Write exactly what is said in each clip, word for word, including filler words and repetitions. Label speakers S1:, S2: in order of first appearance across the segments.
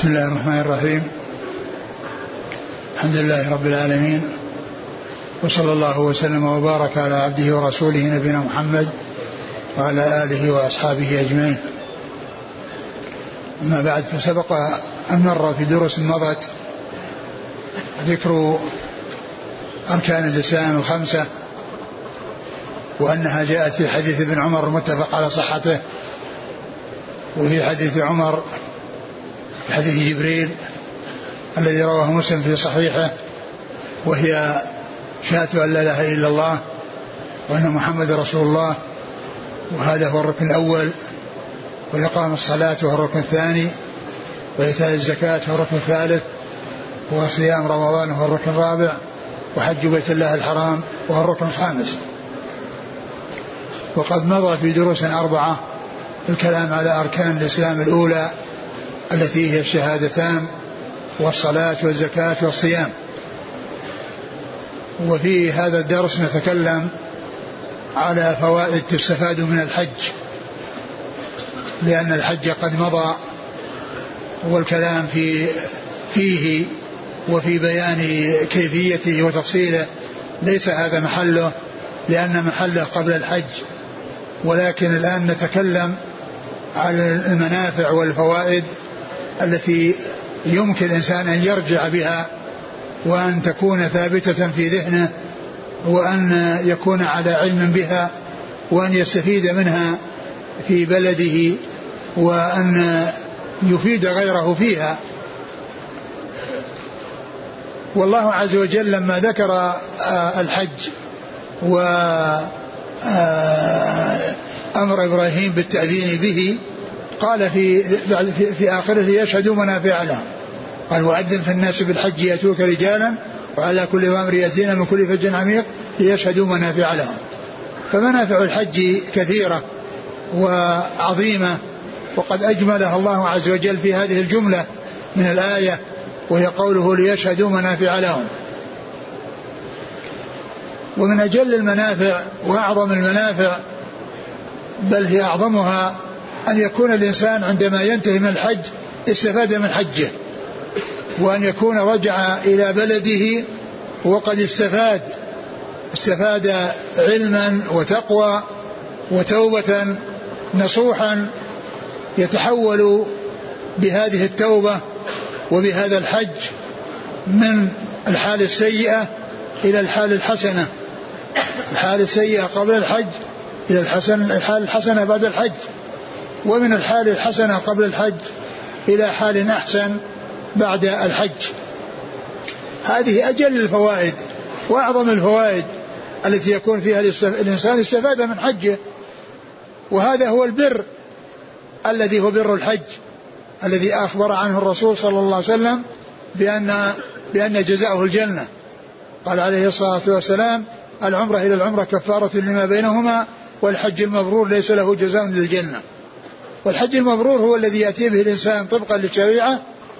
S1: بسم الله الرحمن الرحيم. الحمد لله رب العالمين، وصلى الله وسلم وبارك على عبده ورسوله نبينا محمد وعلى آله وأصحابه أجمعين. أما بعد، فسبق أن مر في دروس مضت ذكر أركان الإسلام الخمسة، وأنها جاءت في حديث ابن عمر متفق على صحته، وفي حديث عمر في حديث جبريل الذي رواه مسلم في صحيحه، وهي شهادة أن لا إله إلا الله وأن محمد رسول الله، وهذا هو الركن الأول. وإقام الصلاة هو الركن الثاني، وإيتاء الزكاة هو الركن الثالث، وصيام رمضان هو الركن الرابع، وحج بيت الله الحرام وهو الركن الخامس. وقد مضى في دروس أربعة الكلام على أركان الإسلام الأولى التي هي الشهادتان والصلاة والزكاة والصيام. وفي هذا الدرس نتكلم على فوائد تستفاد من الحج، لأن الحج قد مضى، والكلام في فيه وفي بيان كيفيته وتفصيله ليس هذا محله، لأن محله قبل الحج. ولكن الآن نتكلم على المنافع والفوائد التي يمكن الإنسان أن يرجع بها، وأن تكون ثابتة في ذهنه، وأن يكون على علم بها، وأن يستفيد منها في بلده، وأن يفيد غيره فيها. والله عز وجل لما ذكر الحج وأمر إبراهيم بالتأذين به قال في, في آخره يشهدوا منافع لهم. قال وأذن في الناس بالحج يأتوك رجالا وعلى كل ضامر يأتين من كل فج عميق ليشهدوا منافع لهم. فمنافع الحج كثيرة وعظيمة، وقد أجملها الله عز وجل في هذه الجملة من الآية، وهي قوله ليشهدوا منافع لهم. ومن أجل المنافع وأعظم المنافع، بل هي أعظمها، أن يكون الإنسان عندما ينتهي من الحج استفاد من حجه، وأن يكون رجع إلى بلده وقد استفاد استفاد علما وتقوى وتوبة نصوحا، يتحول بهذه التوبة وبهذا الحج من الحال السيئة إلى الحال الحسنة، الحال السيئة قبل الحج إلى الحسن الحال الحسنة بعد الحج، ومن الحال الحسنة قبل الحج إلى حال أحسن بعد الحج. هذه أجل الفوائد وأعظم الفوائد التي يكون فيها الإنسان استفاد من حجه. وهذا هو البر الذي هو بر الحج، الذي أخبر عنه الرسول صلى الله عليه وسلم بأن, بأن جزاؤه الجنة. قال عليه الصلاة والسلام العمرة إلى العمرة كفارة لما بينهما، والحج المبرور ليس له جزاء للجنة. والحج المبرور هو الذي يأتي به الإنسان طبقا للشريعة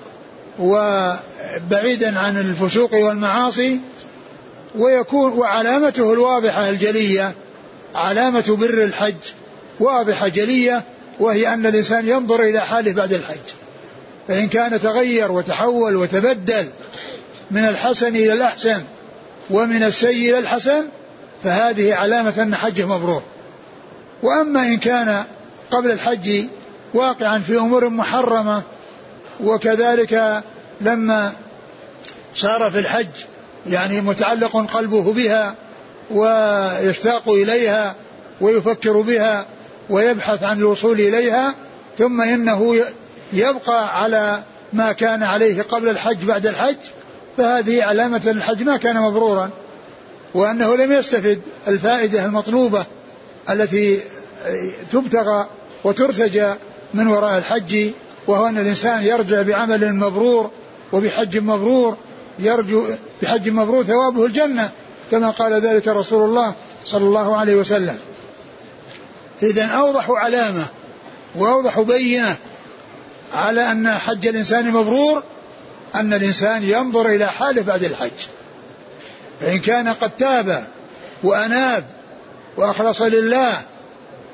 S1: وبعيدا عن الفسوق والمعاصي، ويكون وعلامته الواضحة الجلية، علامة بر الحج واضحة جلية، وهي أن الإنسان ينظر إلى حاله بعد الحج، فإن كان تغير وتحول وتبدل من الحسن إلى الأحسن ومن السيء إلى الحسن، فهذه علامة أن حجه مبرور. وأما إن كان قبل الحج واقعا في أمور محرمة، وكذلك لما صار في الحج يعني متعلق قلبه بها ويشتاق إليها ويفكر بها ويبحث عن الوصول إليها، ثم إنه يبقى على ما كان عليه قبل الحج بعد الحج، فهذه علامة الحج ما كان مبرورا، وأنه لم يستفد الفائدة المطلوبة التي تبتغى وترتجى من وراء الحج، وهو أن الإنسان يرجع بعمل مبرور وبحج مبرور، يرجو بحج مبرور ثوابه الجنة كما قال ذلك رسول الله صلى الله عليه وسلم. إذن أوضح علامة وأوضح بينة على أن حج الإنسان مبرور أن الإنسان ينظر إلى حاله بعد الحج، فإن كان قد تاب وأناب وأخلص لله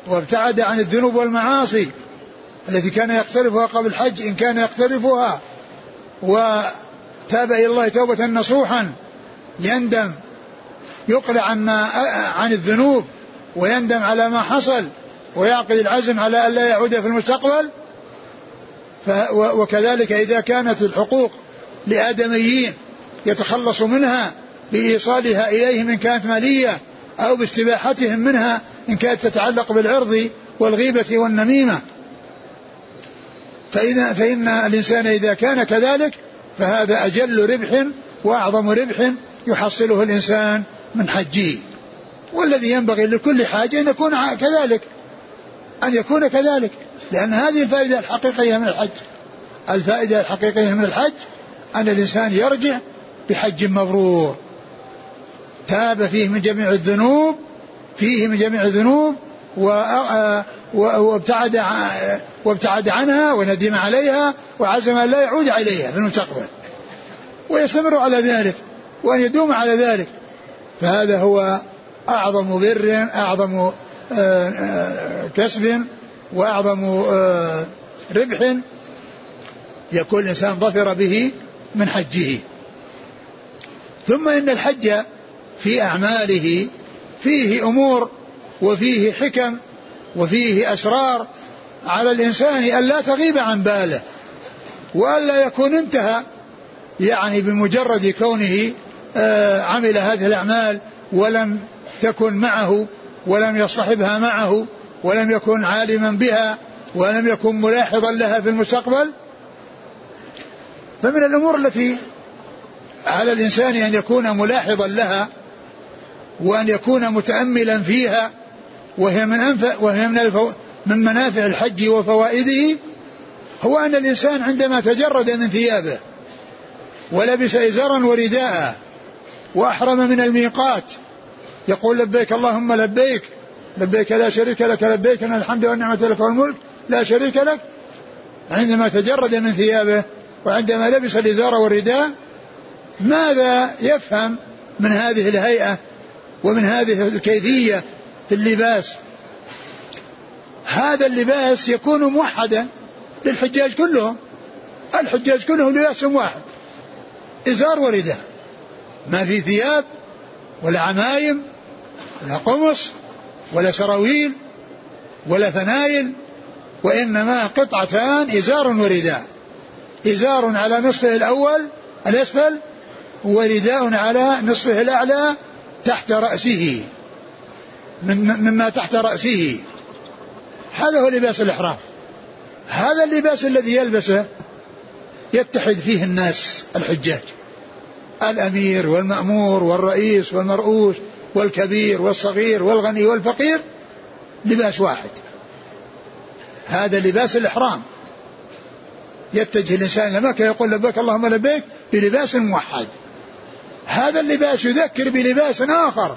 S1: وابتعد عن الذنوب والمعاصي التي كان يقترفها قبل الحج، إن كان يقترفها وتاب إلى الله توبة نصوحا يندم يقلع عن, عن الذنوب ويندم على ما حصل ويعقد العزم على أن لا يعود في المستقبل. وكذلك إذا كانت الحقوق لآدميين يتخلص منها بإيصالها إليهم إن كانت مالية أو باستباحتهم منها إن كانت تتعلق بالعرض والغيبة والنميمة، فإن, فإن الإنسان إذا كان كذلك فهذا أجل ربح وأعظم ربح يحصله الإنسان من حجه. والذي ينبغي لكل حاجة أن يكون كذلك أن يكون كذلك لأن هذه الفائدة الحقيقية من الحج. الفائدة الحقيقية من الحج أن الإنسان يرجع بحج مبرور تاب فيه من جميع الذنوب فيه من جميع الذنوب وابتعد وابتعد عنها وندم عليها وعزم أن لا يعود عليها في المستقبل ويستمر على ذلك وأن يدوم على ذلك. فهذا هو أعظم بر أعظم كسب وأعظم ربح يكون الإنسان ظفر به من حجه. ثم إن الحج في أعماله فيه أمور وفيه حكم وفيه أسرار على الإنسان أن لا تغيب عن باله وألا يكون انتهى يعني بمجرد كونه عمل هذه الأعمال ولم تكن معه ولم يصطحبها معه ولم يكن عالما بها ولم يكن ملاحظا لها في المستقبل. فمن الأمور التي على الإنسان أن يكون ملاحظا لها وأن يكون متأملا فيها وهي من أنفع وهي من, الفو من منافع الحج وفوائده هو أن الإنسان عندما تجرد من ثيابه ولبس إزارا ورداء وأحرم من الميقات يقول لبيك اللهم لبيك لبيك لا شريك لك لبيك إن الحمد والنعمة لك والملك لا شريك لك. عندما تجرد من ثيابه وعندما لبس الإزار والرداء ماذا يفهم من هذه الهيئة ومن هذه الكيفية في اللباس؟ هذا اللباس يكون موحدا للحجاج كلهم. الحجاج كلهم لباس واحد إزار ورداء ما في ثياب ولا عمايم ولا قمص ولا سراويل ولا ثنايل وإنما قطعتان إزار ورداء إزار على نصفه الأول الأسفل ورداء على نصفه الأعلى تحت رأسه مما تحت رأسه. هذا هو لباس الإحرام. هذا اللباس الذي يلبسه يتحد فيه الناس الحجاج الأمير والمأمور والرئيس والمرؤوس والكبير والصغير والغني والفقير لباس واحد. هذا لباس الإحرام يتجه الإنسان لمكة يقول لبيك اللهم لبيك بلباس موحد. هذا اللباس يذكر بلباس آخر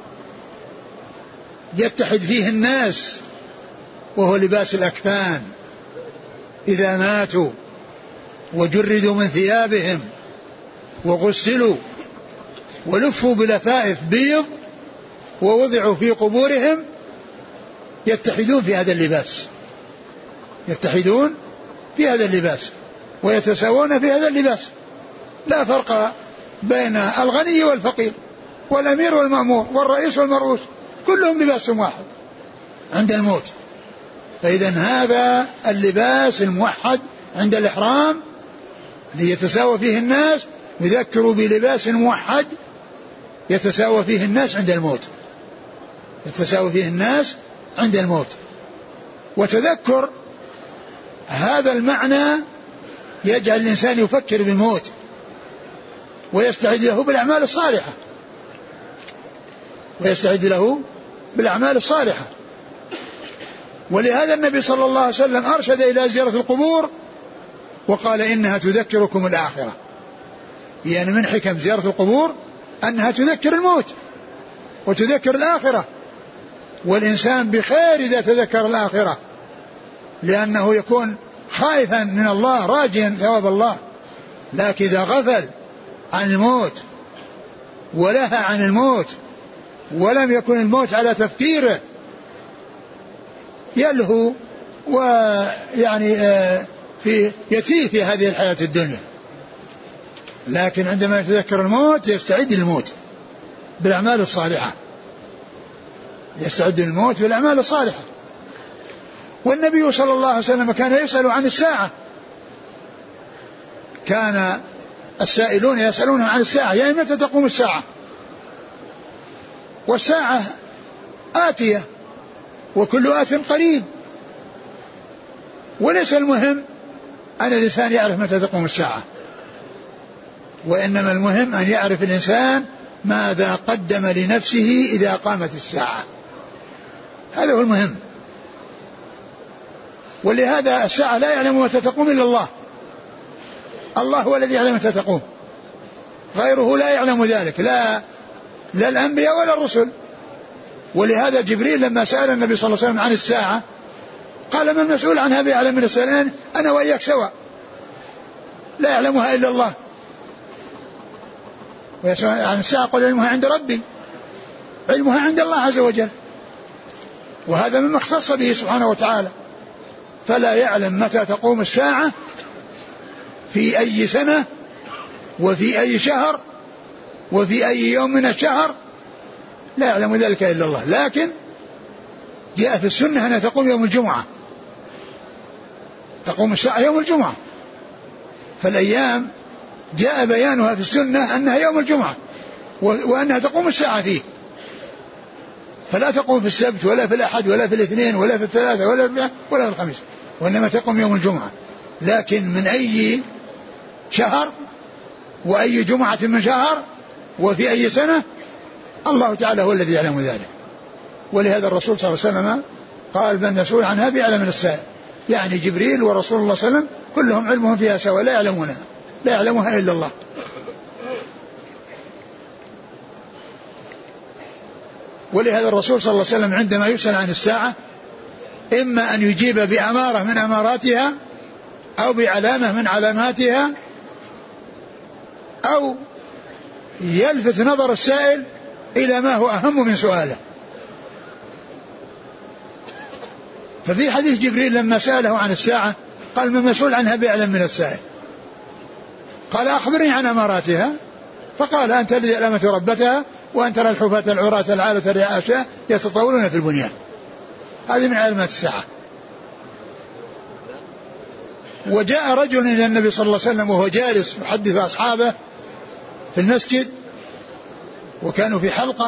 S1: يتحد فيه الناس وهو لباس الأكفان إذا ماتوا وجردوا من ثيابهم وغسلوا ولفوا بلفائف بيض ووضعوا في قبورهم يتحدون في هذا اللباس يتحدون في هذا اللباس ويتساوون في هذا اللباس. لا فرق بين الغني والفقير والأمير والمأمور والرئيس والمرؤوس كلهم لباس واحد عند الموت. فإذا هذا اللباس الموحد عند الإحرام ليتساوى فيه الناس يذكر بلباس موحد يتساوى فيه الناس عند الموت يتساوى فيه الناس عند الموت. وتذكر هذا المعنى يجعل الإنسان يفكر بالموت ويستعد له بالأعمال الصالحة ويستعد له بالأعمال الصالحة. ولهذا النبي صلى الله عليه وسلم أرشد إلى زيارة القبور وقال إنها تذكركم الآخرة. يعني من حكم زيارة القبور أنها تذكر الموت وتذكر الآخرة والإنسان بخير إذا تذكر الآخرة لأنه يكون خائفا من الله راجيا ثواب الله. لكن إذا غفل عن الموت ولهى عن الموت ولم يكن الموت على تفكيره يلهو ويعني في يتيه في هذه الحياة الدنيا لكن عندما يتذكر الموت يستعد للموت بالأعمال الصالحة، يستعد للموت بالأعمال الصالحة. والنبي صلى الله عليه وسلم كان يسأل عن الساعة، كان السائلون يسألون عن الساعة يعني متى تقوم الساعة، والساعة آتية وكل آت قريب، وليس المهم أن الإنسان يعرف متى تقوم الساعة، وإنما المهم أن يعرف الإنسان ماذا قدم لنفسه إذا قامت الساعة، هذا هو المهم. ولهذا الساعة لا يعلم متى تقوم إلا الله، الله هو الذي يعلم متى تقوم، غيره لا يعلم ذلك، لا لا الأنبياء ولا الرسل. ولهذا جبريل لما سأل النبي صلى الله عليه وسلم عن الساعة قال: من المسؤول عنها بأعلم من السائلين؟ أنا وإياك سواء، لا يعلمها إلا الله. عن الساعة قل علمها عند ربي، علمها عند الله عز وجل، وهذا مما اختص به سبحانه وتعالى. فلا يعلم متى تقوم الساعة في أي سنة وفي أي شهر وفي أي يوم من الشهر، لا يعلم ذلك إلا الله. لكن جاء في السنة أنها تقوم يوم الجمعة، تقوم الساعة يوم الجمعة، فالأيام جاء بيانها في السنة أنها يوم الجمعة وأنها تقوم الساعة فيه، فلا تقوم في السبت ولا في الأحد ولا في الاثنين ولا في الثلاثة ولا في ولا في الخميس، وإنما تقوم يوم الجمعة. لكن من أي شهر وأي جمعة من شهر وفي أي سنة الله تعالى هو الذي يعلم ذلك. ولهذا الرسول صلى الله عليه وسلم قال: من مسؤول عنها بأعلم من السائل، يعني جبريل ورسول الله صلى الله عليه وسلم كلهم علمهم فيها سواء، لا يعلمونها، لا يعلمها إلا الله. ولهذا الرسول صلى الله عليه وسلم عندما يسأل عن الساعة إما أن يجيب بأمارة من أماراتها أو بعلامة من علاماتها، أو يلفت نظر السائل إلى ما هو أهم من سؤاله. ففي حديث جبريل لما سأله عن الساعة قال: من مسؤول عنها بأعلم من السائل؟ قال: أخبرني عن أماراتها. فقال: أن تلد الأمة ربتها وأن ترى الحفاة العراة العالة الرعاشة يتطاولون في البنيان. هذه من علامات الساعة. وجاء رجل إلى النبي صلى الله عليه وسلم وهو جالس يحدث أصحابه في المسجد، وكانوا في حلقة،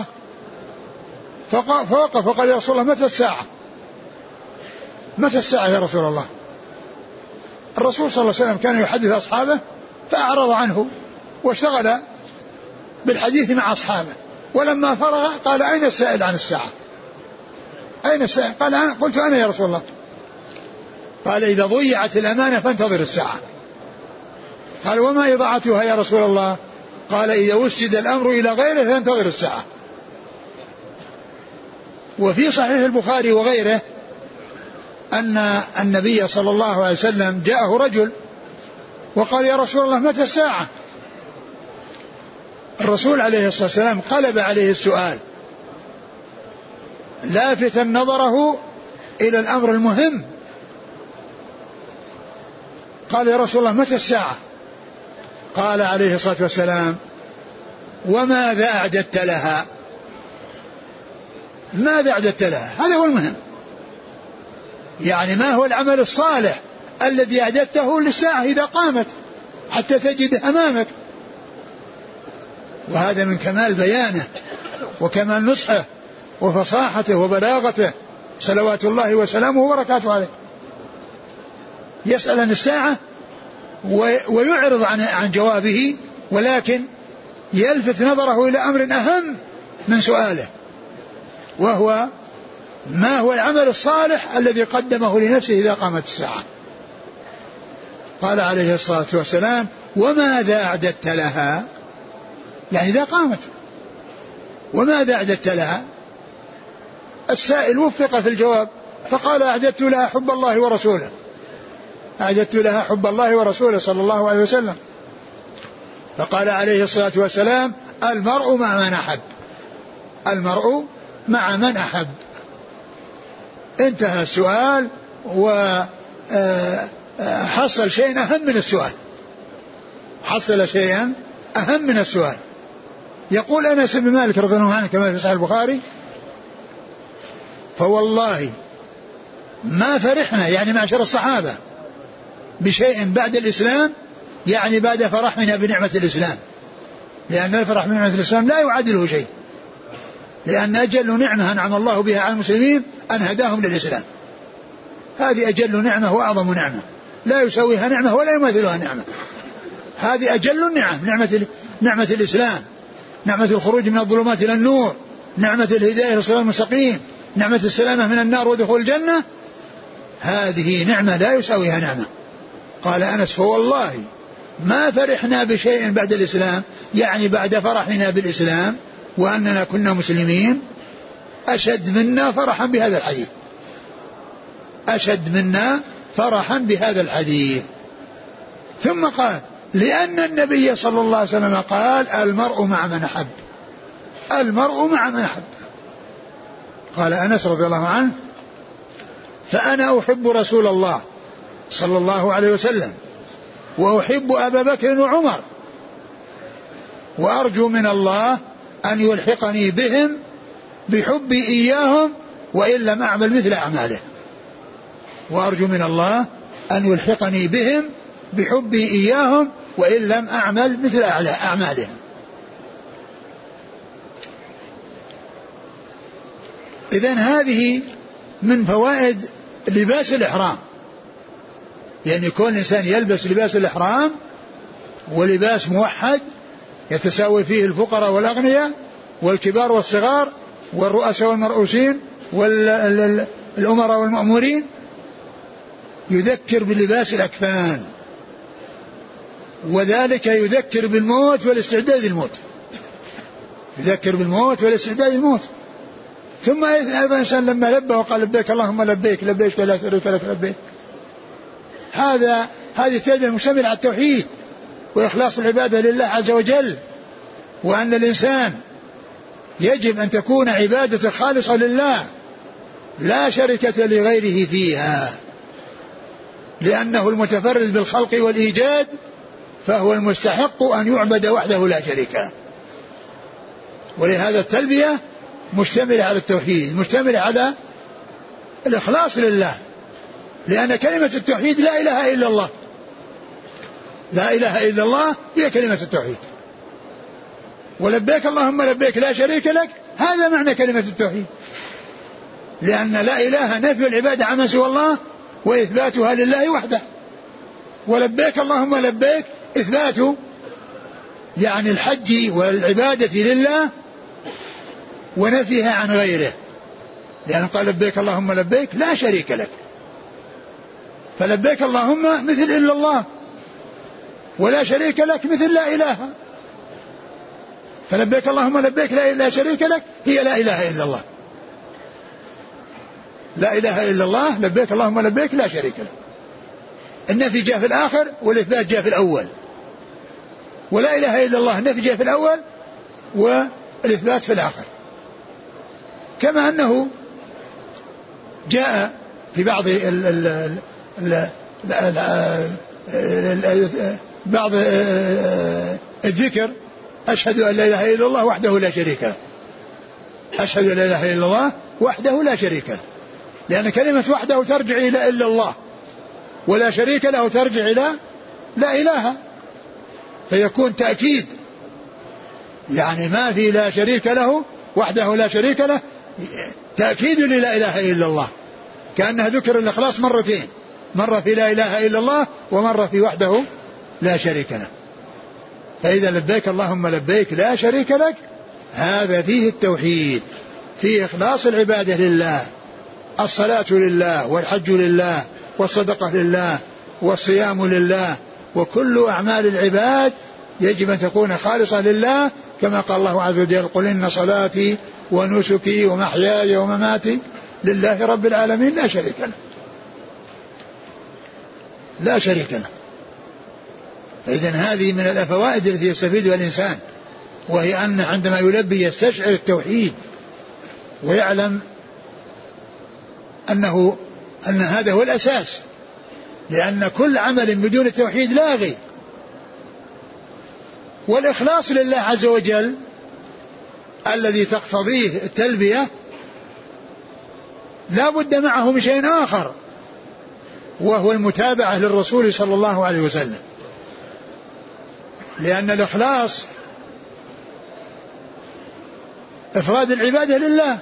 S1: فوقف وقال: يا رسول الله متى الساعة؟ متى الساعة يا رسول الله؟ الرسول صلى الله عليه وسلم كان يحدث أصحابه فأعرض عنه واشتغل بالحديث مع أصحابه، ولما فرغ قال: أين السائل عن الساعة؟ أين السائل؟ قال: أنا. قلت: أنا يا رسول الله. قال: إذا ضيعت الأمانة فانتظر الساعة. قال: وما إضاعتها يا رسول الله؟ قال: إذا وسد الأمر إلى غيره فانتظر الساعة. وفي صحيح البخاري وغيره أن النبي صلى الله عليه وسلم جاءه رجل وقال: يا رسول الله متى الساعة؟ الرسول عليه الصلاة والسلام قلب عليه السؤال لافتا نظره إلى الأمر المهم. قال: يا رسول الله متى الساعة؟ قال عليه الصلاة والسلام: وماذا أعددت لها؟ ماذا أعددت لها؟ هذا هو المهم، يعني ما هو العمل الصالح الذي أعددته للساعة إذا قامت حتى تجده أمامك. وهذا من كمال بيانه وكمال نصحه وفصاحته وبلاغته صلوات الله وسلامه وبركاته عليه. يسأل عن الساعة ويعرض عن عن جوابه، ولكن يلفت نظره إلى أمر أهم من سؤاله، وهو ما هو العمل الصالح الذي قدمه لنفسه إذا قامت الساعة. قال عليه الصلاة والسلام: وماذا أعددت لها؟ يعني إذا قامت وماذا أعددت لها؟ السائل وفق في الجواب فقال: أعددت لها حب الله ورسوله، أعددت لها حب الله ورسوله صلى الله عليه وسلم. فقال عليه الصلاة والسلام: المرء مع من أحب، المرء مع من أحب. انتهى السؤال وحصل شيء أهم من السؤال، حصل شيئا أهم من السؤال. يقول أنس بن مالك رضي الله عنه كما في صحيح البخاري: فوالله ما فرحنا، يعني معشر الصحابة، بشيء بعد الإسلام، يعني بعد فرحنا بنعمة الإسلام، لأن الفرح بنعمة الإسلام لا يعادله شيء، لأن أجل نعمة أنعم الله بها على المسلمين أن هداهم للإسلام. هذه أجل نعمة وأعظم نعمة، لا يساويها نعمة ولا يماثلها نعمة. هذه أجل النعم، نعمة نعمة الإسلام، نعمة الخروج من الظلمات إلى النور، نعمة الهداية إلى الصراط المستقيم، نعمة السلامة من النار ودخول الجنة. هذه نعمة لا يساويها نعمة. قال أنس: فوالله ما فرحنا بشيء بعد الإسلام، يعني بعد فرحنا بالإسلام وأننا كنا مسلمين، أشد منا فرحا بهذا الحديث، أشد منا فرحا بهذا الحديث. ثم قال: لأن النبي صلى الله عليه وسلم قال: المرء مع من أحب، المرء مع من أحب. قال أنس رضي الله عنه: فأنا أحب رسول الله صلى الله عليه وسلم، وأحب أبا بكر وعمر، وأرجو من الله أن يلحقني بهم بحبي إياهم وإن لم أعمل مثل أعماله. وأرجو من الله أن يلحقني بهم بحبي إياهم وإن لم أعمل مثل أعمالهم. إذن هذه من فوائد لباس الإحرام، يعني كل إنسان يلبس لباس الإحرام، ولباس موحد يتساوي فيه الفقراء والأغنياء والكبار والصغار والرؤساء والمرؤوسين والأمراء والمأمورين، يذكر بلباس الأكفان، وذلك يذكر بالموت والاستعداد للموت، يذكر بالموت والاستعداد للموت. ثم أيضا إنسان لما لبى وقال: لبيك اللهم لبيك لبيك لا شريك لك لبيك، هذا هذه التلبية مشتملة على التوحيد وإخلاص العبادة لله عز وجل، وأن الإنسان يجب أن تكون عبادة خالصة لله لا شركة لغيره فيها، لأنه المتفرد بالخلق والإيجاد، فهو المستحق أن يعبد وحده لا شريك له. ولهذا التلبية مشتملة على التوحيد، مشتملة على الإخلاص لله، لأن كلمة التوحيد لا إله إلا الله، لا إله إلا الله هي كلمة التوحيد. ولبيك اللهم لبيك لا شريك لك، هذا معنى كلمة التوحيد، لأن لا إله نفي العبادة عما سوى الله وإثباتها لله وحده، ولبيك اللهم لبيك إثبات يعني الحج والعبادة لله ونفيها عن غيره، لأن قال: لبيك اللهم لبيك لا شريك لك، فلبيك اللهم مثل إلا الله، ولا شريك لك مثل لا إله، فلبيك اللهم لبيك لا شريك لك هي لا إله إلا الله، لا إله إلا الله لبيك اللهم لبيك لا شريك لك. النفي جاء في الآخر والإثبات جاء في الأول، ولا إله إلا الله النفي جاء في الأول والإثبات في الآخر. كما أنه جاء في بعض ال ال ال ال بعض الذكر: أشهد أن لا إله إلا الله وحده لا شريك له، أشهد أن لا إله إلا الله وحده لا شريك له، لأن كلمة وحده ترجع إلى إلا الله، ولا شريك له ترجع إلى لا إله، فيكون تأكيد، يعني ما في لا شريك له وحده لا شريك له تأكيد للا إله إلا الله، كأنها ذكر الإخلاص مرتين، مرة في لا إله إلا الله ومرة في وحده لا شريك له. فإذا لبيك اللهم لبيك لا شريك لك، هذا فيه التوحيد، فيه إخلاص العبادة لله، الصلاة لله والحج لله والصدقة لله والصيام لله، وكل أعمال العباد يجب أن تكون خالصة لله، كما قال الله عز وجل: قل إن صلاتي ونسكي ومحياي ومماتي لله رب العالمين لا شريك له، لا شريك له. فإذن هذه من الفوائد التي يستفيدها الإنسان، وهي أن عندما يلبي يستشعر التوحيد ويعلم أنه أن هذا هو الأساس، لأن كل عمل بدون التوحيد لاغي، والإخلاص لله عز وجل الذي تقتضيه التلبية لا بد معه من شيء آخر، وهو المتابعة للرسول صلى الله عليه وسلم، لأن الإخلاص إفراد العبادة لله،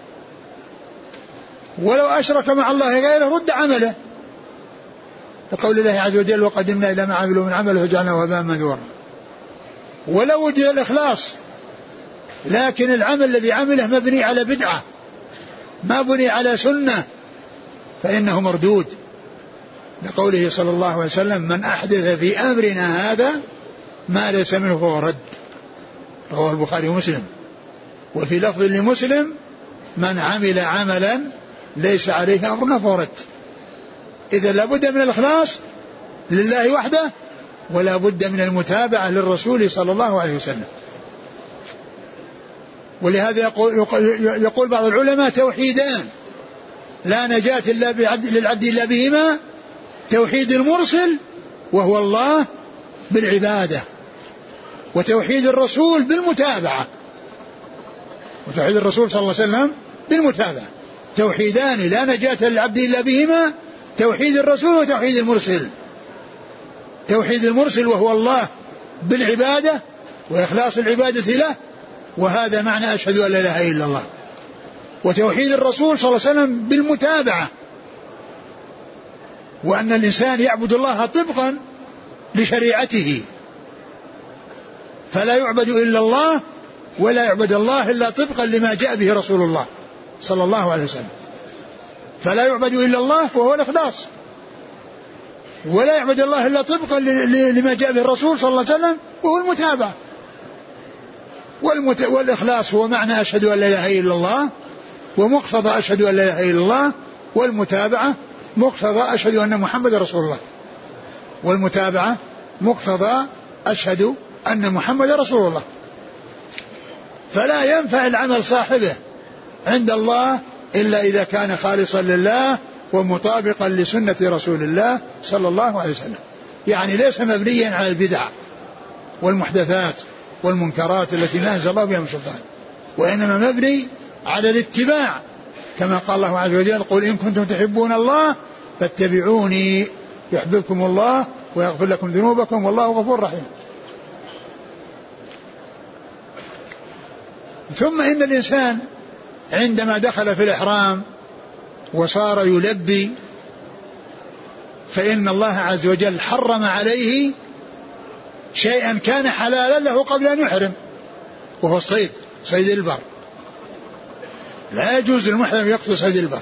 S1: ولو أشرك مع الله غيره رد عمله، كقول الله عز وجل وقدمنا إلى ما عملوا من عمل فجعلناه هباء منثورا. ولو وجد الإخلاص لكن العمل الذي عمله مبني على بدعة ما بني على سنة فإنه مردود، لقوله صلى الله عليه وسلم من أحدث في أمرنا هذا ما ليس منه فهو رد، رواه البخاري ومسلم. وفي لفظ لمسلم من عمل عملا ليس عليه أمرنا فهو رد. إذا لابد من الإخلاص لله وحده ولا بد من المتابعة للرسول صلى الله عليه وسلم. ولهذا يقول, يقول بعض العلماء توحيدان لا نجاة إلا للعبد إلا بهما، توحيد المرسل وهو الله بالعبادة، وتوحيد الرسول بالمتابعة، وتوحيد الرسول صلى الله عليه وسلم بالمتابعة. توحيدان لا نجاة للعبد إلا بهما، توحيد الرسول وتوحيد المرسل. توحيد المرسل وهو الله بالعبادة وإخلاص العبادة له، وهذا معنى أشهد أن لا إله إلا الله. وتوحيد الرسول صلى الله عليه وسلم بالمتابعة، وأن الإنسان يعبد الله طبقا لشريعته، فلا يعبد إلا الله ولا يعبد الله إلا طبقا لما جاء به رسول الله صلى الله عليه وسلم. فلا يعبد إلا الله وهو الإخلاص، ولا يعبد الله إلا طبقا لما جاء به الرسول صلى الله عليه وسلم وهو المتابعة. والمت... والإخلاص هو معنى أشهد أن لا إله إلا الله، ومقتضى أشهد أن لا إله إلا الله، والمتابعة مقتضى أشهد أن محمد رسول الله، والمتابعة مقتضى أشهد أن محمد رسول الله. فلا ينفع العمل صاحبه عند الله إلا إذا كان خالصا لله ومطابقا لسنة رسول الله صلى الله عليه وسلم، يعني ليس مبنيا على البدع والمحدثات والمنكرات التي ما أنزل الله بها من سلطان، وإنما مبني على الاتباع، كما قال الله عز وجل قل إن كنتم تحبون الله فاتبعوني يحببكم الله ويغفر لكم ذنوبكم والله غفور رحيم. ثم إن الإنسان عندما دخل في الإحرام وصار يلبي فإن الله عز وجل حرم عليه شيئا كان حلالا له قبل أن يحرم، وهو الصيد، صيد البر. لا يجوز للمحرم يقتل صيد البر،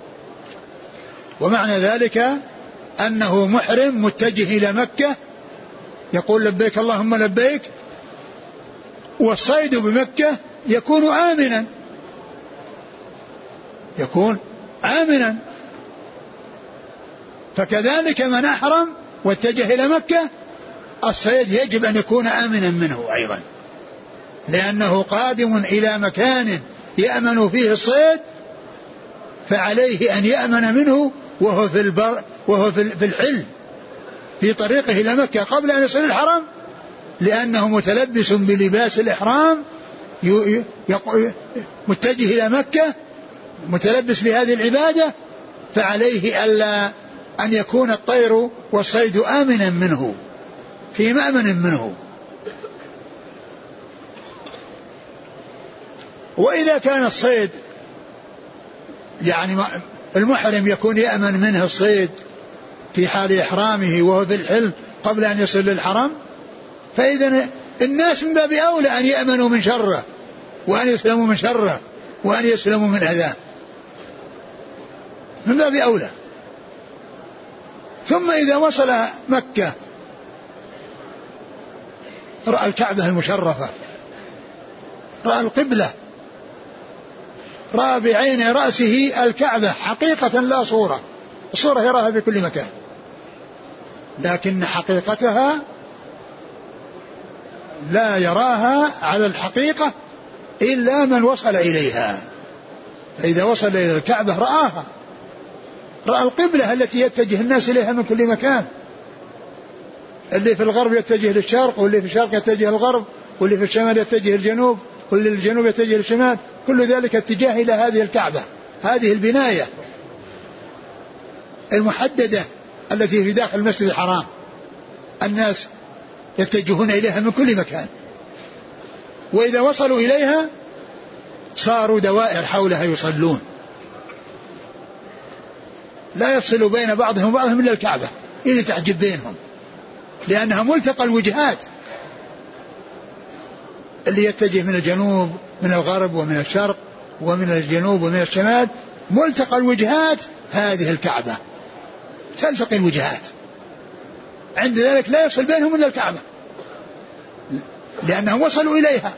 S1: ومعنى ذلك أنه محرم متجه إلى مكة يقول لبيك اللهم لبيك، والصيد بمكة يكون آمنا، يكون آمنا. فكذلك من أحرم واتجه إلى مكة الصيد يجب أن يكون آمنا منه أيضا، لأنه قادم إلى مكان يأمن فيه الصيد، فعليه أن يأمن منه وهو في البر وهو في الحل في طريقه إلى مكة قبل أن يصل الحرم، لأنه متلبس بلباس الإحرام متجه إلى مكة متلبس بهذه العبادة، فعليه ألا أن يكون الطير والصيد آمنا منه في مأمن منه. وإذا كان الصيد يعني المحرم يكون يأمن منه الصيد في حال إحرامه وهو في الحل قبل أن يصل للحرم، فإذا الناس من باب أولى أن يأمنوا من شره وأن يسلموا من شره وأن يسلموا من أذاه، من باب أولى. ثم إذا وصل مكة رأى الكعبة المشرفة، رأى القبلة، رأى بعين رأسه الكعبة حقيقة لا صورة، الصورة يراها في كل مكان، لكن حقيقتها لا يراها على الحقيقة إلا من وصل إليها. فإذا وصل إلى الكعبة رآها، رأى القبلة التي يتجه الناس إليها من كل مكان، اللي في الغرب يتجه للشرق، واللي في الشرق يتجه للغرب، واللي في الشمال يتجه للجنوب، واللي في الجنوب يتجه للشمال، كل ذلك اتجاه إلى هذه الكعبة، هذه البناية المحددة التي في داخل المسجد الحرام، الناس يتجهون إليها من كل مكان، وإذا وصلوا إليها صاروا دوائر حولها يصلون، لا يفصل بين بعضهم وبعضهم إلا الكعبة إذا تعجب بينهم، لأنها ملتقى الوجهات، اللي يتجه من الجنوب من الغرب ومن الشرق ومن الجنوب ومن الشمال، ملتقى الوجهات هذه الكعبة، تلتقي الوجهات، عند ذلك لا يفصل بينهم إلا الكعبة، لأنهم وصلوا إليها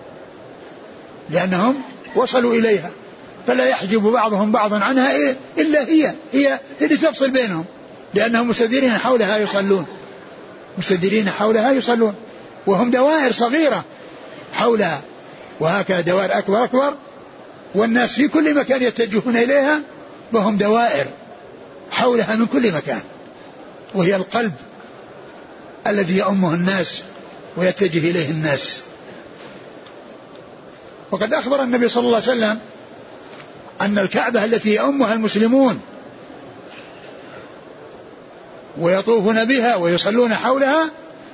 S1: لأنهم وصلوا إليها فلا يحجب بعضهم بعضا عنها إلا هي هي اللي تفصل بينهم، لأنهم مستديرين حولها يصلون مستديرين حولها يصلون وهم دوائر صغيرة حولها، وهكذا دوائر أكبر أكبر، والناس في كل مكان يتجهون إليها، وهم دوائر حولها من كل مكان، وهي القلب الذي يؤمه الناس ويتجه إليه الناس. وقد أخبر النبي صلى الله عليه وسلم أن الكعبة التي يؤمها المسلمون ويطوفون بها ويصلون حولها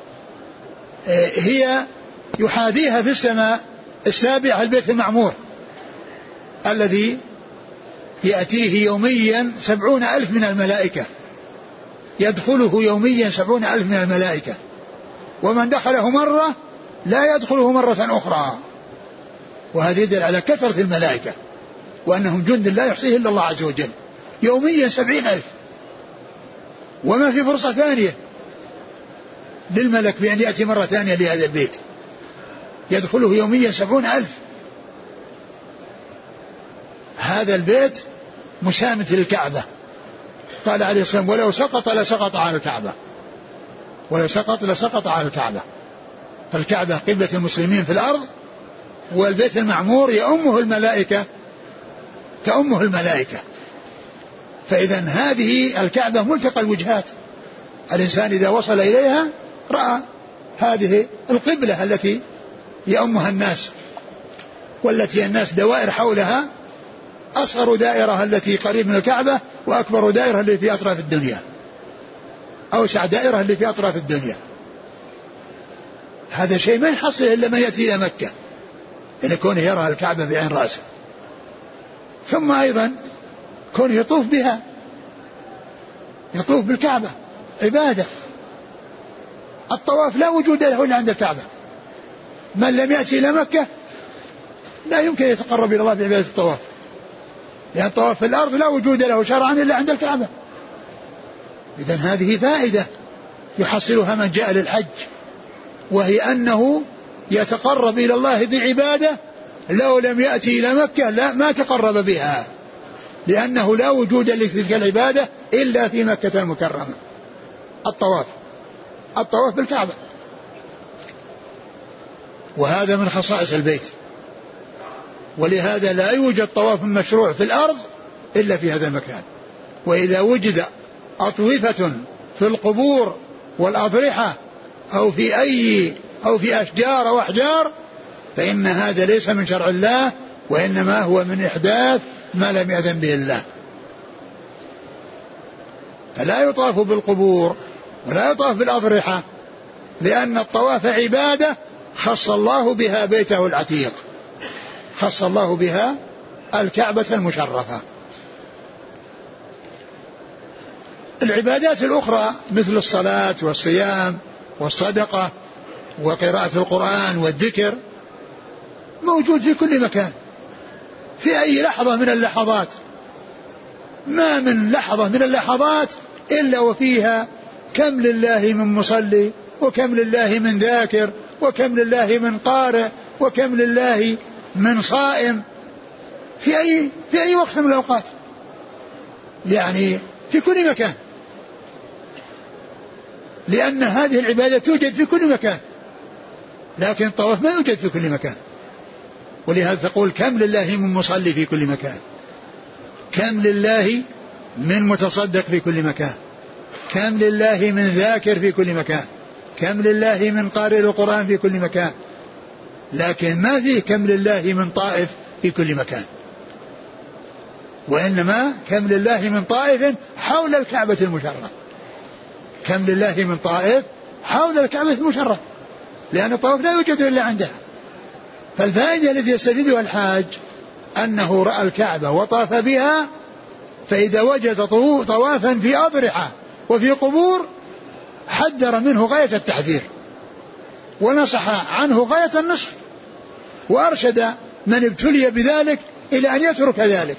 S1: هي يحاذيها في السماء السابعة البيت المعمور الذي يأتيه يوميا سبعون ألف من الملائكة، يدخله يوميا سبعون ألف من الملائكة، ومن دخله مرة لا يدخله مرة أخرى، وهذا يدل على كثرة الملائكة وأنهم جند لا يحصيه إلا الله عز وجل، يوميا سبعين ألف، وما في فرصة ثانية للملك بأن يأتي مرة ثانية لهذا البيت، يدخله يوميا سبعون ألف. هذا البيت مسامة للكعبة، قال عليه الصلاة والسلام ولو سقط لسقط على الكعبة، ولو سقط لسقط على الكعبة. فالكعبة قبلة المسلمين في الأرض، والبيت المعمور يؤمه الملائكة تؤمه الملائكة. فإذا هذه الكعبة ملتقى الوجهات، الإنسان إذا وصل إليها رأى هذه القبلة التي يؤمها الناس، والتي الناس دوائر حولها، أصغر دائرة التي قريب من الكعبة، وأكبر دائرة اللي في أطراف الدنيا، أوسع دائرة اللي في أطراف الدنيا. هذا شيء ما يحصل إلا من يأتي إلى مكة إن كونه يرى الكعبة بعين رأسه. ثم أيضا كونه يطوف بها، يطوف بالكعبة عبادة، الطواف لا وجود له إلا عند الكعبة، من لم يأتي إلى مكة لا يمكن يتقرب إلى الله بعبادة الطواف، لأن الطواف في الأرض لا وجود له شرعا إلا عند الكعبة. إذن هذه فائدة يحصلها من جاء للحج، وهي أنه يتقرب إلى الله بعبادة لو لم يأتي إلى مكة لا ما تقرب بها، لأنه لا وجود لتلك العبادة إلا في مكة المكرمة. الطواف الطواف بالكعبة، وهذا من خصائص البيت، ولهذا لا يوجد طواف مشروع في الأرض إلا في هذا المكان. وإذا وجد أطوفة في القبور والأضرحة أو في أي أو في أشجار أو أحجار فإن هذا ليس من شرع الله، وإنما هو من إحداث ما لم يأذن به الله. فلا يطاف بالقبور ولا يطاف بالأضرحة، لأن الطواف عبادة خص الله بها بيته العتيق، خص الله بها الكعبة المشرفة. العبادات الأخرى مثل الصلاة والصيام والصدقة وقراءة القرآن والذكر موجود في كل مكان، في أي لحظة من اللحظات، ما من لحظة من اللحظات إلا وفيها كم لله من مصلي، وكم لله من ذاكر، وكم لله من قارئ، وكم لله من صائم، في أي في أي وقت من الأوقات، يعني في كل مكان، لأن هذه العبادة توجد في كل مكان، لكن الطواف ما يوجد في كل مكان. ولهذا تقول كم لله من مصلي في كل مكان، كم لله من متصدق في كل مكان، كم لله من ذاكر في كل مكان. كم لله من قارئ القرآن في كل مكان، لكن ما فيه كم لله من طائف في كل مكان، وإنما كم لله من طائف حول الكعبة المشرفة. كم لله من طائف حول الكعبة المشرفة، لأن الطواف لا يوجد إلا عندها. فالفائدة التي يستفيدها الحاج أنه رأى الكعبة وطاف بها، فإذا وجد طوافا في أضرحة وفي قبور حذر منه غاية التحذير، ونصح عنه غاية النصح، وأرشد من ابتلي بذلك إلى أن يترك ذلك،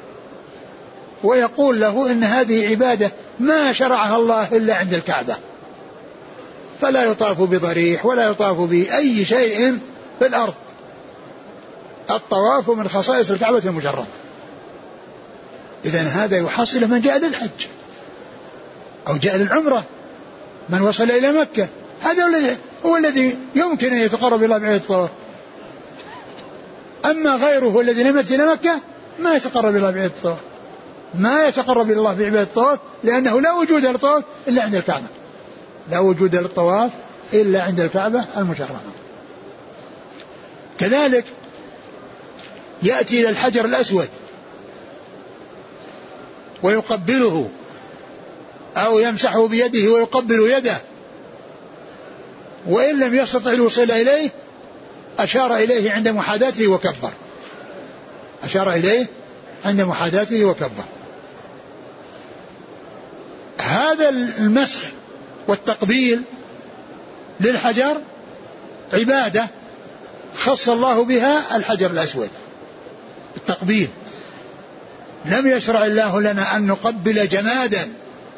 S1: ويقول له إن هذه عبادة ما شرعها الله إلا عند الكعبة، فلا يطاف بضريح ولا يطاف بأي شيء في الأرض. الطواف من خصائص الكعبة المشرفة. إذن هذا يحصل من جاء للحج أو جاء للعمرة، من وصل إلى مكة، هذا هو الذي يمكن أن يتقرب إلى بعيد الطواف. أما غيره الذي لم يأتي إلى مكة ما يتقرب إلى بعيد الطواف، ما يتقرب إلى الله بعبادة الطواف، لأنه لا وجود للطواف إلا عند الكعبة، لا وجود للطواف إلا عند الكعبة المشرفة. كذلك يأتي إلى الحجر الأسود ويقبله أو يمسحه بيده ويقبل يده، وإن لم يستطع الوصول إليه أشار إليه عند محاذاته وكبر، أشار إليه عند محاذاته وكبر. هذا المسح والتقبيل للحجر عبادة خص الله بها الحجر الأسود. التقبيل لم يشرع الله لنا أن نقبل جمادا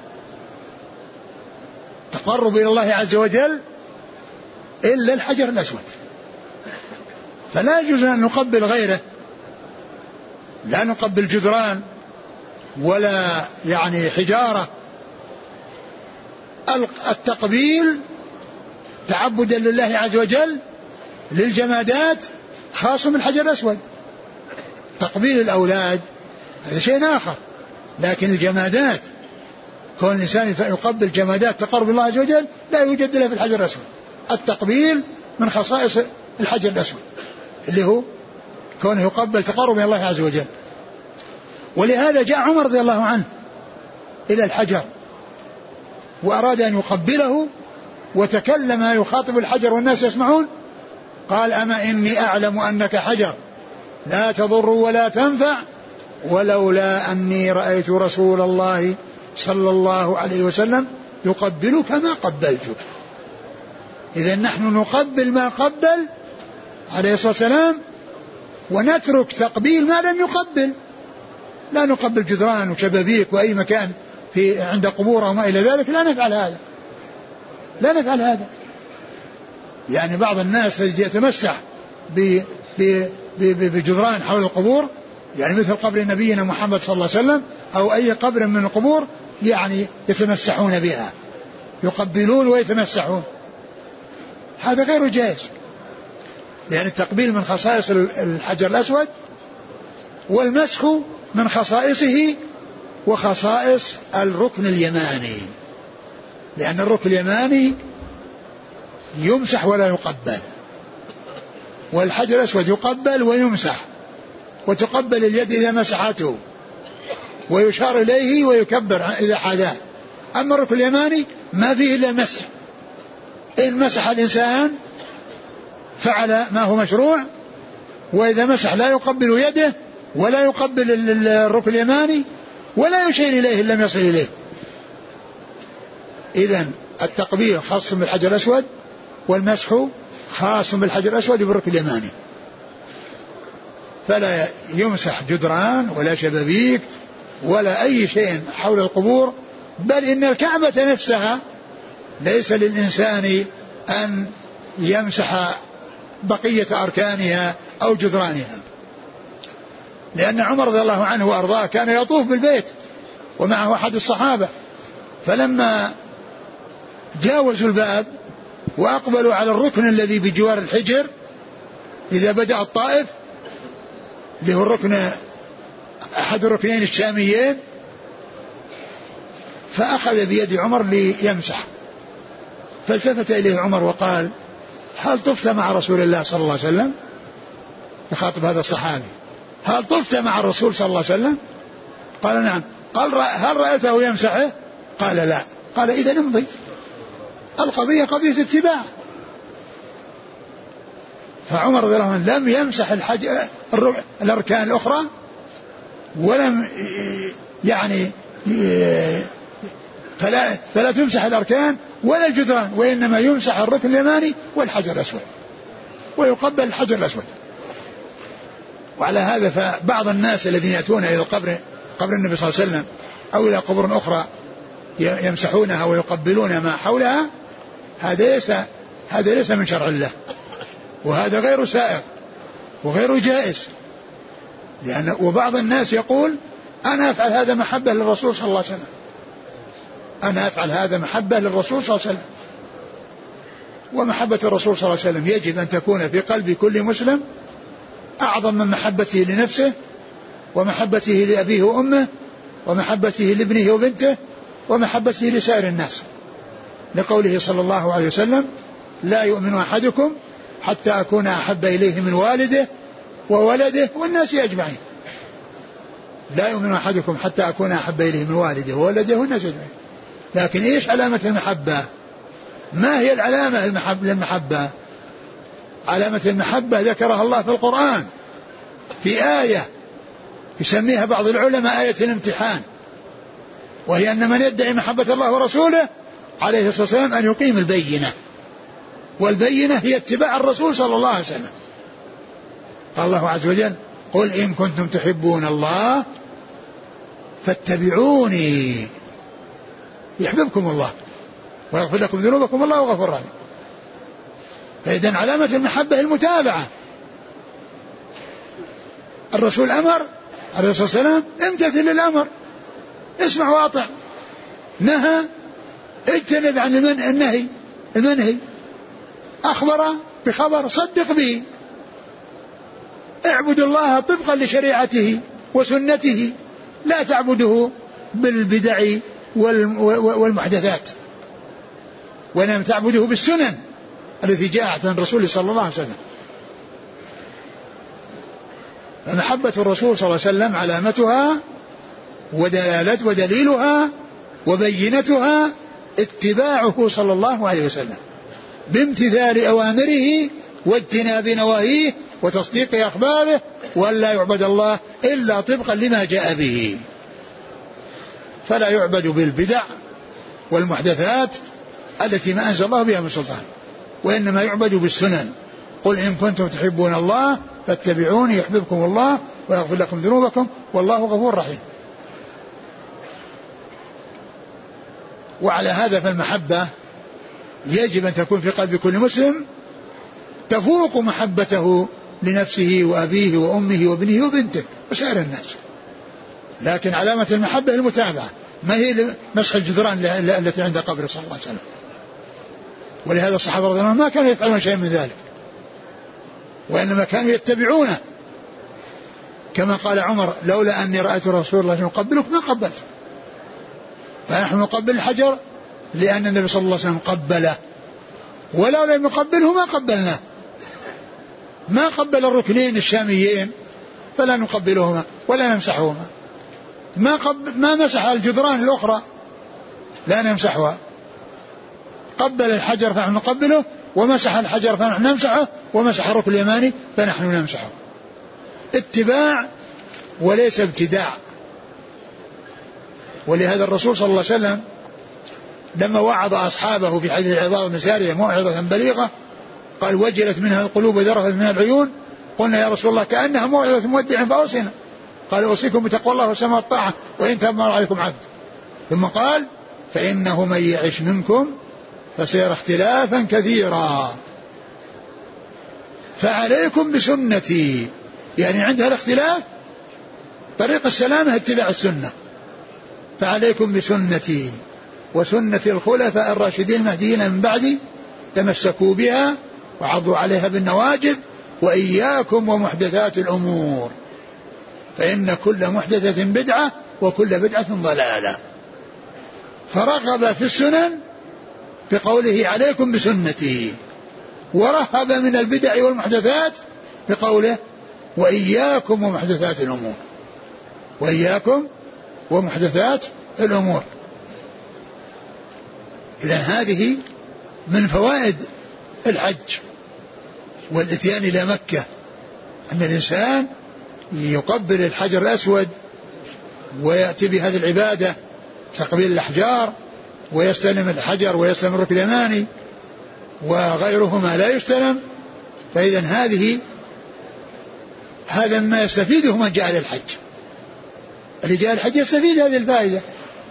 S1: تقرب إلى الله عز وجل إلا الحجر الأسود، فلا يجوز أن نقبل غيره، لا نقبل جدران ولا يعني حجارة. التقبيل تعبدا لله عز وجل للجمادات خاص بالحجر الأسود. تقبيل الأولاد هذا شيء آخر، لكن الجمادات كون الإنسان يقبل جمادات تقرب الله عز وجل لا يوجد له في الحجر الأسود. التقبيل من خصائص الحجر الأسود اللي هو كونه يقبل تقرب من الله عز وجل. ولهذا جاء عمر رضي الله عنه إلى الحجر وأراد أن يقبله وتكلم يخاطب الحجر والناس يسمعون، قال: أما إني أعلم أنك حجر لا تضر ولا تنفع، ولولا أني رأيت رسول الله صلى الله عليه وسلم يقبلك ما قبلتك. إذن نحن نقبل ما قبل عليه الصلاة والسلام ونترك تقبيل ما لم يقبل. لا نقبل جدران وشبابيك وأي مكان في عند قبور وما إلى ذلك، لا نفعل هذا، لا نفعل هذا. يعني بعض الناس يتمسح بجدران حول القبور، يعني مثل قبر نبينا محمد صلى الله عليه وسلم أو أي قبر من القبور، يعني يتمسحون بها، يقبلون ويتمسحون، هذا غير جائز، لأن التقبيل من خصائص الحجر الأسود، والمسح من خصائصه وخصائص الركن اليماني، لأن الركن اليماني يمسح ولا يقبل، والحجر الأسود يقبل ويمسح، وتقبل اليد إذا مسحته ويشار إليه ويكبر إذا حاذاه. أما الركن اليماني ما فيه إلا المسح، إن مسح الإنسان فعل ما هو مشروع، وإذا مسح لا يقبل يده ولا يقبل الركن اليماني ولا يشير إليه إن لم يصل إليه. إذن التقبيل خاص بالحجر الأسود، والمسح خاص بالحجر الأسود بالركن اليماني، فلا يمسح جدران ولا شبابيك ولا أي شيء حول القبور، بل إن الكعبة نفسها ليس للإنسان أن يمسح بقية أركانها أو جدرانها، لأن عمر رضي الله عنه وأرضاه كان يطوف بالبيت ومعه أحد الصحابة، فلما جاوزوا الباب وأقبلوا على الركن الذي بجوار الحجر إذا بدأ الطائف اللي هو الركن أحد الركنين الشاميين، فأخذ بيد عمر ليمسح، فالتفت إليه عمر وقال: هل طفت مع رسول الله صلى الله عليه وسلم؟ يخاطب هذا الصحابي: هل طفت مع الرسول صلى الله عليه وسلم؟ قال: نعم. قال: هل رأيته يمسحه؟ قال: لا. قال: إذا نمضي، القضية قضية اتباع. فعمر رضي الله عنه لم يمسح الحج الأركان الأخرى، ولم يعني فلا, فلا تمسح الأركان ولا الجدران، وإنما يمسح الركن اليماني والحجر الأسود، ويقبل الحجر الأسود. وعلى هذا فبعض الناس الذين يأتون إلى القبر قبر النبي صلى الله عليه وسلم أو إلى قبور أخرى يمسحونها ويقبلون ما حولها، هذا ليس هذا ليس من شرع الله، وهذا غير سائغ وغير جائز. لأن وبعض الناس يقول: أنا أفعل هذا محبة للرسول صلى الله عليه وسلم، أنا أفعل هذا محبة للرسول صلى الله عليه وسلم. ومحبة الرسول صلى الله عليه وسلم يجب أن تكون في قلب كل مسلم أعظم من محبته لنفسه، ومحبته لأبيه وأمه، ومحبته لابنه وبنته، ومحبته لسائر الناس، لقوله صلى الله عليه وسلم: لا يؤمن أحدكم حتى أكون أحب إليه من والده وولده والناس أجمعين. لا يؤمن أحدكم حتى أكون أحب إليه من والده وولده والناس أجمعين. لكن إيش علامة المحبة؟ ما هي العلامة للمحبة؟ علامة المحبة ذكرها الله في القرآن في آية يسميها بعض العلماء آية الامتحان، وهي أن من يدعي محبة الله ورسوله عليه الصلاة والسلام أن يقيم البينة، والبينة هي اتباع الرسول صلى الله عليه وسلم. قال الله عز وجل: قل إن كنتم تحبون الله فاتبعوني يحببكم الله ويغفر لكم ذنوبكم والله غفور رحيم. فإذن علامة المحبة المتابعة. الرسول أمر عليه الصلاة والسلام: امتثل الأمر، اسمع واطع. نهى، اجتنب عن النهي المنهي. أخبر بخبر، صدق به. اعبد الله طبقا لشريعته وسنته، لا تعبده بالبدع والمحدثات، وإنما تعبده بالسنن التي جاءت عن الرسول صلى الله عليه وسلم. فمحبة الرسول صلى الله عليه وسلم علامتها ودلالت ودليلها وبينتها اتباعه صلى الله عليه وسلم بامتثال أوامره واجتناب نواهيه وتصديق أخباره، ولا يعبد الله إلا طبقا لما جاء به. فلا يعبد بالبدع والمحدثات التي ما أنزل الله بها من سلطان، وإنما يعبد بالسنن. قل إن كنتم تحبون الله فاتبعوني يحببكم الله ويغفر لكم ذنوبكم والله غفور رحيم. وعلى هذا فالمحبة يجب أن تكون في قلب كل مسلم تفوق محبته لنفسه وأبيه وأمه وابنه وبنته وسائر الناس. لكن علامة المحبة المتابعة، ما هي مسح الجدران التي عند قبره صلى الله عليه وسلم. ولهذا الصحابة رضي الله عنهم ما كانوا يفعلون شيء من ذلك، وإنما كانوا يتبعونه، كما قال عمر: لولا أني رأيت رسول الله يقبلك ما قبلت. فنحن نقبل الحجر لأن النبي صلى الله عليه وسلم قبله، ولو لم يقبله ما قبلناه. ما قبل الركنين الشاميين فلا نقبلهما ولا نمسحهما، ما, قبل ما مسح الجدران الأخرى لا نمسحها. قبل الحجر فنحن نقبله، ومسح الحجر فنحن نمسحه، ومسح الركن اليماني فنحن نمسحه. اتباع وليس ابتداع. ولهذا الرسول صلى الله عليه وسلم لما وعظ أصحابه في حديث العباد بن سارية موعظة بليغة قال: وجلت منها القلوب وذرفت منها العيون. قلنا: يا رسول الله كأنها موعظة مودع فأوصنا. قال: أوصيكم بتقوى الله والسمع والطاعة وإن تأمر عليكم عبد. ثم قال: فإنه من يعش منكم فسيرى اختلافا كثيرا فعليكم بسنتي. يعني عندها الاختلاف طريق السلامة اتباع السنة. فعليكم بسنتي وسنة الخلفاء الراشدين المهديين من بعدي تمسكوا بها وعضوا عليها بالنواجذ وإياكم ومحدثات الأمور فإن كل محدثة بدعة وكل بدعة ضلالة. فرغب في السنن بقوله عليكم بسنتي، ورهب من البدع والمحدثات بقوله وإياكم ومحدثات الأمور، وإياكم ومحدثات الأمور. إذن هذه من فوائد الحج والاتيان إلى مكة، أن الإنسان يقبل الحجر الأسود ويأتي بهذه العبادة تقبيل الأحجار، ويستلم الحجر ويستلم الركن اليماني وغيرهما لا يستلم. فإذا هذه هذا ما يستفيده من جاء للحج، اللي جاء الحج يستفيد هذه الفائدة.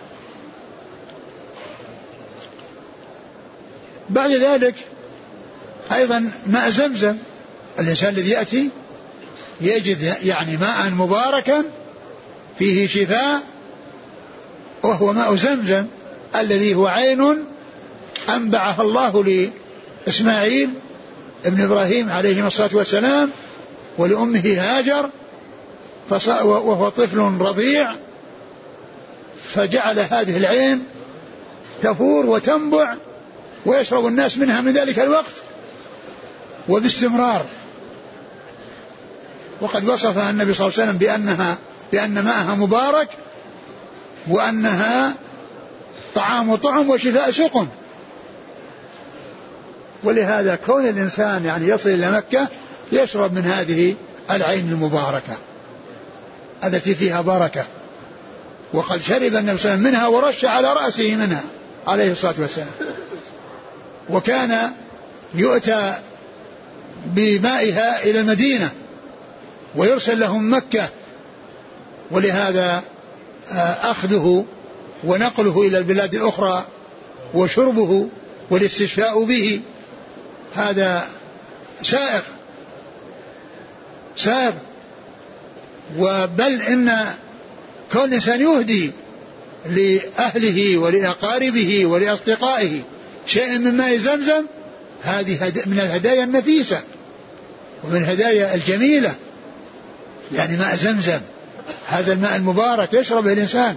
S1: بعد ذلك أيضا ماء زمزم، الإنسان الذي يأتي يجد يعني ماء مباركا فيه شفاء، وهو ماء زمزم الذي هو عين أنبعها الله لإسماعيل ابن إبراهيم عليه الصلاة والسلام ولأمه هاجر، وهو طفل رضيع، فجعل هذه العين تفور وتنبع ويشرب الناس منها من ذلك الوقت وباستمرار. وقد وصفها النبي صلى الله عليه وسلم بأنها بأن ماءها مبارك، وأنها طعام طعم وشفاء سقم. ولهذا كون الإنسان يعني يصل إلى مكة يشرب من هذه العين المباركة التي فيها بركة. وقد شرب النبي صلى الله عليه وسلم منها ورش على رأسه منها عليه الصلاة والسلام. وكان يؤتى بمائها إلى المدينة ويرسل لهم مكة، ولهذا أخذه ونقله إلى البلاد الأخرى وشربه والاستشفاء به هذا سائغ سائغ. وبل إن كون الإنسان يهدي لأهله ولأقاربه ولأصدقائه شيء من ماء زمزم، هذه من الهدايا النفيسة ومن الهدايا الجميلة. يعني ماء زمزم هذا الماء المبارك يشربه الإنسان،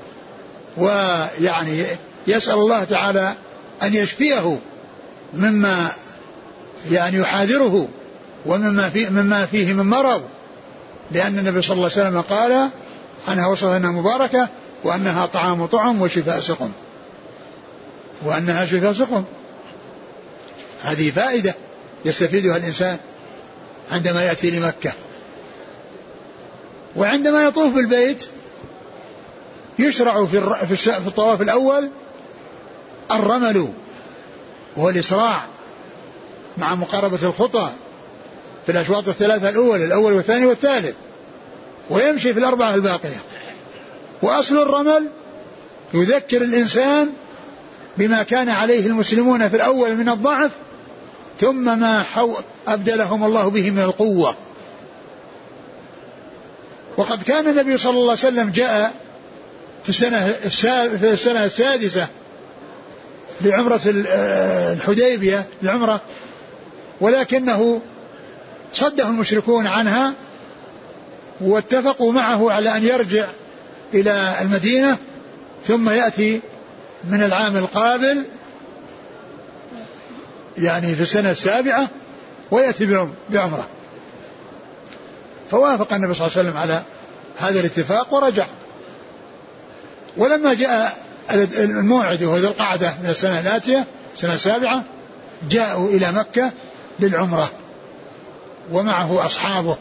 S1: ويعني يسأل الله تعالى أن يشفيه مما يعني يحاذره ومما فيه, مما فيه من مرض، لأن النبي صلى الله عليه وسلم قال عنها وصفها أنها مباركة وأنها طعام طعم وشفاء سقم، وأنها شفاء سقم. هذه فائدة يستفيدها الإنسان عندما يأتي لمكة. وعندما يطوف بالبيت يشرع في الطواف الأول الرمل، وهو الإسراع مع مقاربة الخطى في الأشواط الثلاثة الأول الأول والثاني والثالث، ويمشي في الأربعة الباقية. وأصل الرمل يذكر الإنسان بما كان عليه المسلمون في الأول من الضعف، ثم ما أبدلهم الله به من القوة. وقد كان النبي صلى الله عليه وسلم جاء في السنة, في السنة السادسة لعمرة الحديبية العمرة، ولكنه صده المشركون عنها واتفقوا معه على أن يرجع إلى المدينة ثم يأتي من العام القابل يعني في السنة السابعة ويأتي بعمرة. فوافق النبي صلى الله عليه وسلم على هذا الاتفاق ورجع. ولما جاء الموعد وهو ذي القعدة من السنة الآتية السنة السابعة جاءوا إلى مكة للعمرة ومعه أصحابه.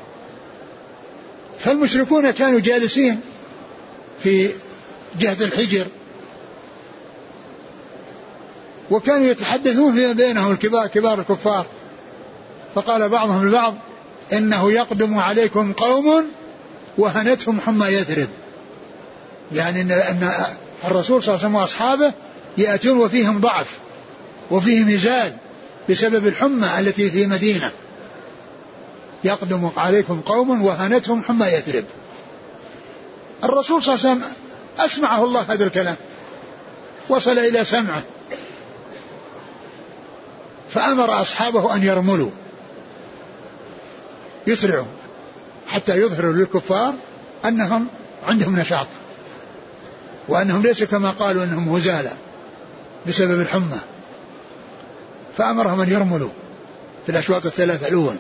S1: فالمشركون كانوا جالسين في جهة الحجر، وكانوا يتحدثون فيما بينهم الكبار كبار الكفار. فقال بعضهم لبعض إنه يقدم عليكم قوم وهنتهم حمى يثرب، يعني أن الرسول صلى الله عليه وسلم وأصحابه يأتون وفيهم ضعف وفيهم نزال بسبب الحمى التي في مدينة. يقدم عليكم قوم وهنتهم حمى يثرب. الرسول صلى الله عليه وسلم أسمعه الله هذا الكلام، وصل إلى سمعه، فأمر أصحابه أن يرملوا يسرعوا حتى يظهروا للكفار أنهم عندهم نشاط، وأنهم ليسوا كما قالوا أنهم هزالة بسبب الحمى. فأمرهم أن يرملوا في الأشواط الثلاثة الأول.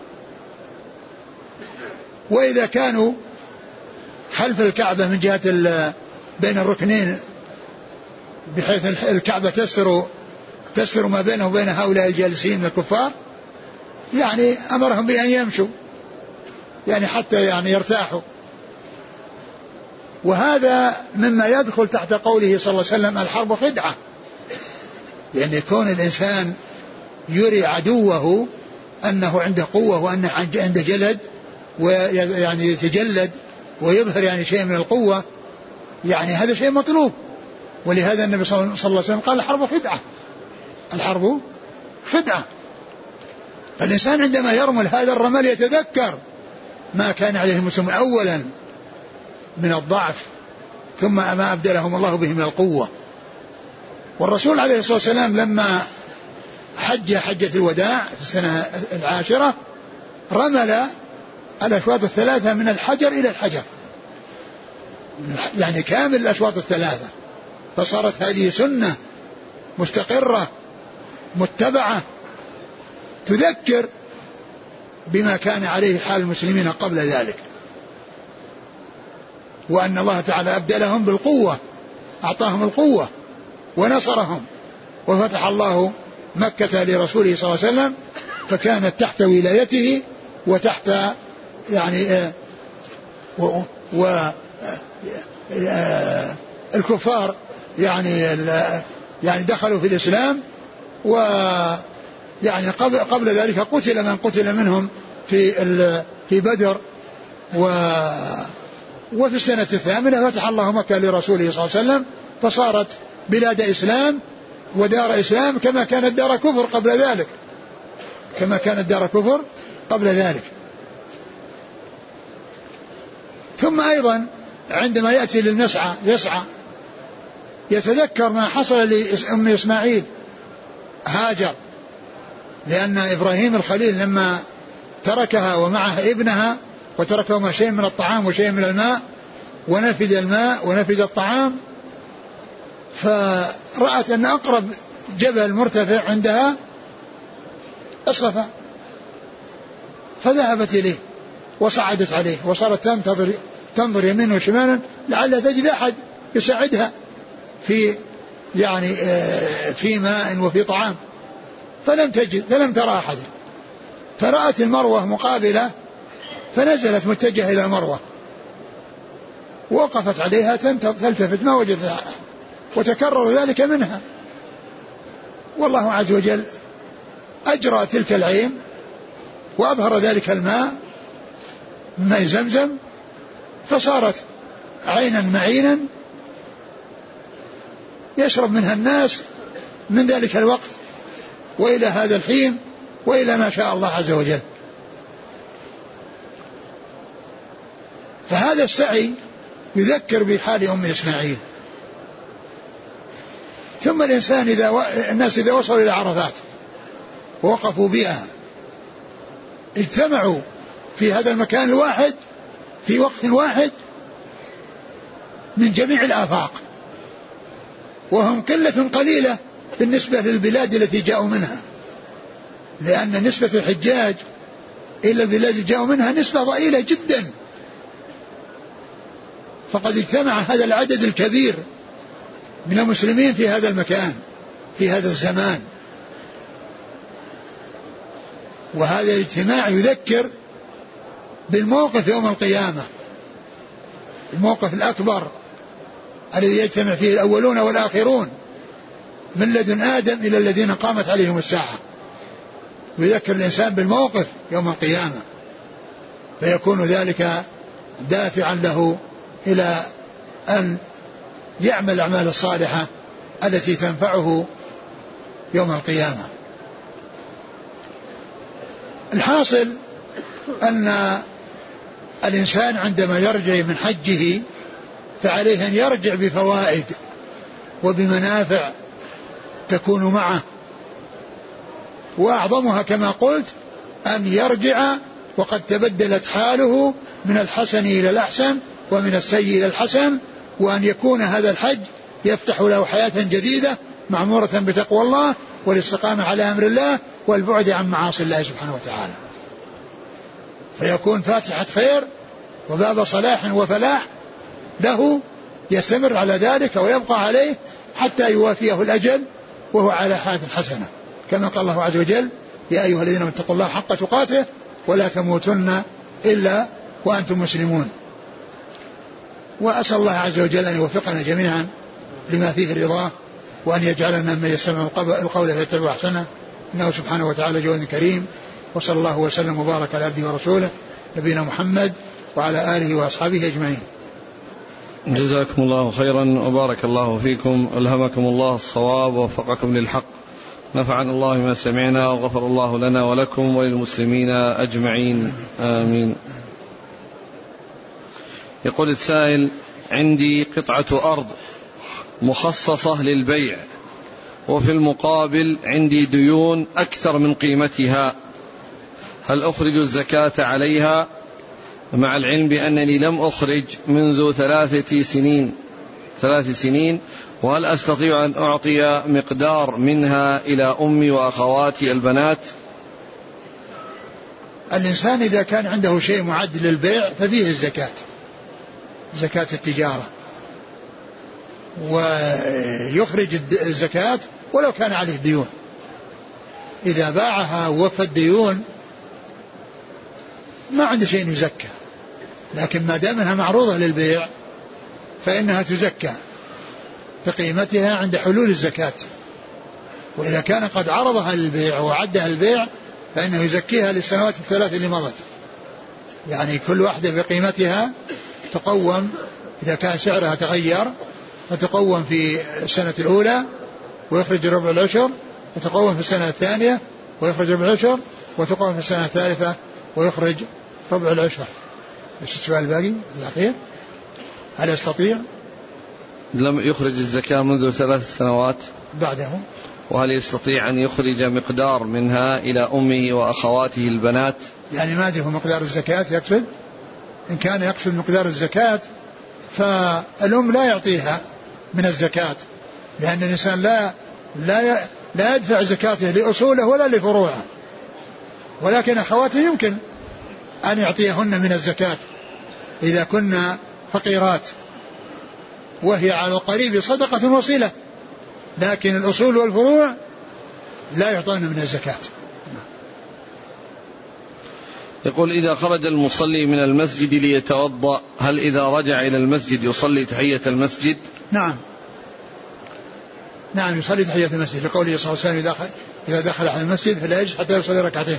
S1: وإذا كانوا خلف الكعبة من جهة بين الركنين بحيث الكعبة تستر تستر ما بينه وبين هؤلاء الجالسين من الكفار، يعني أمرهم بأن يمشوا يعني حتى يعني يرتاحوا. وهذا مما يدخل تحت قوله صلى الله عليه وسلم الحرب خدعة، لأن يكون الإنسان يري عدوه أنه عنده قوة وأنه عنده جلد ويعني يتجلد ويظهر يعني شيء من القوة، يعني هذا شيء مطلوب. ولهذا النبي صلى الله عليه وسلم قال الحرب خدعة، الحرب خدعة. الإنسان عندما يرمل هذا الرمل يتذكر ما كان عليه المسلمون أولا من الضعف، ثم ما أبدلهم الله به من القوة. والرسول عليه الصلاة والسلام لما حج حجة الوداع في السنة العاشرة رمل الأشواط الثلاثة من الحجر إلى الحجر، يعني كامل الأشواط الثلاثة، فصارت هذه سنة مستقرة متبعة تذكر بما كان عليه حال المسلمين قبل ذلك، وأن الله تعالى أبدلهم بالقوة، أعطاهم القوة ونصرهم، وفتح الله مكة لرسوله صلى الله عليه وسلم، فكانت تحت ولايته وتحت يعني و, و الكفار يعني يعني دخلوا في الإسلام، ويعني قبل قبل ذلك قتل من قتل منهم في في بدر، و وفي السنة الثامنة فتح الله مكة لرسوله صلى الله عليه وسلم، فصارت بلاد إسلام ودار إسلام كما كانت دار كفر قبل ذلك، كما كانت دار كفر قبل ذلك. ثم أيضا عندما يأتي للمسعى يسعى يتذكر ما حصل لأم إسماعيل هاجر، لأن إبراهيم الخليل لما تركها ومعها ابنها وتركهما شيء من الطعام وشيء من الماء ونفد الماء ونفد الطعام، فرأت أن أقرب جبل مرتفع عندها الصفا، فذهبت إليه وصعدت عليه وصارت تنتظر تنظر يمين وشمالا لعلها تجد أحد يساعدها في يعني في ماء وفي طعام، فلم تجد فلم ترى أحد، فرأت المروة مقابلة فنزلت متجهة إلى المروة، وقفت عليها تلتفت ما وجدت، وتكرر ذلك منها، والله عز وجل أجرى تلك العين وأظهر ذلك الماء ماء زمزم، فصارت عينا معينا يشرب منها الناس من ذلك الوقت وإلى هذا الحين وإلى ما شاء الله عز وجل. فهذا السعي يذكر بحال أم إسماعيل. ثم الإنسان إذا و... الناس إذا وصلوا إلى عرفات ووقفوا بها اجتمعوا في هذا المكان الواحد في وقت واحد من جميع الآفاق، وهم قلة قليلة بالنسبة للبلاد التي جاءوا منها، لأن نسبة الحجاج إلى البلاد التي جاءوا منها نسبة ضئيلة جدا، فقد اجتمع هذا العدد الكبير من المسلمين في هذا المكان في هذا الزمان. وهذا الاجتماع يذكر بالموقف يوم القيامة، الموقف الأكبر الذي يجتمع فيه الأولون والآخرون من لدن آدم إلى الذين قامت عليهم الساعة، ويذكر الإنسان بالموقف يوم القيامة، فيكون ذلك دافعا له إلى أن يعمل الأعمال الصالحة التي تنفعه يوم القيامة. الحاصل أن الإنسان عندما يرجع من حجه فعليه أن يرجع بفوائد وبمنافع تكون معه، وأعظمها كما قلت أن يرجع وقد تبدلت حاله من الحسن إلى الأحسن ومن السيء إلى الحسن، وأن يكون هذا الحج يفتح له حياة جديدة معمورة بتقوى الله، والاستقامة على أمر الله والبعد عن معاصي الله سبحانه وتعالى، فيكون فاتحة خير وباب صلاح وفلاح له، يستمر على ذلك ويبقى عليه حتى يوافيه الأجل وهو على حال حسنة، كما قال الله عز وجل: يا أيها الذين اتقوا الله حق تقاته ولا تموتن إلا وأنتم مسلمون. وأسأل الله عز وجل أن يوفقنا جميعا لما فيه رضاه، وأن يجعلنا من يستمع القول فيتبع أحسنه، إنه سبحانه وتعالى جواد كريم. وصلى الله وسلم وبارك على عبده ورسوله نبينا محمد وعلى آله وأصحابه أجمعين.
S2: جزاكم الله خيرا وبارك الله فيكم، ألهمكم الله الصواب ووفقكم للحق، نفعنا الله ما سمعنا وغفر الله لنا ولكم وللمسلمين أجمعين، آمين. يقول السائل: عندي قطعة أرض مخصصة للبيع، وفي المقابل عندي ديون أكثر من قيمتها، هل أخرج الزكاة عليها؟ مع العلم بأنني لم أخرج منذ ثلاثة سنين ثلاث سنين وهل أستطيع أن أعطي مقدار منها إلى أمي وأخواتي البنات؟
S1: الإنسان إذا كان عنده شيء معد للبيع ففيه الزكاة، زكاة التجارة، ويخرج الزكاة ولو كان عليه ديون، إذا باعها ووفى الديون ما عنده شيء يزكى، لكن ما دام انها معروضة للبيع فإنها تزكى بقيمتها عند حلول الزكاة، وإذا كان قد عرضها للبيع وعدها البيع فإنه يزكيها للسنوات الثلاث اللي مضت، يعني كل واحدة بقيمتها تقوم، إذا كان سعرها تغير فتقوم في السنة الأولى ويخرج ربع العشر، وتقوم في السنة الثانية ويخرج ربع العشر، وتقوم في السنة الثالثة ويخرج ربع العشر. ايش السؤال الباقي الأخير؟ هل يستطيع؟
S2: لم يخرج الزكاة منذ ثلاث سنوات
S1: بعده،
S2: وهل يستطيع أن يخرج مقدار منها إلى أمه وأخواته البنات؟
S1: يعني ما أدري مقدار الزكاة يقصد، إن كان يقصد مقدار الزكاة فالأم لا يعطيها من الزكاة، لأن الإنسان لا لا لا يدفع زكاته لأصوله ولا لفروعه، ولكن أخواته يمكن أن يعطيهن من الزكاة إذا كنا فقيرات، وهي على القريب صدقة وصلة، لكن الأصول والفروع لا يعطون من الزكاة.
S2: يقول: إذا خرج المصلي من المسجد ليتوضأ هل إذا رجع إلى المسجد يصلي تحية المسجد؟
S1: نعم نعم يصلي تحية المسجد، لقوله صلى الله عليه وسلم: إذا دخل على المسجد فلا يجلس حتى يصلي ركعتين.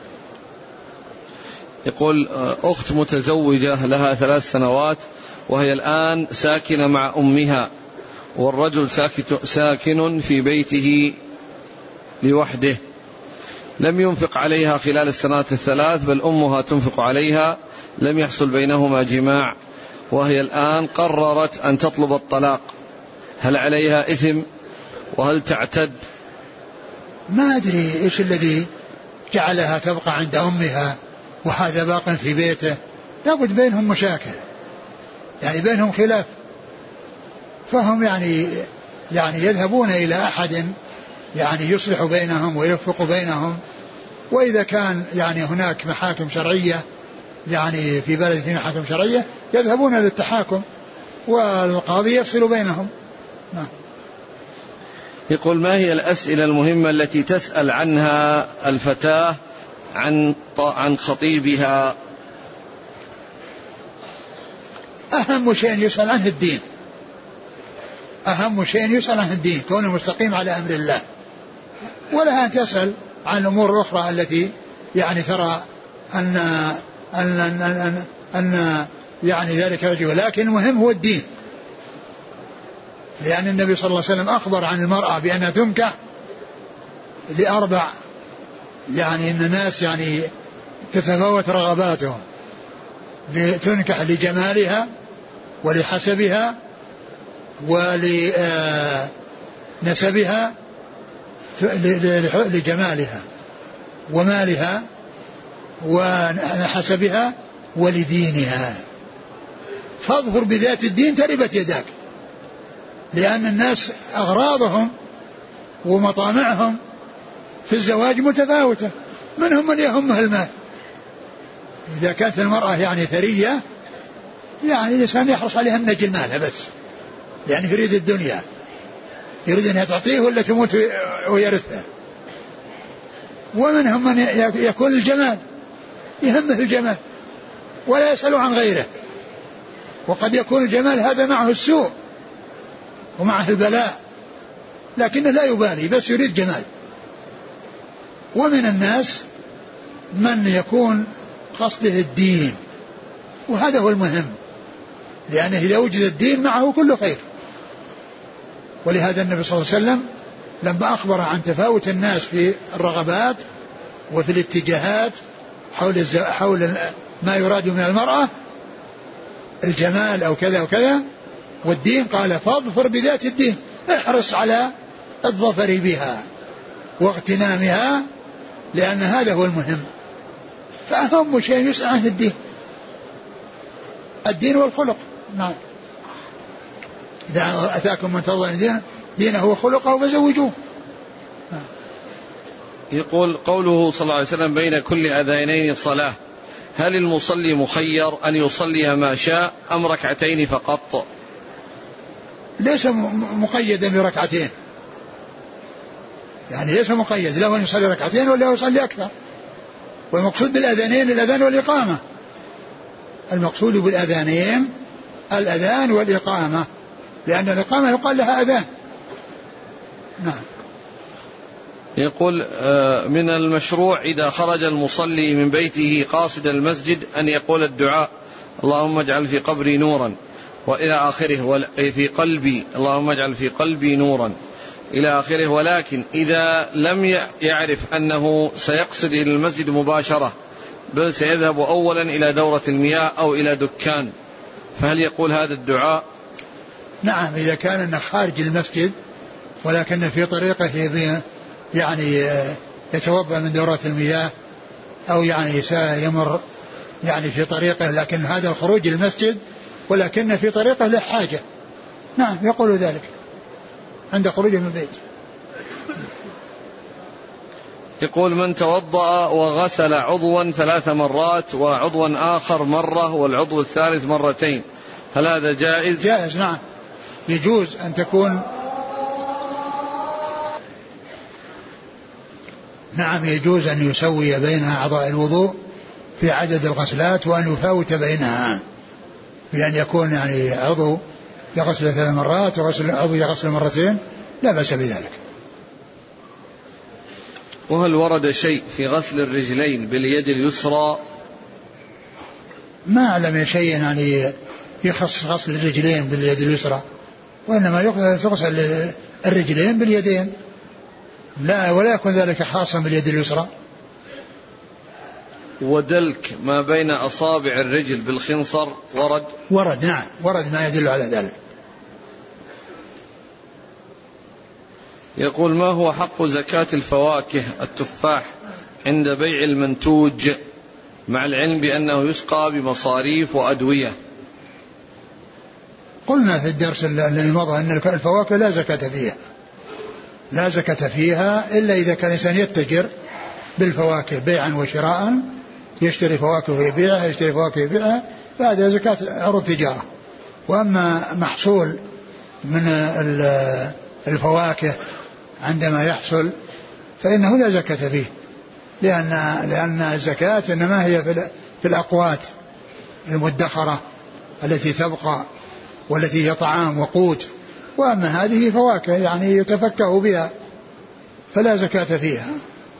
S2: يقول: أخت متزوجة لها ثلاث سنوات وهي الآن ساكنة مع أمها، والرجل ساكن في بيته لوحده، لم ينفق عليها خلال السنوات الثلاث بل أمها تنفق عليها، لم يحصل بينهما جماع، وهي الآن قررت أن تطلب الطلاق، هل عليها إثم وهل تعتد؟
S1: ما أدري إيش الذي جعلها تبقى عند أمها وهذا باق في بيته، لابد بينهم مشاكل، يعني بينهم خلاف، فهم يعني يعني يذهبون إلى أحد يعني يصلح بينهم ويوفق بينهم، وإذا كان يعني هناك محاكم شرعية، يعني في بلد فيه محاكم شرعية يذهبون للتحاكم والقاضي يفصل بينهم. نعم.
S2: يقول: ما هي الأسئلة المهمة التي تسأل عنها الفتاة عن عن خطيبها؟
S1: أهم شيء يسأل عنه الدين، أهم شيء يسأل عنه الدين، كونه مستقيم على أمر الله، ولها أن تسأل عن الأمور الأخرى التي يعني ترى أن أن أن, أن, أن يعني ذلك يجب، لكن المهم هو الدين، لأن النبي صلى الله عليه وسلم أخبر عن المرأة بأنها تنكح لأربع، يعني إن الناس يعني تتفاوت رغباتهم، تنكح لجمالها ولحسبها ولنسبها، لجمالها ومالها ونحسبها ولدينها، فاظهر بذات الدين تربت يداك، لأن الناس أغراضهم ومطامعهم في الزواج متفاوتة، منهم من يهمه المال. إذا كانت المرأة يعني ثرية يعني الإنسان يحرص عليها من أجل مالها بس، يعني يريد الدنيا، يريد أن تعطيه ولا تموت ويرثها. ومنهم من يكون الجمال، يهمه الجمال ولا يسأل عن غيره. وقد يكون الجمال هذا معه السوء ومعه البلاء، لكنه لا يبالي بس يريد جمال. ومن الناس من يكون قصده الدين، وهذا هو المهم، لأنه إذا وجد الدين معه كل خير. ولهذا النبي صلى الله عليه وسلم لما أخبر عن تفاوت الناس في الرغبات وفي الاتجاهات حول, حول ما يراد من المرأة، الجمال أو كذا وكذا والدين، قال فاظفر بذات الدين، احرص على الظفر بها واغتنامها، لأن هذا هو المهم. فأهم شيء يسأل عنه الدين، الدين والخلق. نعم، إذا أتاكم من ترضون دينه وخلقه فزوجوه.
S2: يقول قوله صلى الله عليه وسلم بين كل أذانين صلاة، هل المصلي مخير أن يصلي ما شاء أم ركعتين فقط؟
S1: ليس مقيدا بركعتين، يعني ليس مقيد له أن يصلي ركعتين ولا يصلي أكثر. والمقصود بالأذانين الأذان والإقامة، المقصود بالأذانين الأذان والإقامة، لأن الإقامة يقال لها أذان. نعم.
S2: يقول من المشروع إذا خرج المصلي من بيته قاصد المسجد أن يقول الدعاء اللهم اجعل في قبري نورا وإلى آخره، في قلبي اللهم اجعل في قلبي نورا إلى آخره، ولكن إذا لم يعرف أنه سيقصد إلى المسجد مباشرة بل سيذهب أولا إلى دورة المياه أو إلى دكان، فهل يقول هذا الدعاء؟
S1: نعم، إذا كان أنه خارج المسجد ولكن في طريقه يعني يتوضأ من دورات المياه أو يعني سيمر يعني في طريقه، لكن هذا الخروج للمسجد ولكن في طريقه له حاجة، نعم يقول ذلك عند خروجه من البيت.
S2: يقول من توضأ وغسل عضوا ثلاث مرات وعضوا آخر مرة والعضو الثالث مرتين، هل هذا جائز؟
S1: جائز، نعم، يجوز أن تكون، نعم يجوز أن يسوي بين أعضاء الوضوء في عدد الغسلات وأن يفاوت بينها، بأن يكون يعني عضو يغسل ثلاث مرات وغسل عضو يغسل مرتين، لا بأس بذلك.
S2: وهل ورد شيء في غسل الرجلين باليد اليسرى؟
S1: ما أعلم شيء يعني يخص غسل الرجلين باليد اليسرى، وإنما يغسل الرجلين باليدين، لا ولا يكون ذلك خاصا باليد اليسرى.
S2: ودلك ما بين أصابع الرجل بالخنصر ورد؟
S1: ورد، نعم ورد ما يدل على ذلك.
S2: يقول ما هو حق زكاة الفواكه التفاح عند بيع المنتوج مع العلم بأنه يسقى بمصاريف وأدوية؟
S1: قلنا في الدرس الذي مضى أن الفواكه لا زكاة فيها، لا زكاة فيها إلا إذا كان الإنسان يتجر بالفواكه بيعا وشراء، يشتري فواكه ويبيعها يشتري فواكه ويبيعها، فهذا زكاة عروض تجارة. وأما محصول من الفواكه عندما يحصل فإنه لا زكاة فيه، لأن لأن الزكاة إنما هي في الأقوات المدخرة التي تبقى والتي هي طعام وقوت، وأما هذه فواكه يعني يتفكه بها فلا زكاة فيها.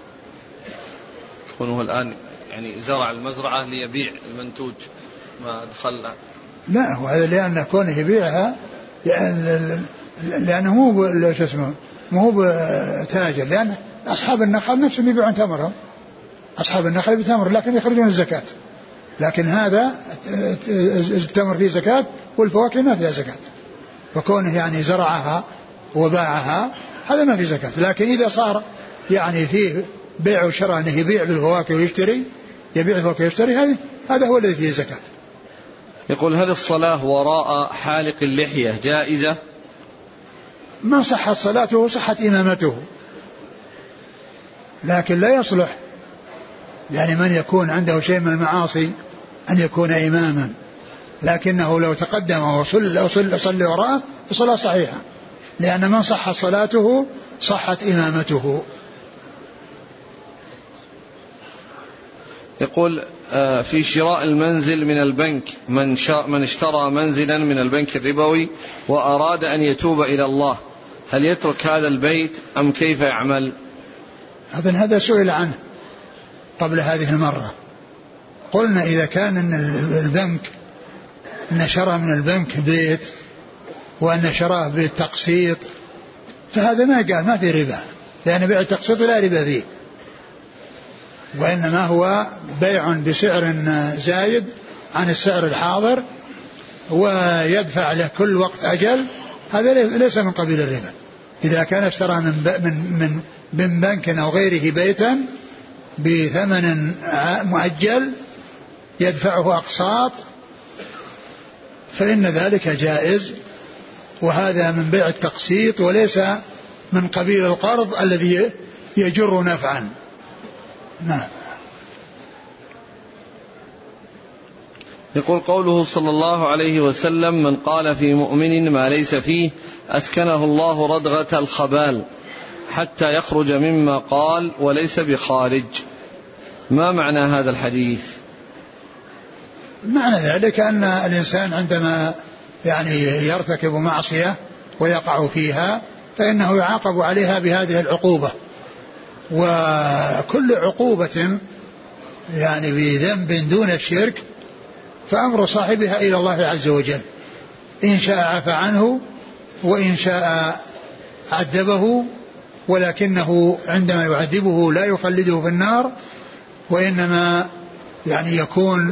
S2: هو الآن يعني زرع المزرعة ليبيع المنتوج ما أدخل،
S1: لا هو هذا لأن كونه يبيعها لأن لأنه مو شو اسمه مو بتاجر، لأن أصحاب النخل نفسهم يبيعون تمرهم، أصحاب النخل بتمر لكن يخرجون الزكاة، لكن هذا التمر فيه زكاة والفواكه ما فيها زكاة، فكونه يعني زرعها وباعها هذا ما في زكاة. لكن إذا صار يعني فيه بيع وشراء أنه يبيع بالفواكه ويشتري يبيع الفواكه ويشتري، هذا هذا هو الذي فيه زكاة.
S2: يقول هل الصلاة وراء حالق اللحية جائزة؟
S1: من صحت صلاته صحت إمامته، لكن لا يصلح يعني من يكون عنده شيء من المعاصي أن يكون إماما، لكنه لو تقدم وصلى صلى وراءه الصلاة صحيحة، لأن من صحت صلاته صحت إمامته.
S2: يقول في شراء المنزل من البنك، من, من اشترى منزلا من البنك الربوي وأراد أن يتوب إلى الله، هل يترك هذا البيت أم كيف يعمل؟
S1: هذا هذا سئل عنه قبل هذه المرة. قلنا إذا كان إن البنك إن شرى من البنك بيت وأن شراه بالتقسيط فهذا ما قال ما في ربا، لأن بيع التقسيط لا ربا فيه، وإنما هو بيع بسعر زايد عن السعر الحاضر ويدفع له كل وقت أجل، هذا ليس من قبيل الربا. إذا كان اشترى من من من بنك أو غيره بيتا بثمن مؤجل يدفعه أقساط فإن ذلك جائز، وهذا من بيع التقسيط وليس من قبيل القرض الذي يجر نفعا. نعم.
S2: يقول قوله صلى الله عليه وسلم: من قال في مؤمن ما ليس فيه أسكنه الله ردغة الخبال حتى يخرج مما قال وليس بخارج، ما معنى هذا الحديث؟
S1: معنى ذلك أن الإنسان عندما يعني يرتكب معصية ويقع فيها فإنه يعاقب عليها بهذه العقوبة، وكل عقوبة يعني بذنب دون الشرك فأمر صاحبها إلى الله عز وجل، إن شاء عفى عنه وإن شاء عذبه، ولكنه عندما يعذبه لا يخلده في النار، وإنما يعني يكون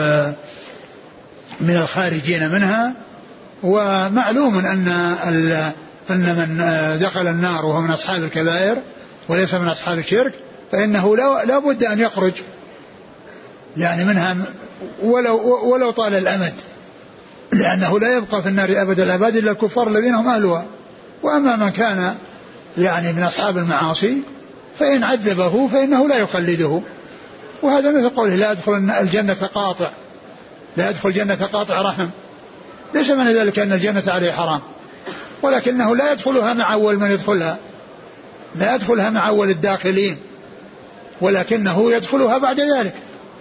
S1: من الخارجين منها. ومعلوم أن أن من دخل النار وهو من أصحاب الكبائر وليس من أصحاب الشرك فإنه لا بد أن يخرج يعني منها ولو, ولو طال الأمد، لأنه لا يبقى في النار أبد الأبد إلا الكفار الذين هم أهلها. وأما من كان يعني من أصحاب المعاصي فإن عذبه فإنه لا يخلده، وهذا مثل قوله: لا يدخل الجنة قاطع لا يدخل الجنة قاطع رحم. ليس من ذلك أن الجنة عليه حرام، ولكنه لا يدخلها مع أول من يدخلها، لا يدخلها مع أول الداخلين، ولكنه يدخلها بعد ذلك.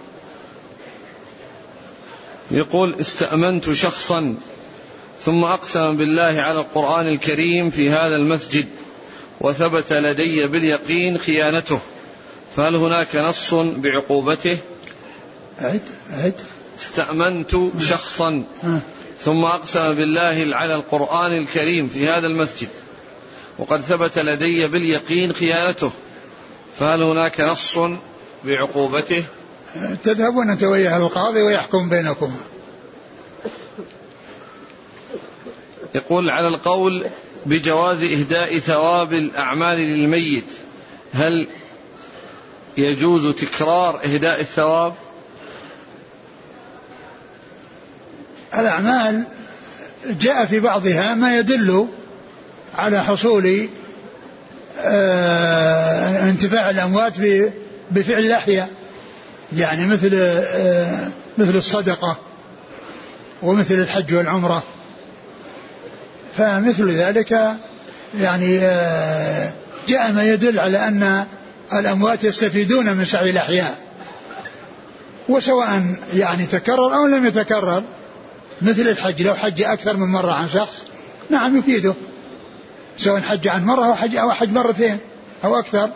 S2: يقول: استأمنت شخصا ثم أقسم بالله على القرآن الكريم في هذا المسجد وثبت لدي باليقين خيانته، فهل هناك نص بعقوبته؟
S1: أعد أعد
S2: استأمنت شخصا ثم أقسم بالله على القرآن الكريم في هذا المسجد وقد ثبت لدي باليقين خيانته، فهل هناك نص بعقوبته؟
S1: تذهبون أنت وياه القاضي ويحكم بينكما.
S2: يقول: على القول بجواز إهداء ثواب الأعمال للميت، هل يجوز تكرار إهداء الثواب؟
S1: الأعمال جاء في بعضها ما يدل على حصول اه انتفاع الأموات بفعل الأحياء، يعني مثل اه مثل الصدقة ومثل الحج والعمرة، فمثل ذلك يعني اه جاء ما يدل على أن الأموات يستفيدون من سعي الأحياء، وسواء يعني تكرر أو لم يتكرر. مثل الحج، لو حج أكثر من مرة عن شخص نعم يفيده، سواء حج عن مرة أو حج, أو حج مرتين أو أكثر.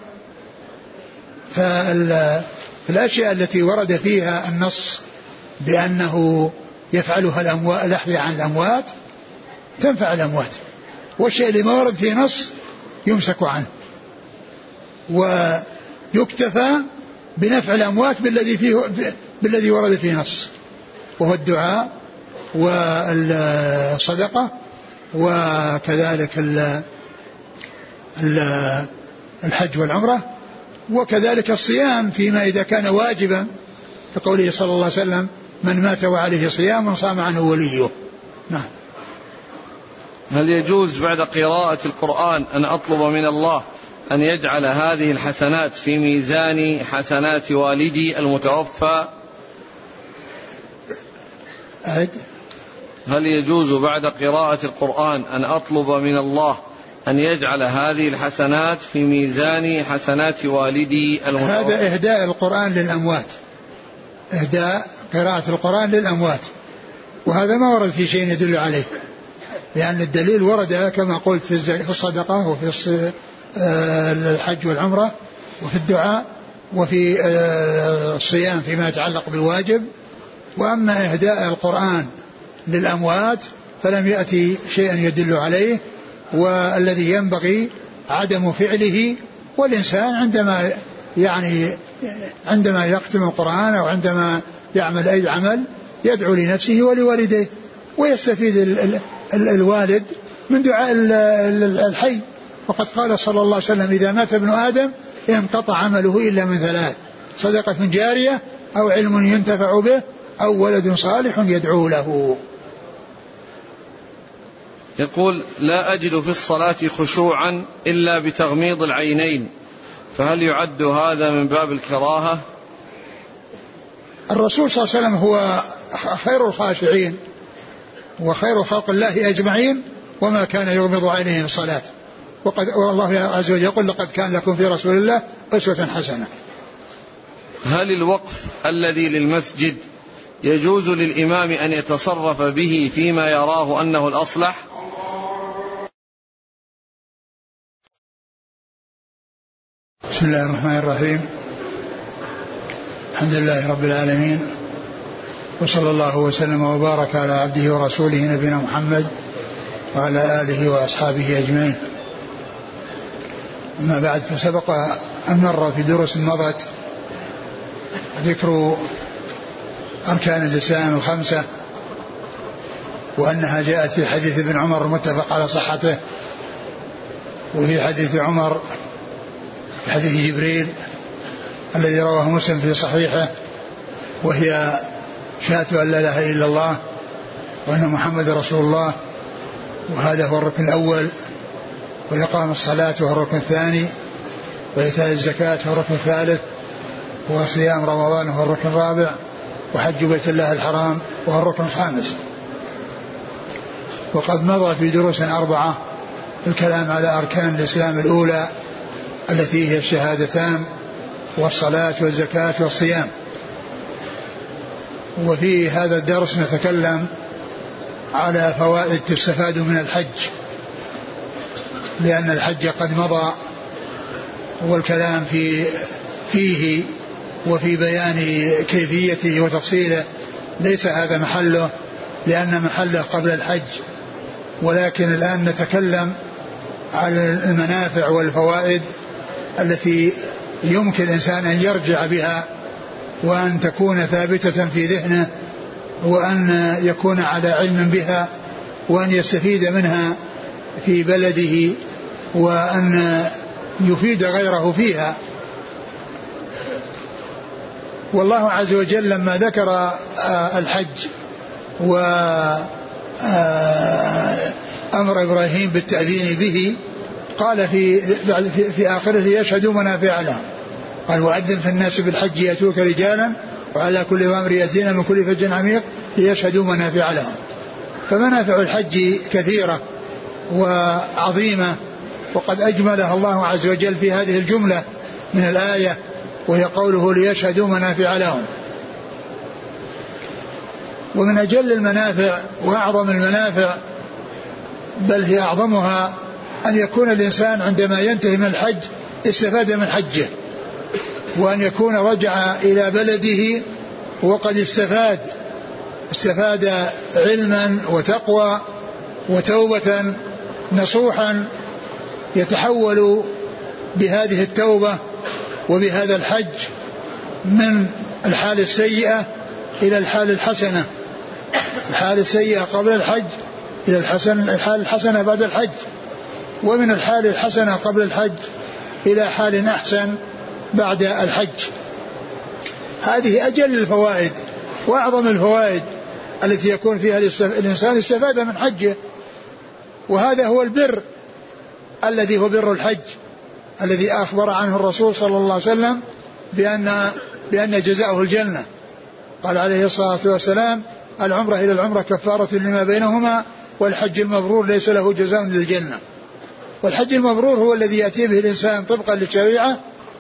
S1: فالأشياء التي ورد فيها النص بأنه يفعلها الأموات الأحياء عن الأموات تنفع الأموات، والشيء اللي ما ورد فيه نص يمسك عنه، ويكتفى بنفع الأموات بالذي فيه بالذي ورد فيه نص، وهو الدعاء والصدقة وكذلك الحج والعمرة، وكذلك الصيام فيما إذا كان واجبا، كقوله صلى الله عليه وسلم: من مات وعليه صيام صام عنه وليه. نعم.
S2: هل يجوز بعد قراءة القرآن أن أطلب من الله أن يجعل هذه الحسنات في ميزان حسنات والدي المتوفى؟
S1: أعد.
S2: هل يجوز بعد قراءة القرآن أن أطلب من الله أن يجعل هذه الحسنات في ميزان حسنات والدي المتوفى؟
S1: هذا إهداء القرآن للأموات، إهداء قراءة القرآن للأموات، وهذا ما ورد في شيء يدل عليه، لأن الدليل ورد كما قلت في الصدقة وفي الحج والعمرة وفي الدعاء وفي الصيام فيما يتعلق بالواجب. وأما إهداء القرآن للأموات فلم يأتي شيئا يدل عليه، والذي ينبغي عدم فعله. والإنسان عندما يعني عندما يختم القرآن أو عندما يعمل أي عمل يدعو لنفسه ولوالديه، ويستفيد ال ال ال الوالد من دعاء الحي. وقد قال صلى الله عليه وسلم: إذا مات ابن آدم انقطع عمله إلا من ثلاث: صدقة جارية أو علم ينتفع به أو ولد صالح يدعو له.
S2: يقول: لا أجد في الصلاة خشوعا إلا بتغميض العينين، فهل يعد هذا من باب الكراهة؟
S1: الرسول صلى الله عليه وسلم هو خير الخاشعين وخير خلق الله أجمعين، وما كان يغمض عينيه في الصلاة. وقد والله عز وجل يقول: لقد كان لكم في رسول الله أسوة حسنة.
S2: هل الوقف الذي للمسجد يجوز للإمام أن يتصرف به فيما يراه أنه الأصلح؟
S1: بسم الله الرحمن الرحيم. الحمد لله رب العالمين، وصلى الله وسلم وبارك على عبده ورسوله نبينا محمد وعلى آله وأصحابه أجمعين. أما بعد، فسبق أن مر في دروس مضت ذكر أركان الإسلام الخمسة، وأنها جاءت في حديث ابن عمر متفق على صحته، وفي حديث عمر في حديث جبريل الذي رواه مسلم في صحيحه، وهي شهادة أن لا إله إلا الله وأن محمد رسول الله، وهذا هو الركن الأول. وإقام الصلاة وهو الركن الثاني، وإيتاء الزكاة هو الركن الثالث، وصيام رمضان هو الركن الرابع، وحج بيت الله الحرام وهو الركن الخامس. وقد مضى في دروس أربعة الكلام على أركان الإسلام الأولى التي هي الشهادتان والصلاة والزكاة والصيام. وفي هذا الدرس نتكلم على فوائد تستفاد من الحج، لأن الحج قد مضى، والكلام في فيه وفي بيان كيفيته وتفصيله ليس هذا محله، لأن محله قبل الحج. ولكن الآن نتكلم على المنافع والفوائد التي يمكن الإنسان أن يرجع بها، وأن تكون ثابتة في ذهنه، وأن يكون على علم بها، وأن يستفيد منها في بلده، وأن يفيد غيره فيها. والله عز وجل لما ذكر الحج وأمر إبراهيم بالتأذين به قال في, في آخره: ليشهدوا منافع لهم. قال: وأذن في الناس بالحج يأتوك رجالا وعلى كل ضامر يأتين من كل فج عميق ليشهدوا منافع لهم. فمنافع الحج كثيرة وعظيمة، وقد أجملها الله عز وجل في هذه الجملة من الآية، وهي قوله: ليشهدوا منافع لهم. ومن أجل المنافع وأعظم المنافع، بل هي أعظمها، أن يكون الإنسان عندما ينتهي من الحج استفاد من حجه، وأن يكون رجع إلى بلده وقد استفاد استفاد علما وتقوى وتوبة نصوحا، يتحول بهذه التوبة وبهذا الحج من الحال السيئة إلى الحال الحسنة، الحال السيئة قبل الحج إلى الحسن الحال الحسنة بعد الحج، ومن الحال الحسنة قبل الحج إلى حال أحسن بعد الحج. هذه أجل الفوائد وأعظم الفوائد التي يكون فيها الإنسان استفاد من حجه. وهذا هو البر الذي هو بر الحج، الذي أخبر عنه الرسول صلى الله عليه وسلم بأن, بأن جزاؤه الجنة. قال عليه الصلاة والسلام: العمرة إلى العمرة كفارة لما بينهما، والحج المبرور ليس له جزاء للجنة. والحج المبرور هو الذي يأتي به الإنسان طبقا للشريعة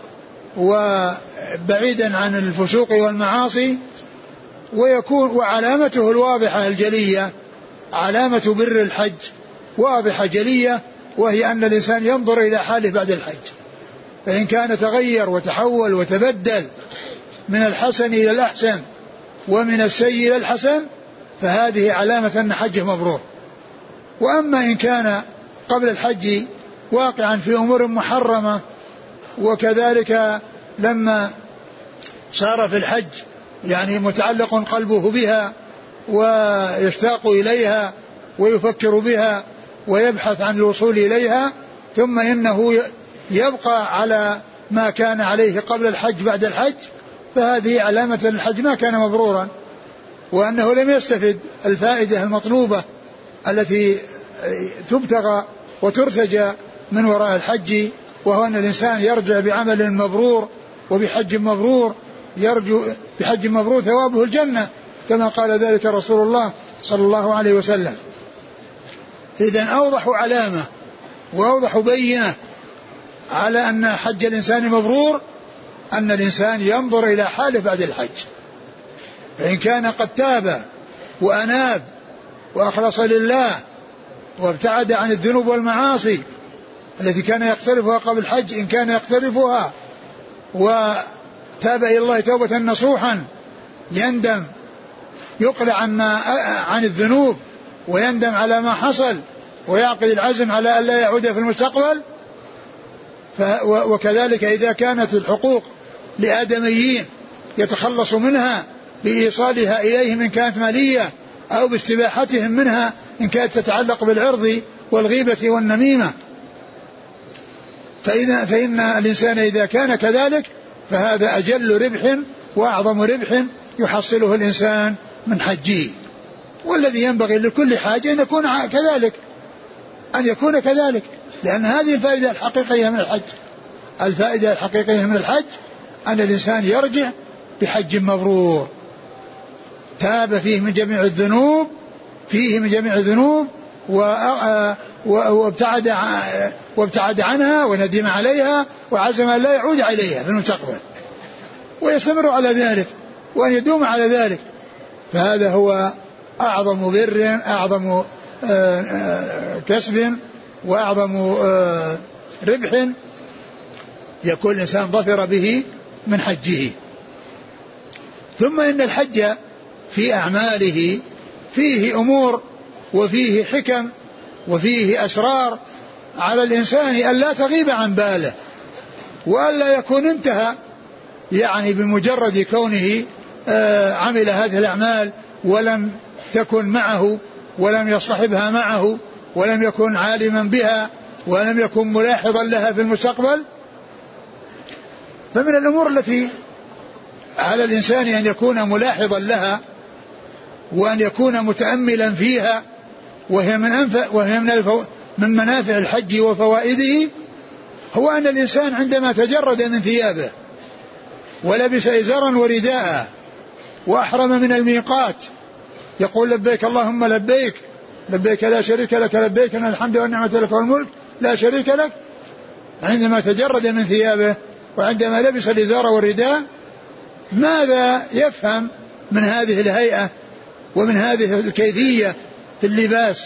S1: وبعيدا عن الفسوق والمعاصي، ويكون وعلامته الواضحة الجلية علامة بر الحج واضحة جلية، وهي أن الإنسان ينظر إلى حاله بعد الحج، فإن كان تغير وتحول وتبدل من الحسن إلى الأحسن ومن السيء إلى الحسن فهذه علامة أن حجه مبرور. وأما إن كان قبل الحج واقعا في أمور محرمة، وكذلك لما صار في الحج يعني متعلق قلبه بها ويشتاق إليها ويفكر بها ويبحث عن الوصول إليها، ثم إنه يبقى على ما كان عليه قبل الحج بعد الحج، فهذه علامة الحج ما كان مبرورا، وأنه لم يستفد الفائدة المطلوبة التي تبتغى وترتجى من وراء الحج، وهو أن الإنسان يرجع بعمل مبرور وبحج مبرور، يرجو بحج مبرور ثوابه الجنة كما قال ذلك رسول الله صلى الله عليه وسلم. إذن أوضح علامة وأوضح بينة على أن حج الإنسان مبرور أن الإنسان ينظر إلى حاله بعد الحج، فإن كان قد تاب وأناب وأخلص لله وابتعد عن الذنوب والمعاصي التي كان يقترفها قبل الحج، إن كان يقترفها وتاب إلى الله توبة نصوحا يندم يقلع عما عن الذنوب ويندم على ما حصل ويعقد العزم على أن لا يعود في المستقبل. وكذلك إذا كانت الحقوق لآدميين يتخلص منها بإيصالها إليهم إن كانت مالية أو باستباحتهم منها إن كانت تتعلق بالعرض والغيبة والنميمة، فإن, فإن الإنسان إذا كان كذلك فهذا أجل ربح وأعظم ربح يحصله الإنسان من حجه. والذي ينبغي لكل حاجة أن يكون كذلك أن يكون كذلك لأن هذه الفائدة الحقيقية من الحج. الفائدة الحقيقية من الحج أن الإنسان يرجع بحج مبرور تاب فيه من جميع الذنوب فيه من جميع الذنوب وابتعد وابتعد عنها وندم عليها وعزم أن لا يعود عليها في المستقبل ويستمر على ذلك وأن يدوم على ذلك. فهذا هو أعظم بر أعظم كسب وأعظم ربح يكون الإنسان ظفر به من حجه. ثم إن الحج في أعماله فيه أمور وفيه حكم وفيه أسرار على الإنسان أن لا تغيب عن باله وأن لا يكون انتهى يعني بمجرد كونه عمل هذه الأعمال ولم تكن معه ولم يصطحبها معه ولم يكن عالما بها ولم يكن ملاحظا لها في المستقبل. فمن الأمور التي على الإنسان أن يكون ملاحظا لها وأن يكون متأملا فيها وهي من أنفع وهي من, الفو من منافع الحج وفوائده هو أن الإنسان عندما تجرد من ثيابه ولبس إزارا ورداء وأحرم من الميقات يقول لبيك اللهم لبيك لبيك لا شريك لك لبيك إن الحمد والنعمة لك والملك لا شريك لك. عندما تجرد من ثيابه وعندما لبس الإزار والرداء ماذا يفهم من هذه الهيئة ومن هذه الكيفية في اللباس؟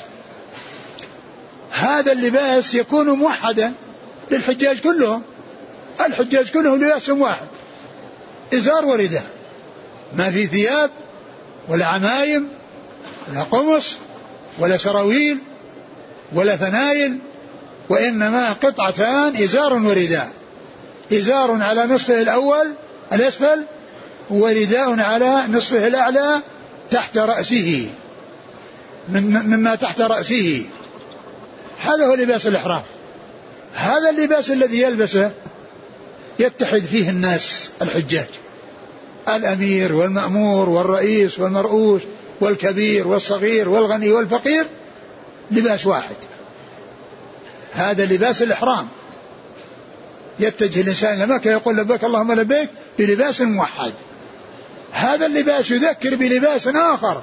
S1: هذا اللباس يكون موحدا للحجاج كلهم. الحجاج كلهم لباسهم واحد إزار ورداء ما في ثياب ولا عمايم ولا قمص ولا سراويل ولا فنايل وإنما قطعتان إزار ورداء إزار على نصفه الأول الأسفل ورداء على نصفه الأعلى تحت رأسه مما تحت رأسه. هذا هو لباس الإحرام. هذا اللباس الذي يلبسه يتحد فيه الناس الحجاج الأمير والمأمور والرئيس والمرؤوس والكبير والصغير والغني والفقير لباس واحد. هذا لباس الإحرام يتجه الإنسان إلى مكة يقول لبيك اللهم لبيك بلباس موحد. هذا اللباس يذكر بلباس آخر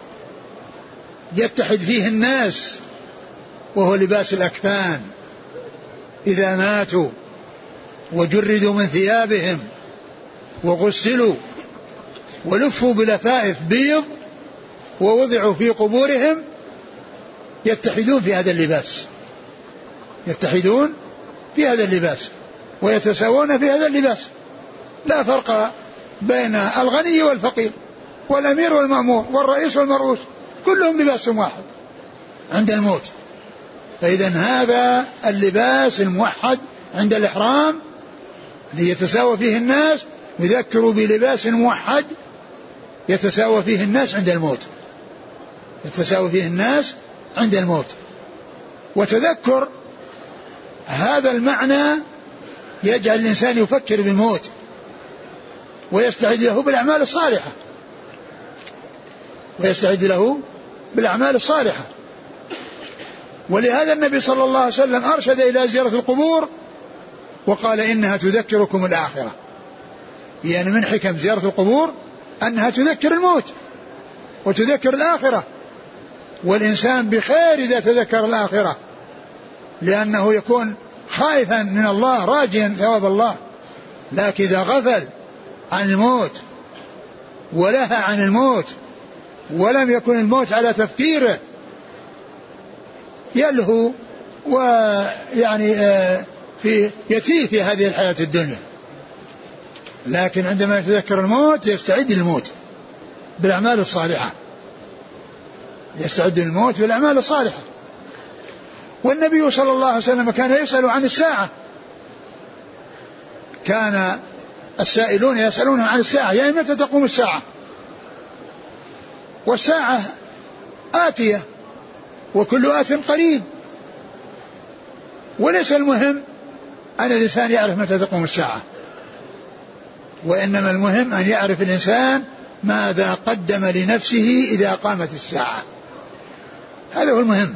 S1: يتحد فيه الناس، وهو لباس الأكفان. إذا ماتوا وجردوا من ثيابهم وغسلوا ولفوا بلفائف بيض ووضعوا في قبورهم يتحدون في هذا اللباس، يتحدون في هذا اللباس ويتساوون في هذا اللباس. لا فرق بين الغني والفقير والأمير والمأمور والرئيس والمرؤوس، كلهم لباس واحد عند الموت. فإذا هذا اللباس الموحد عند الإحرام ليتساوى فيه الناس، يذكر بلباس موحد يتساوى فيه الناس عند الموت، يتساوى فيه الناس عند الموت. وتذكر هذا المعنى يجعل الإنسان يفكر بالموت ويستعد له بالأعمال الصالحة، ويستعد له بالأعمال الصالحة. ولهذا النبي صلى الله عليه وسلم أرشد إلى زيارة القبور وقال إنها تذكركم الآخرة. يعني من حكم زيارة القبور أنها تذكر الموت وتذكر الآخرة، والإنسان بخير إذا تذكر الآخرة، لأنه يكون خائفا من الله راجيا ثواب الله. لكن إذا غفل عن الموت ولهى عن الموت ولم يكن الموت على تفكيره يلهو ويعني في يتيه في هذه الحياة الدنيا. لكن عندما يتذكر الموت يستعد للموت بالأعمال الصالحة، يستعد للموت بالأعمال الصالحة. والنبي صلى الله عليه وسلم كان يسأل عن الساعة، كان السائلون يسألون عن الساعة يعني متى تقوم الساعة. والساعة آتية وكل آت قريب، وليس المهم أن الإنسان يعرف متى تقوم الساعة، وإنما المهم أن يعرف الإنسان ماذا قدم لنفسه إذا قامت الساعة، هذا هو المهم.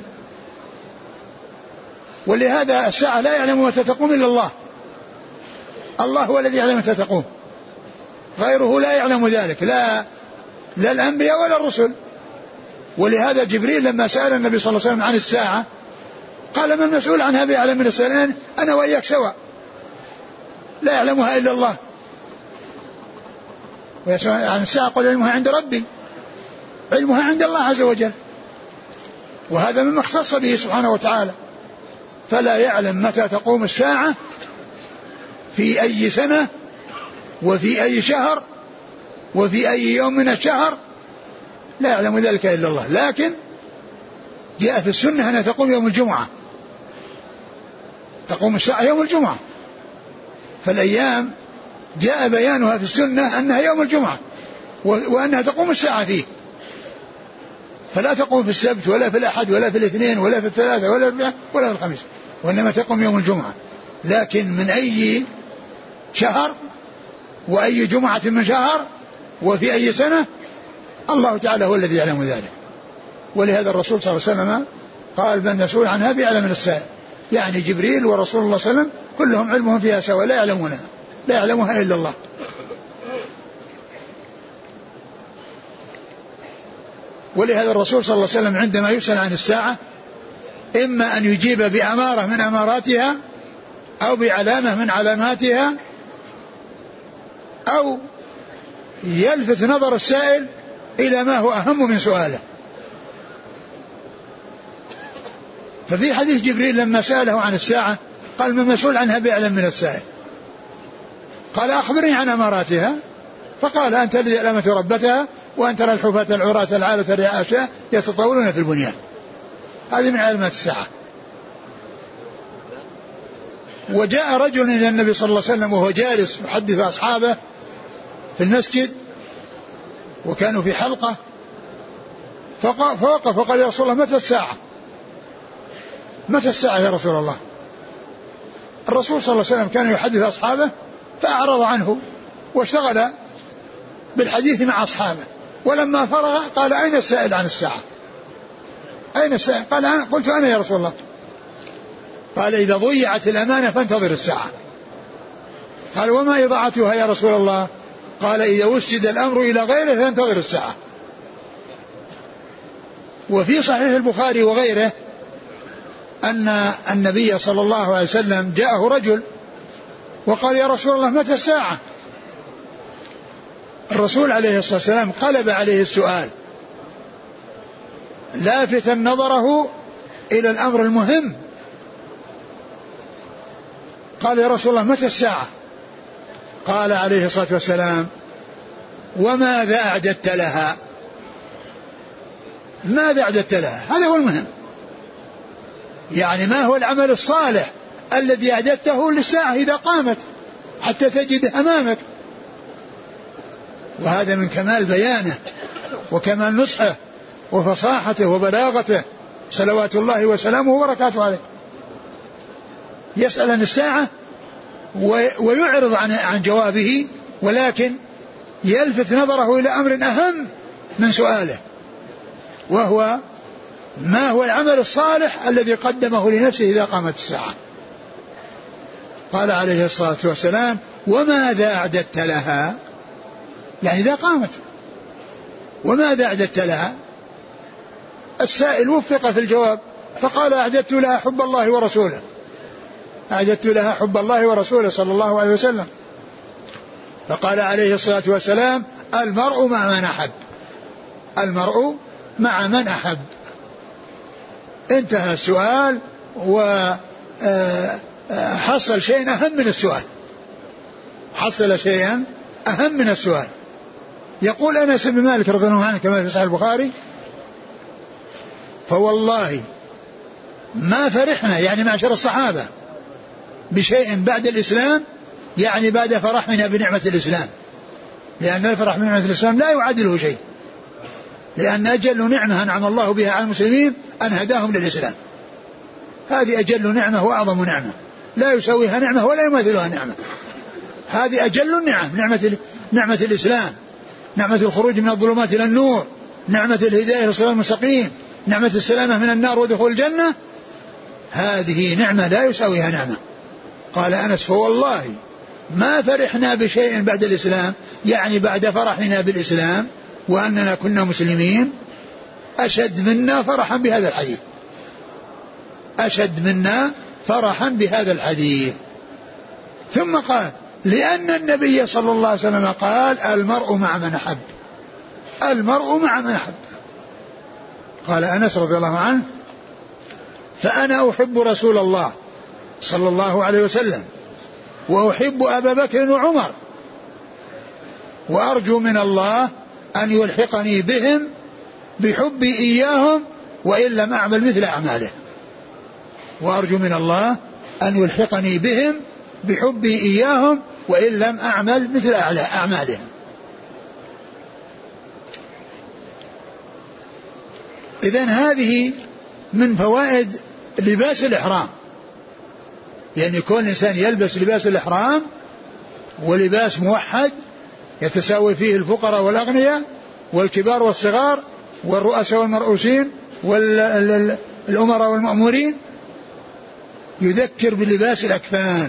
S1: ولهذا الساعة لا يعلم متى تقوم إلا الله، الله هو الذي يعلم متى تقوم، غيره لا يعلم ذلك، لا لا الأنبياء ولا الرسل. ولهذا جبريل لما سأل النبي صلى الله عليه وسلم عن الساعة قال من المسؤول عنها بأعلم من السائلين، أنا وإياك سواء، لا يعلمها إلا الله. عن الساعة قل علمها عند ربي، علمها عند الله عز وجل، وهذا مما اختص به سبحانه وتعالى. فلا يعلم متى تقوم الساعة في أي سنة وفي أي شهر وفي أي يوم من الشهر، لا يعلم ذلك إلا الله. لكن جاء في السنة أنها تقوم يوم الجمعة، تقوم الساعة يوم الجمعة، فالأيام جاء بيانها في السنة أنها يوم الجمعة وأنها تقوم الساعة فيه، فلا تقوم في السبت ولا في الأحد ولا في الاثنين ولا في الثلاثة ولا في ولا في الخميس، وإنما تقوم يوم الجمعة. لكن من أي شهر وأي جمعة من شهر وفي أي سنة الله تعالى هو الذي يعلم ذلك. ولهذا الرسول صلى الله عليه وسلم قال من مسؤول عنها بأعلم من السائل، يعني جبريل ورسول الله صلى الله عليه وسلم كلهم علمهم فيها سواء، لا يعلمونها، لا يعلمها إلا الله. ولهذا الرسول صلى الله عليه وسلم عندما يسأل عن الساعة إما أن يجيب بأمارة من أماراتها أو بعلامة من علاماتها، أو يلفت نظر السائل إلى ما هو أهم من سؤاله. ففي حديث جبريل لما سأله عن الساعة قال من مسؤول عنها بأعلم من السائل، قال أخبرني عن أماراتها، فقال أن تلد الأمة ربتها وأن ترى الحفاة العراة العالة الرعاشة يتطاولون في البنيان، هذه من علامات الساعة. وجاء رجل إلى النبي صلى الله عليه وسلم وهو جالس يحدث أصحابه في المسجد وكانوا في حلقة، فوقف وقال يا رسول الله متى الساعة، متى الساعة يا رسول الله. الرسول صلى الله عليه وسلم كان يحدث أصحابه فأعرض عنه واشتغل بالحديث مع أصحابه، ولما فرغ قال أين السائل عن الساعة، أين السائل؟ قال أنا. قلت أنا يا رسول الله. قال إذا ضيعت الأمانة فانتظر الساعة، قال وما إضاعتها يا رسول الله؟ قال إذا وسد الأمر إلى غيره فانتظر الساعة. وفي صحيح البخاري وغيره أن النبي صلى الله عليه وسلم جاءه رجل وقال يا رسول الله متى الساعة؟ الرسول عليه الصلاة والسلام قلب عليه السؤال لافتا نظره إلى الأمر المهم. قال يا رسول الله متى الساعة؟ قال عليه الصلاة والسلام وماذا أعددت لها؟ ماذا أعددت لها؟ هذا هو المهم، يعني ما هو العمل الصالح الذي أعددته للساعة إذا قامت حتى تجد أمامك. وهذا من كمال بيانه وكمال نصحه وفصاحته وبلاغته صلوات الله وسلامه وبركاته عليه. يسأل عن الساعة ويعرض عن عن جوابه، ولكن يلفت نظره إلى أمر أهم من سؤاله، وهو ما هو العمل الصالح الذي قدمه لنفسه إذا قامت الساعة. قال عليه الصلاة والسلام وماذا أعددت لها؟ يعني إذا قامت وماذا أعددت لها؟ السائل وفق في الجواب فقال أعددت لها حب الله ورسوله، أعددت لها حب الله ورسوله صلى الله عليه وسلم. فقال عليه الصلاة والسلام المرء مع من أحب، المرء مع من أحب. انتهى السؤال وحصل شيء أهم من السؤال، حصل شيئا أهم من السؤال. يقول أنس بن مالك رضي الله عنه كما في صحيح البخاري فوالله ما فرحنا، يعني معشر الصحابة، بشيء بعد الإسلام، يعني بعد فرحنا بنعمة الإسلام، لأن الفرح بنعمة الإسلام لا يعادله شيء، لأن أجل نعمة أنعم الله بها على المسلمين أن هداهم للإسلام. هذه أجل نعمة وأعظم نعمة لا يسويها نعمة ولا يماثلها نعمة. هذه أجل النعم، نعمة نعمة الإسلام، نعمة الخروج من الظلمات إلى النور، نعمة الهداية للصراط المستقيم، نعمة السلامة من النار ودخول الجنة. هذه نعمة لا يساويها نعمة. قال أنس فوالله ما فرحنا بشيء بعد الإسلام، يعني بعد فرحنا بالإسلام وأننا كنا مسلمين، أشد منا فرحا بهذا الحديث، أشد منا فرحا بهذا الحديث. ثم قال لأن النبي صلى الله عليه وسلم قال المرء مع من أحب، المرء مع من أحب. قال أنس رضي الله عنه فأنا أحب رسول الله صلى الله عليه وسلم وأحب أبا بكر وعمر وأرجو من الله أن يلحقني بهم بحبي إياهم وإن لم أعمل مثل أعماله، وأرجو من الله أن يلحقني بهم بحبي إياهم وإن لم أعمل مثل أعمالهم. إذن هذه من فوائد لباس الإحرام، يعني كل إنسان يلبس لباس الإحرام ولباس موحد يتساوي فيه الفقراء والأغنياء والكبار والصغار والرؤساء والمرؤوسين والأمراء والمأمورين، يذكر بلباس الأكفان،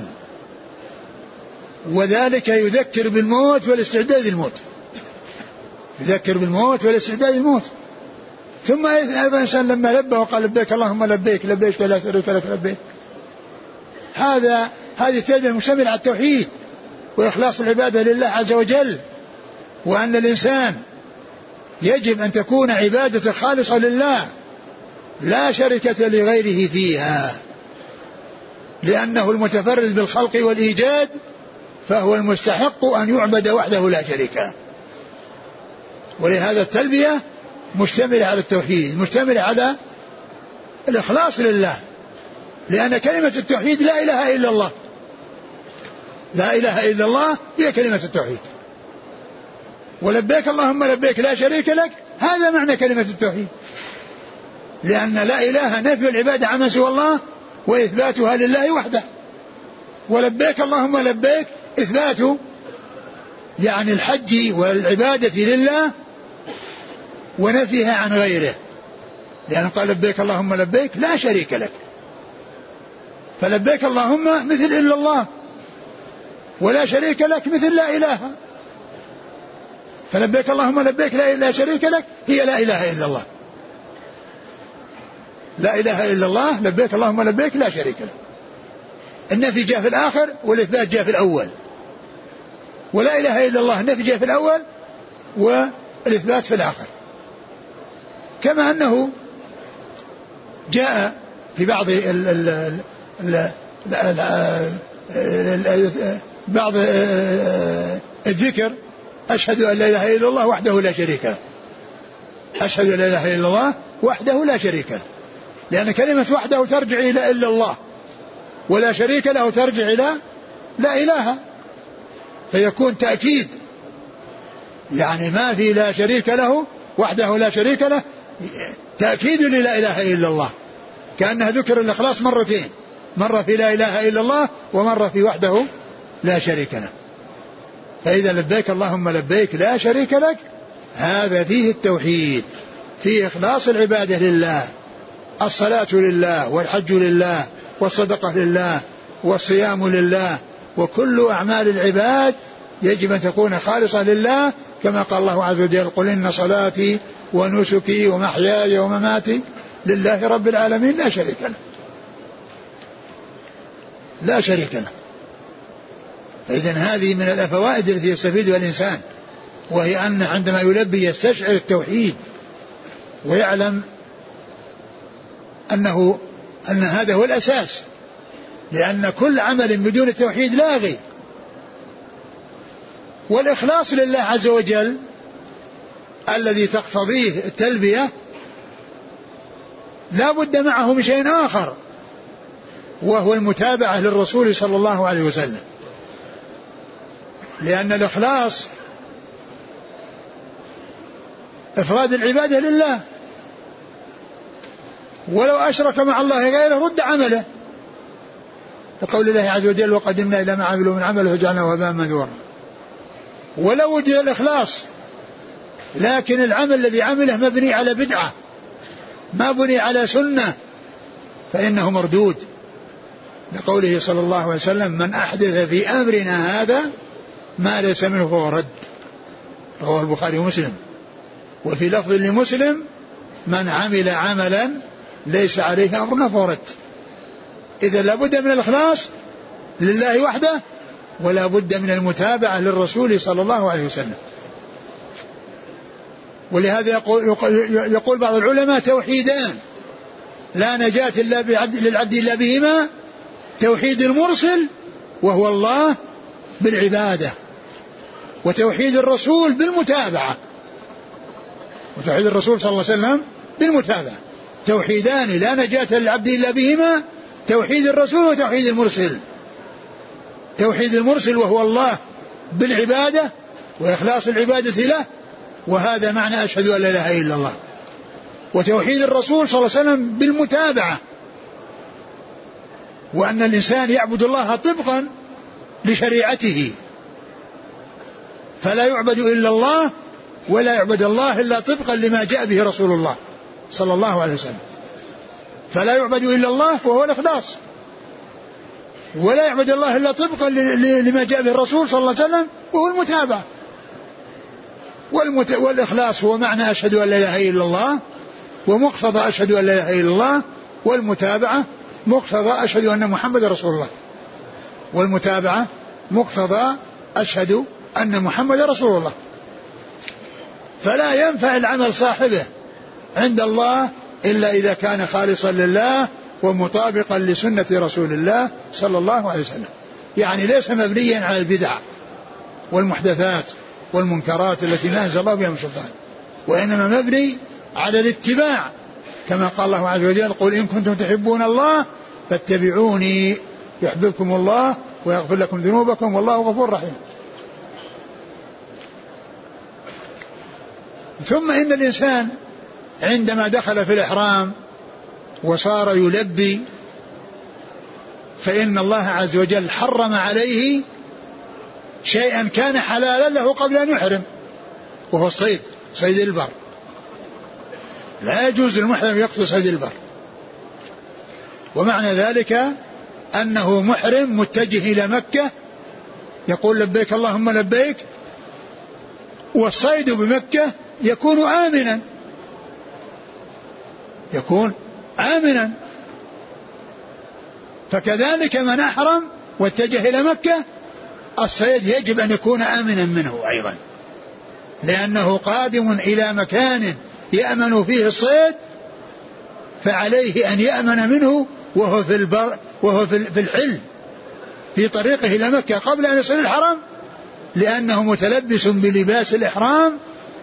S1: وذلك يذكر بالموت والاستعداد للموت، يذكر بالموت والاستعداد للموت. ثم أيضا إنسان لما لبى وقال لبيك اللهم لبيك لبيك لا شريك لك لبيك، هذا هذه التلبية مشتملة على التوحيد وإخلاص العبادة لله عز وجل، وأن الإنسان يجب أن تكون عبادة خالصة لله لا شركة لغيره فيها، لأنه المتفرد بالخلق والإيجاد فهو المستحق أن يعبد وحده لا شريك له. ولهذا التلبية مشتملة على التوحيد، مشتملة على الإخلاص لله، لأن كلمة التوحيد لا إله إلا الله، لا إله إلا الله هي كلمة التوحيد. ولبيك اللهم لبيك لا شريك لك هذا معنى كلمة التوحيد، لأن لا إله نفي العبادة عما سوى الله وإثباتها لله وحده، ولبيك اللهم لبيك إثبات يعني الحج والعبادة لله ونفيها عن غيره، لأنه قال لبيك اللهم لبيك لا شريك لك، فلبيك اللهم مثل إلا الله، ولا شريك لك مثل لا إله. فلبيك اللهم لبيك لا شريك لك هي لا إله إلا الله. لا إله إلا الله لبيك اللهم لبيك لا شريك لك. النفي جاء في الآخر والإثبات جاء في الأول. ولا إله إلا الله النفي جاء في الأول والإثبات في الآخر. كما أنه جاء في بعض ال ال ال ال بعض الذكر أشهد أن لا إله إلا الله وحده لا شريك له. أشهد أن لا إله إلا الله وحده لا شريك له، لأن كلمة وحده ترجع إلى إلا الله، ولا شريك له ترجع إلى لا إله، فيكون تأكيد. يعني ما في لا شريك له وحده لا شريك له تأكيد للا إله إلا الله، كأنها ذكر الإخلاص مرتين، مرة في لا إله إلا الله ومرة في وحده لا شريك له. فإذا لبيك اللهم لبيك لا شريك لك هذا فيه التوحيد، فيه إخلاص العبادة لله، الصلاة لله والحج لله والصدقة لله والصيام لله، وكل أعمال العباد يجب أن تكون خالصة لله، كما قال الله عز وجل قل إن صلاتي ونسكي ومحياي ومماتي لله رب العالمين لا شريك له. لا شريك له. فإذن هذه من الفوائد التي يستفيدها الإنسان، وهي أن عندما يلبي يستشعر التوحيد ويعلم أنه أن هذا هو الأساس، لأن كل عمل بدون التوحيد لاغي. والإخلاص لله عز وجل الذي تقتضيه التلبية لا بد معه من شيء آخر، وهو المتابعة للرسول صلى الله عليه وسلم، لأن الإخلاص إفراد العبادة لله، ولو أشرك مع الله غيره رد عمله، كقول الله عز وجل وقدمنا إلى ما عملوا من عمل فجعلناه هباء منثورا. ولو وجد الإخلاص لكن العمل الذي عمله مبني على بدعة ما بني على سنة فإنه مردود، لقوله صلى الله عليه وسلم من أحدث في أمرنا هذا ما ليس منه فهو رد، رواه البخاري ومسلم. وفي لفظ لمسلم من عمل عملا ليس عليه أمرنا فهو رد. إذا لابد من الإخلاص لله وحده، ولا بد من المتابعة للرسول صلى الله عليه وسلم. ولهذا يقول, يقول بعض العلماء توحيدان لا نجاة إلا للعبد إلا بهما، توحيد المرسل وهو الله بالعبادة، وتوحيد الرسول بالمتابعة، وتوحيد الرسول صلى الله عليه وسلم بالمتابعة. توحيدان لا نجاة للعبد إلا بهما، توحيد الرسول وتوحيد المرسل. توحيد المرسل وهو الله بالعبادة وإخلاص العبادة له، وهذا معنى أشهد أن لا إله إلا الله. وتوحيد الرسول صلى الله عليه وسلم بالمتابعة، وأن الإنسان يعبد الله طبقا لشريعته، فلا يعبد إلا الله ولا يعبد الله إلا طبقا لما جاء به رسول الله صلى الله عليه وسلم. فلا يعبد إلا الله وهو الإخلاص، ولا يعبد الله إلا طبقا لما جاء به الرسول صلى الله عليه وسلم وهو المتابعة. والمت... والإخلاص هو معنى أشهد أن لا إله إلا الله، ومقتضى أشهد أن لا إله إلا الله، والمتابعة مقتضى أشهد أن محمد رسول الله، والمتابعة مقتضى أشهد أن محمد رسول الله. فلا ينفع العمل صاحبه عند الله إلا إذا كان خالصا لله ومطابقا لسنة رسول الله صلى الله عليه وسلم، يعني ليس مبنيا على البدع والمحدثات والمنكرات التي ما أنزل الله بها من سلطان، وإنما مبني على الاتباع، كما قال الله عز وجل قل إن كنتم تحبون الله فاتبعوني يحببكم الله ويغفر لكم ذنوبكم والله غفور رحيم. ثم إن الإنسان عندما دخل في الإحرام وصار يلبي فإن الله عز وجل حرم عليه شيئا كان حلالا له قبل أن يحرم، وهو الصيد، صيد البر. لا يجوز للمحرم يقتل صيد البر، ومعنى ذلك أنه محرم متجه إلى مكة يقول لبيك اللهم لبيك، والصيد بمكة يكون آمنا، يكون آمنا. فكذلك من أحرم واتجه إلى مكة الصيد يجب أن يكون آمنا منه أيضا، لأنه قادم إلى مكان يأمن فيه الصيد، فعليه أن يأمن منه وهو في البر وهو في الحل في طريقه إلى مكة قبل أن يصل الحرم، لأنه متلبس بلباس الإحرام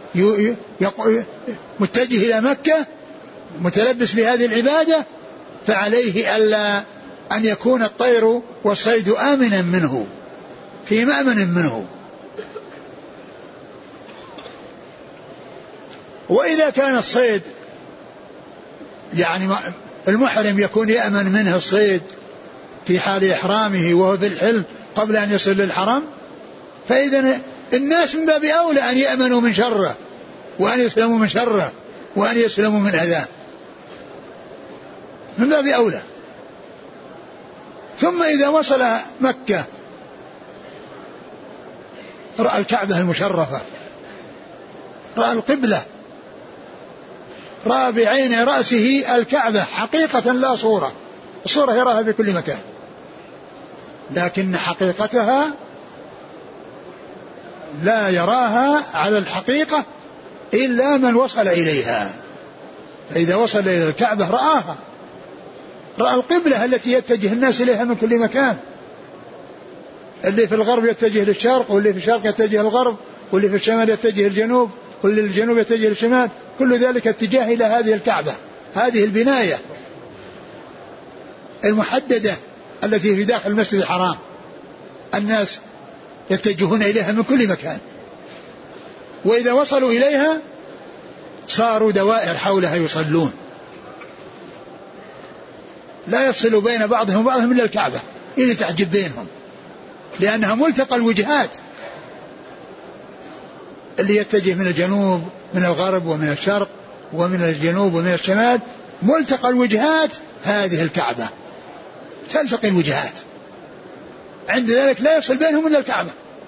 S1: متجه إلى مكة متلبس بهذه العبادة، فعليه ألا أن يكون الطير والصيد آمنا منه في مأمن منه. وإذا كان الصيد يعني المحرم يكون يأمن منه الصيد في حال إحرامه وهو في الحل قبل أن يصل للحرم، فإذا الناس من باب أولى أن يأمنوا من شره وأن يسلموا من شره وأن يسلموا من أذاه، من باب أولى. ثم إذا وصل مكة رأى الكعبة المشرفة، رأى القبلة، رأى بعين رأسه الكعبة حقيقة لا صورة، الصورة يراها في كل مكان، لكن حقيقتها لا يراها على الحقيقة إلا من وصل إليها. فإذا وصل إلى الكعبة رآها، رأى القبلة التي يتجه الناس إليها من كل مكان، اللي في الغرب يتجه للشرق، واللي في الشرق يتجه للغرب، واللي في الشمال يتجه للجنوب، واللي في الجنوب يتجه للشمال، كل ذلك اتجاه إلى هذه الكعبة، هذه البناية المحددة التي في داخل المسجد الحرام، الناس يتجهون إليها من كل مكان. وإذا وصلوا إليها صاروا دوائر حولها يصلون، لا يفصل بين بعضهم وبعضهم إلا الكعبة اللي تعجب بينهم، لأنها ملتقى الوجهات، اللي يتجه من الجنوب من الغرب ومن الشرق ومن الجنوب ومن الشمال، ملتقى الوجهات هذه الكعبة، تلتقي الوجهات، عند ذلك لا يفصل بينهم إلا الكعبة،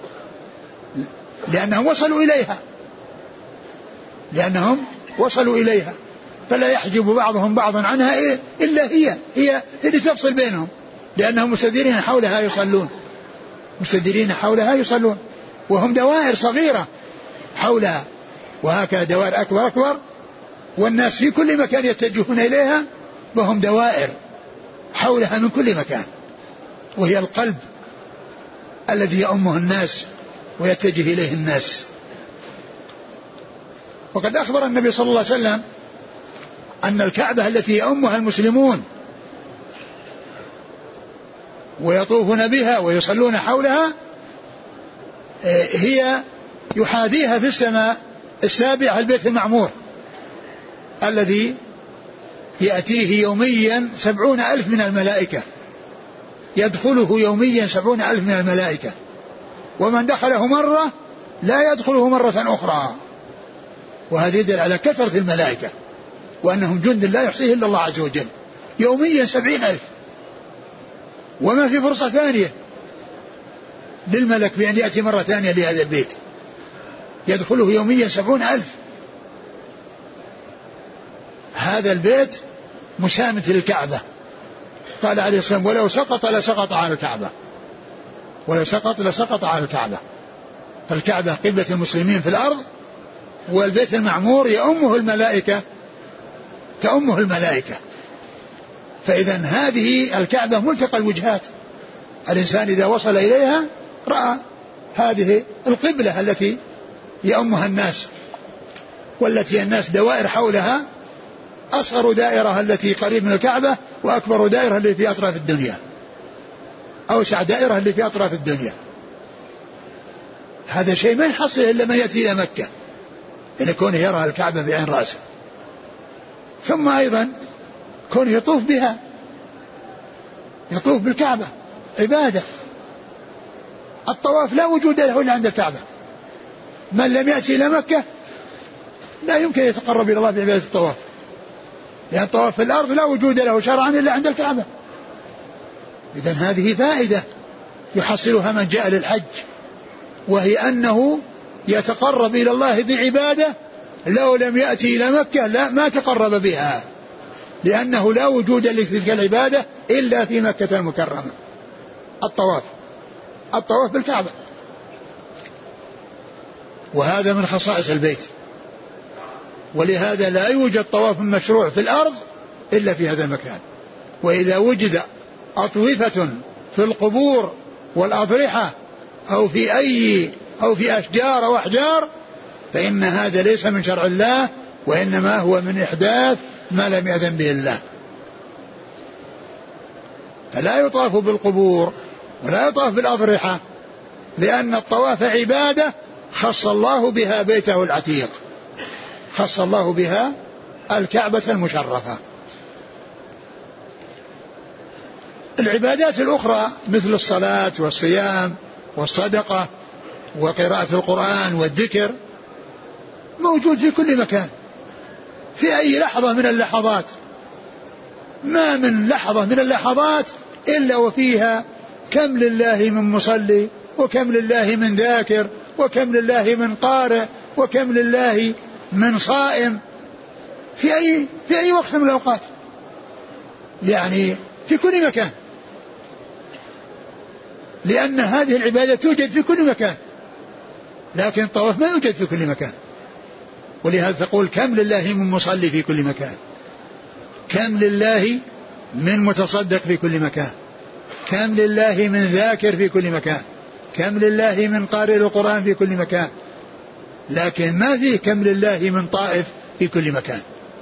S1: لأنهم وصلوا إليها لأنهم وصلوا إليها فلا يحجب بعضهم بعضا عنها إلا هي هي اللي تفصل بينهم، لأنهم مستديرين حولها يصلون، مستديرين حولها يصلون، وهم دوائر صغيرة حولها، وهكذا دوائر أكبر أكبر، والناس في كل مكان يتجهون إليها، وهم دوائر حولها من كل مكان، وهي القلب الذي يؤمه الناس ويتجه إليه الناس. وقد أخبر النبي صلى الله عليه وسلم أن الكعبة التي يؤمها المسلمون ويطوفون بها ويصلون حولها هي يحاذيها في السماء السابعة البيت المعمور الذي يأتيه يوميا سبعون ألف من الملائكة، يدخله يوميا سبعون ألف من الملائكة، ومن دخله مرة لا يدخله مرة أخرى، وهذا يدل على كثرة الملائكة وأنهم جند لا يحصيه إلا الله عز وجل، يوميا سبعين ألف، وما في فرصة ثانية للملك بأن يأتي مرة ثانية لهذا البيت، يدخله يوميا سبعون ألف. هذا البيت مسامة للكعبة، قال عليه الصلاة والسلام ولو سقط لسقط على الكعبة، ولو سقط لسقط على الكعبة. فالكعبة قبلة المسلمين في الأرض، والبيت المعمور يؤمه الملائكة، تؤمه الملائكة. فإذا هذه الكعبة ملتقى الوجهات، الإنسان إذا وصل إليها رأى هذه القبلة التي يؤمها الناس، والتي الناس دوائر حولها، أصغر دائرة التي قريب من الكعبة، وأكبر دائرة اللي في أطراف الدنيا، أوسع دائرة اللي في أطراف الدنيا. هذا شيء ما يحصل إلا من يأتي إلى مكة، إن كونه يرى الكعبة بعين رأسه. ثم أيضا كونه يطوف بها، يطوف بالكعبة عبادة. الطواف لا وجود له إلا عند الكعبة، من لم يأتي إلى مكة لا يمكن يتقرب إلى الله بعبادة الطواف، لأن الطواف في الأرض لا وجود له شرعا إلا عند الكعبة. إذن هذه فائدة يحصلها من جاء للحج، وهي أنه يتقرب إلى الله بعبادة لو لم يأتي إلى مكة لا ما تقرب بها، لأنه لا وجود لتلك العبادة إلا في مكة المكرمة. الطواف الطواف بالكعبة، وهذا من خصائص البيت، ولهذا لا يوجد طواف مشروع في الأرض إلا في هذا المكان. وإذا وجد أطوفة في القبور والأضرحة أو في أي أو في أشجار أو أحجار فإن هذا ليس من شرع الله، وإنما هو من إحداث ما لم يأذن به الله. فلا يطاف بالقبور ولا يطاف بالأضرحة، لأن الطواف عبادة خص الله بها بيته العتيق، خص الله بها الكعبة المشرفة. العبادات الأخرى مثل الصلاة والصيام والصدقة وقراءة القرآن والذكر موجود في كل مكان في أي لحظة من اللحظات، ما من لحظة من اللحظات إلا وفيها كم لله من مصلي وكم لله من ذاكر وكم لله من قارئ وكم لله من صائم في أي, في أي وقت من الأوقات، يعني في كل مكان، لأن هذه العبادة توجد في كل مكان، لكن الطواف ما يوجد في كل مكان. ولهذا تقول كم لله من مصلي في كل مكان، كم لله من متصدق في كل مكان، كم لله من ذاكر في كل مكان، كم لله من قارئ القرآن في كل مكان، لكن ما فيه كم لله من طائف في كل مكان،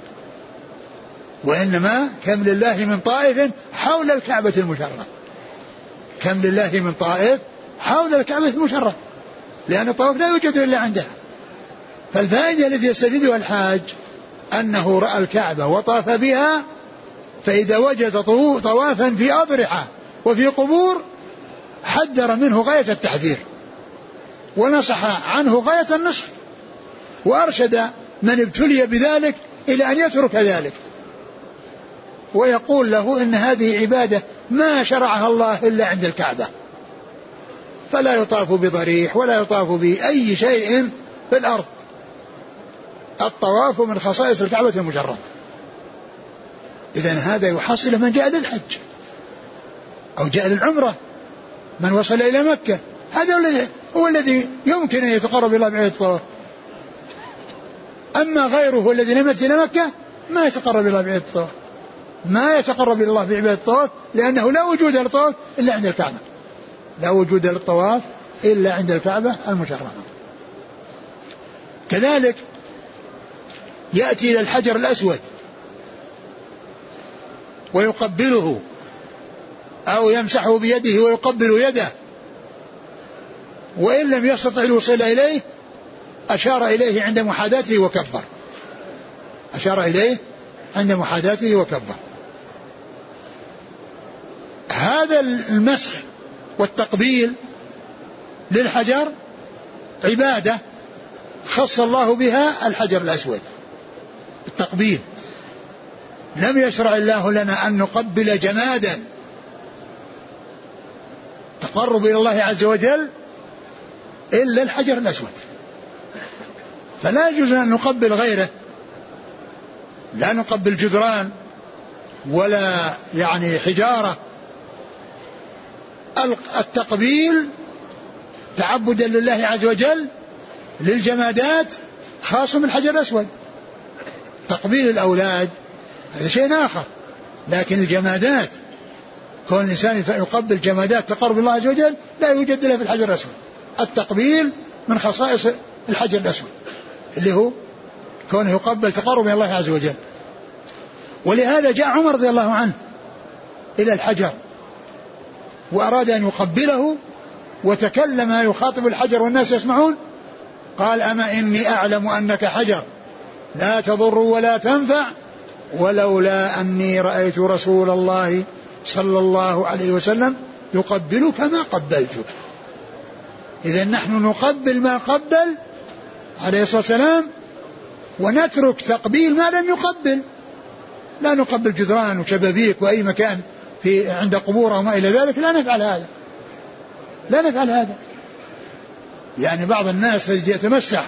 S1: وإنما كم لله من طائف حول الكعبة المشرفة، كم لله من طائف حول الكعبة المشرفة، لأن الطواف لا يوجد إلا عندها. فالفائدة التي يستفيدها الحاج أنه رأى الكعبة وطاف بها، فإذا وجد طوافا في أضرحة وفي قبور حذر منه غاية التحذير ونصح عنه غاية النصح، وأرشد من ابتلي بذلك إلى أن يترك ذلك، ويقول له إن هذه عبادة ما شرعها الله إلا عند الكعبة، فلا يطاف بضريح ولا يطاف بأي شيء في الأرض. الطواف من خصائص الكعبة المشرفة. إذن هذا يحصل من جاء للحج أو جاء للعمرة، من وصل إلى مكة، هذا هو الذي يمكن أن يتقرب إلى الله بعبادة الطواف. أما غيره الذي لم يأتي إلى مكة ما يتقرب إلى الله بعبادة الطواف، ما يتقرب إلى الله بعبادة الطواف، لأنه لا وجود للطواف إلا عند الكعبة، لا وجود للطواف إلا عند الكعبة المشرفة. كذلك يأتي إلى الحجر الأسود ويقبله أو يمسحه بيده ويقبل يده، وإن لم يستطع الوصول إليه أشار إليه عند محاذاته وكبر، أشار إليه عند محاذاته وكبر. هذا المسح والتقبيل للحجر عبادة خص الله بها الحجر الأسود. التقبيل لم يشرع الله لنا أن نقبل جمادا تقرب إلى الله عز وجل إلا الحجر الأسود، فلا يجوز أن نقبل غيره، لا نقبل جدران ولا يعني حجارة. التقبيل تعبدا لله عز وجل للجمادات خاص بالحجر الأسود. تقبيل الأولاد هذا شيء آخر، لكن الجمادات كون الإنسان يقبل جمادات تقرب الله عز وجل لا يوجد إلا في الحجر الأسود. التقبيل من خصائص الحجر الأسود اللي هو كونه يقبل تقرب من الله عز وجل. ولهذا جاء عمر رضي الله عنه إلى الحجر وأراد أن يقبله وتكلم يخاطب الحجر والناس يسمعون، قال أما إني أعلم أنك حجر لا تضر ولا تنفع ولولا أني رأيت رسول الله صلى الله عليه وسلم يقبلك ما قبلتك. إذن نحن نقبل ما قبل عليه الصلاة والسلام ونترك تقبيل ما لم يقبل. لا نقبل جدران وشبابيك وأي مكان في عند قبور أو ما إلى ذلك، لا نفعل هذا. لا نفعل هذا. يعني بعض الناس يتمسح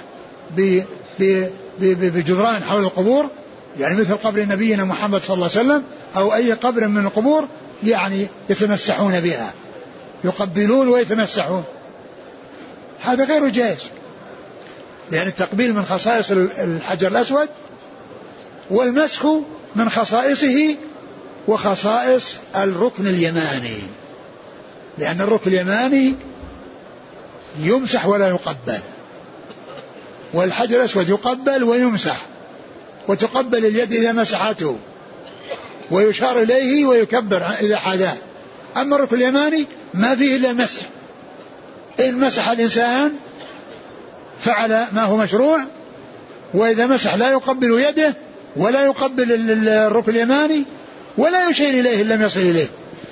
S1: بجدران حول القبور، يعني مثل قبر نبينا محمد صلى الله عليه وسلم أو أي قبر من القبور، يعني يتمسحون بها، يقبلون ويتمسحون، هذا غير جائز، لأن التقبيل من خصائص الحجر الأسود، والمسح من خصائصه وخصائص الركن اليماني، لأن الركن اليماني يمسح ولا يقبل، والحجر الأسود يقبل ويمسح، وتقبل اليد إذا مسحته، ويشار إليه ويكبر إذا حداه. أما الركن اليماني ما فيه إلا المسح، إن مسح الإنسان فعل ما هو مشروع، وإذا مسح لا يقبل يده ولا يقبل الركن اليماني ولا يشير إليه إن لم يصل إليه.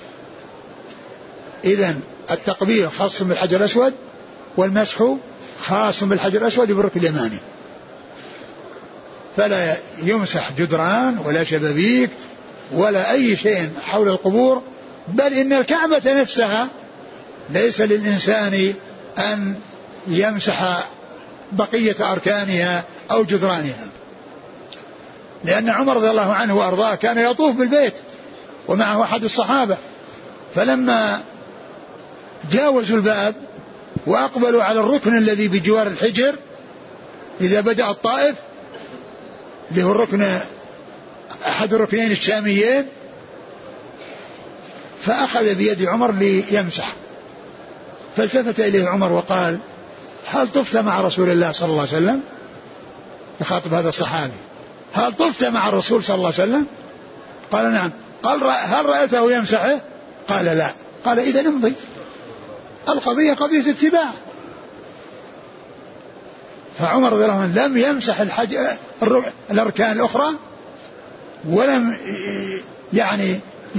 S1: إذن التقبيل خاص بالحجر الأسود، والمسح خاص بالحجر الأسود وبالركن اليماني، فلا يمسح جدران ولا شبابيك ولا أي شيء حول القبور، بل إن الكعبة نفسها ليس للإنسان أن يمسح بقية أركانها أو جدرانها، لأن عمر رضي الله عنه وأرضاه كان يطوف بالبيت ومعه أحد الصحابة، فلما جاوزوا الباب وأقبلوا على الركن الذي بجوار الحجر إذا بدأ الطائف اللي هو الركن أحد الركنين الشاميين، فأخذ بيد عمر ليمسح، فالتفت إليه عمر وقال: هل طفت مع رسول الله صلى الله عليه وسلم؟ يخاطب هذا الصحابي: هل طفت مع الرسول صلى الله عليه وسلم؟ قال: نعم. قال: هل رأيته يمسحه؟ قال: لا. قال: إذا نمضي، القضية قضية اتباع. فعمر رضي الله عنه لم يمسح الحج... الأركان الأخرى، ولم يعني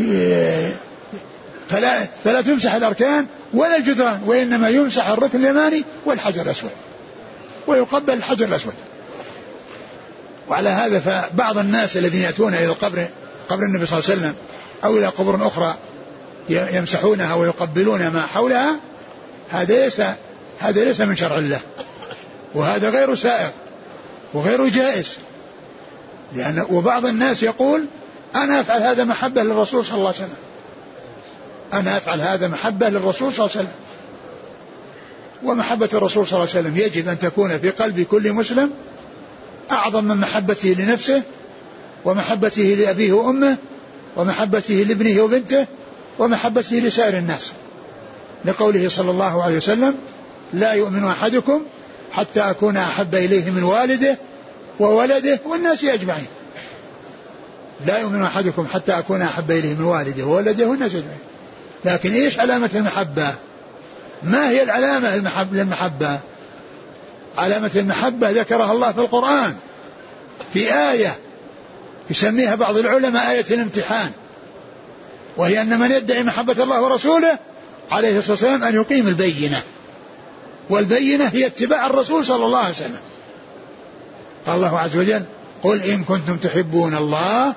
S1: فلا, فلا تمسح الأركان ولا الجدران، وإنما يمسح الركن اليماني والحجر الأسود، ويقبل الحجر الأسود. وعلى هذا فبعض الناس الذين يأتون إلى القبر قبر النبي صلى الله عليه وسلم أو إلى قبور أخرى يمسحونها ويقبلون ما حولها، هذا ليس هذا ليس من شرع الله، وهذا غير سائغ وغير جائز. لأن وبعض الناس يقول: أنا أفعل هذا محبة للرسول صلى الله عليه وسلم، أنا أفعل هذا محبة للرسول صلى الله عليه وسلم. ومحبة الرسول صلى الله عليه وسلم يجب أن تكون في قلب كل مسلم أعظم من محبته لنفسه، ومحبته لأبيه وأمه، ومحبته لابنه وبنته، ومحبته لسائر الناس، لقوله صلى الله عليه وسلم: لا يؤمن أحدكم حتى أكون أحب إليه من والده وولده والناس أجمعين. لا يؤمن أحدكم حتى أكون أحب إليه من والده وولده والناس أجمعين. لكن إيش علامة المحبة؟ ما هي العلامة المحبة للمحبة؟ علامة المحبة ذكرها الله في القرآن في آية يسميها بعض العلماء آية الامتحان، وهي أن من يدعي محبة الله ورسوله عليه الصلاة والسلام أن يقيم البينة، والبينة هي اتباع الرسول صلى الله عليه وسلم. قال الله عز وجل: قل إن كنتم تحبون الله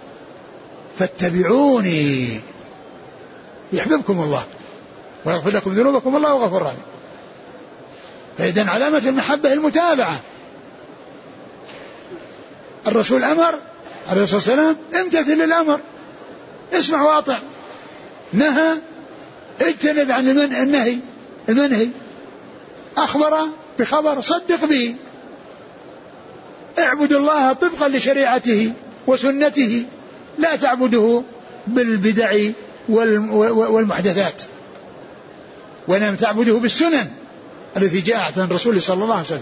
S1: فاتبعوني يحببكم الله ويغفر لكم ذنوبكم والله غفور رحيم. فإذن علامة المحبة المتابعة. الرسول أمر عليه الصلاة والسلام: امتثل الأمر، اسمع واطع. نهى، اجتنب عن النهي المنهي. أخبر بخبر، صدق به. اعبد الله طبقا لشريعته وسنته، لا تعبده بالبدع والمحدثات، وإنما تعبده بالسنن التي جاءت عن الرسول صلى الله عليه وسلم.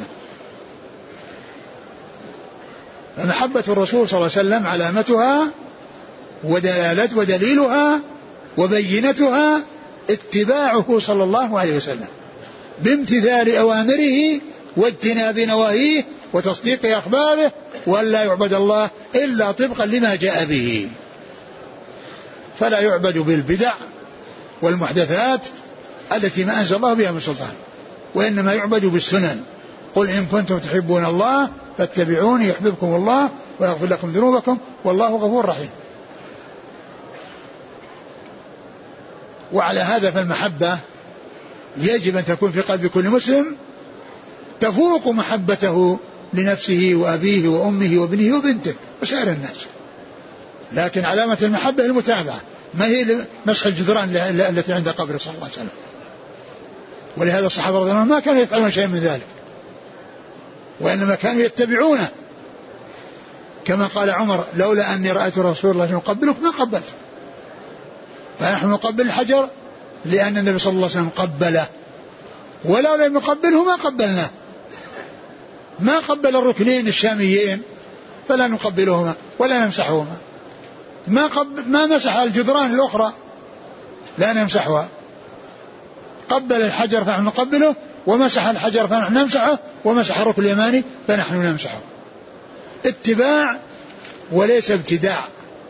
S1: فمحبة الرسول صلى الله عليه وسلم علامتها ودلالة ودليلها وبينتها اتباعه صلى الله عليه وسلم بامتثال أوامره واجتناب نواهيه وتصديق أخباره، ولا يعبد الله إلا طبقا لما جاء به. فلا يعبد بالبدع والمحدثات التي ما أنزل الله بها من سلطان، وإنما يعبد بالسنن. قل إن كنتم تحبون الله فاتبعوني يحببكم الله ويغفر لكم ذنوبكم والله غفور رحيم. وعلى هذا فالمحبة يجب أن تكون في قلب كل مسلم تفوق محبته لنفسه وأبيه وأمه وابنه وبنته وسائر الناس. لكن علامة المحبة المتابعة، ما هي مسح الجدران التي عند قبر صلى الله عليه وسلم. ولهذا الصحابة رضي الله عنهم ما كانوا يفعلون شيء من ذلك، وإنما كانوا يتبعونه، كما قال عمر لولا أني رأيت رسول الله يقبلك ما قبلت. فنحن نقبل الحجر لأن النبي صلى الله عليه وسلم قبله، ولو لم يقبله ما قبلناه. ما قبل الركنين الشاميين فلا نقبلهما ولا نمسحهما، ما, قبل ما مسح الجدران الأخرى لا نمسحها. قبل الحجر فنحن نقبله، ومسح الحجر فنحن نمسحه، ومسح الركن اليماني فنحن نمسحه. اتباع وليس ابتداع.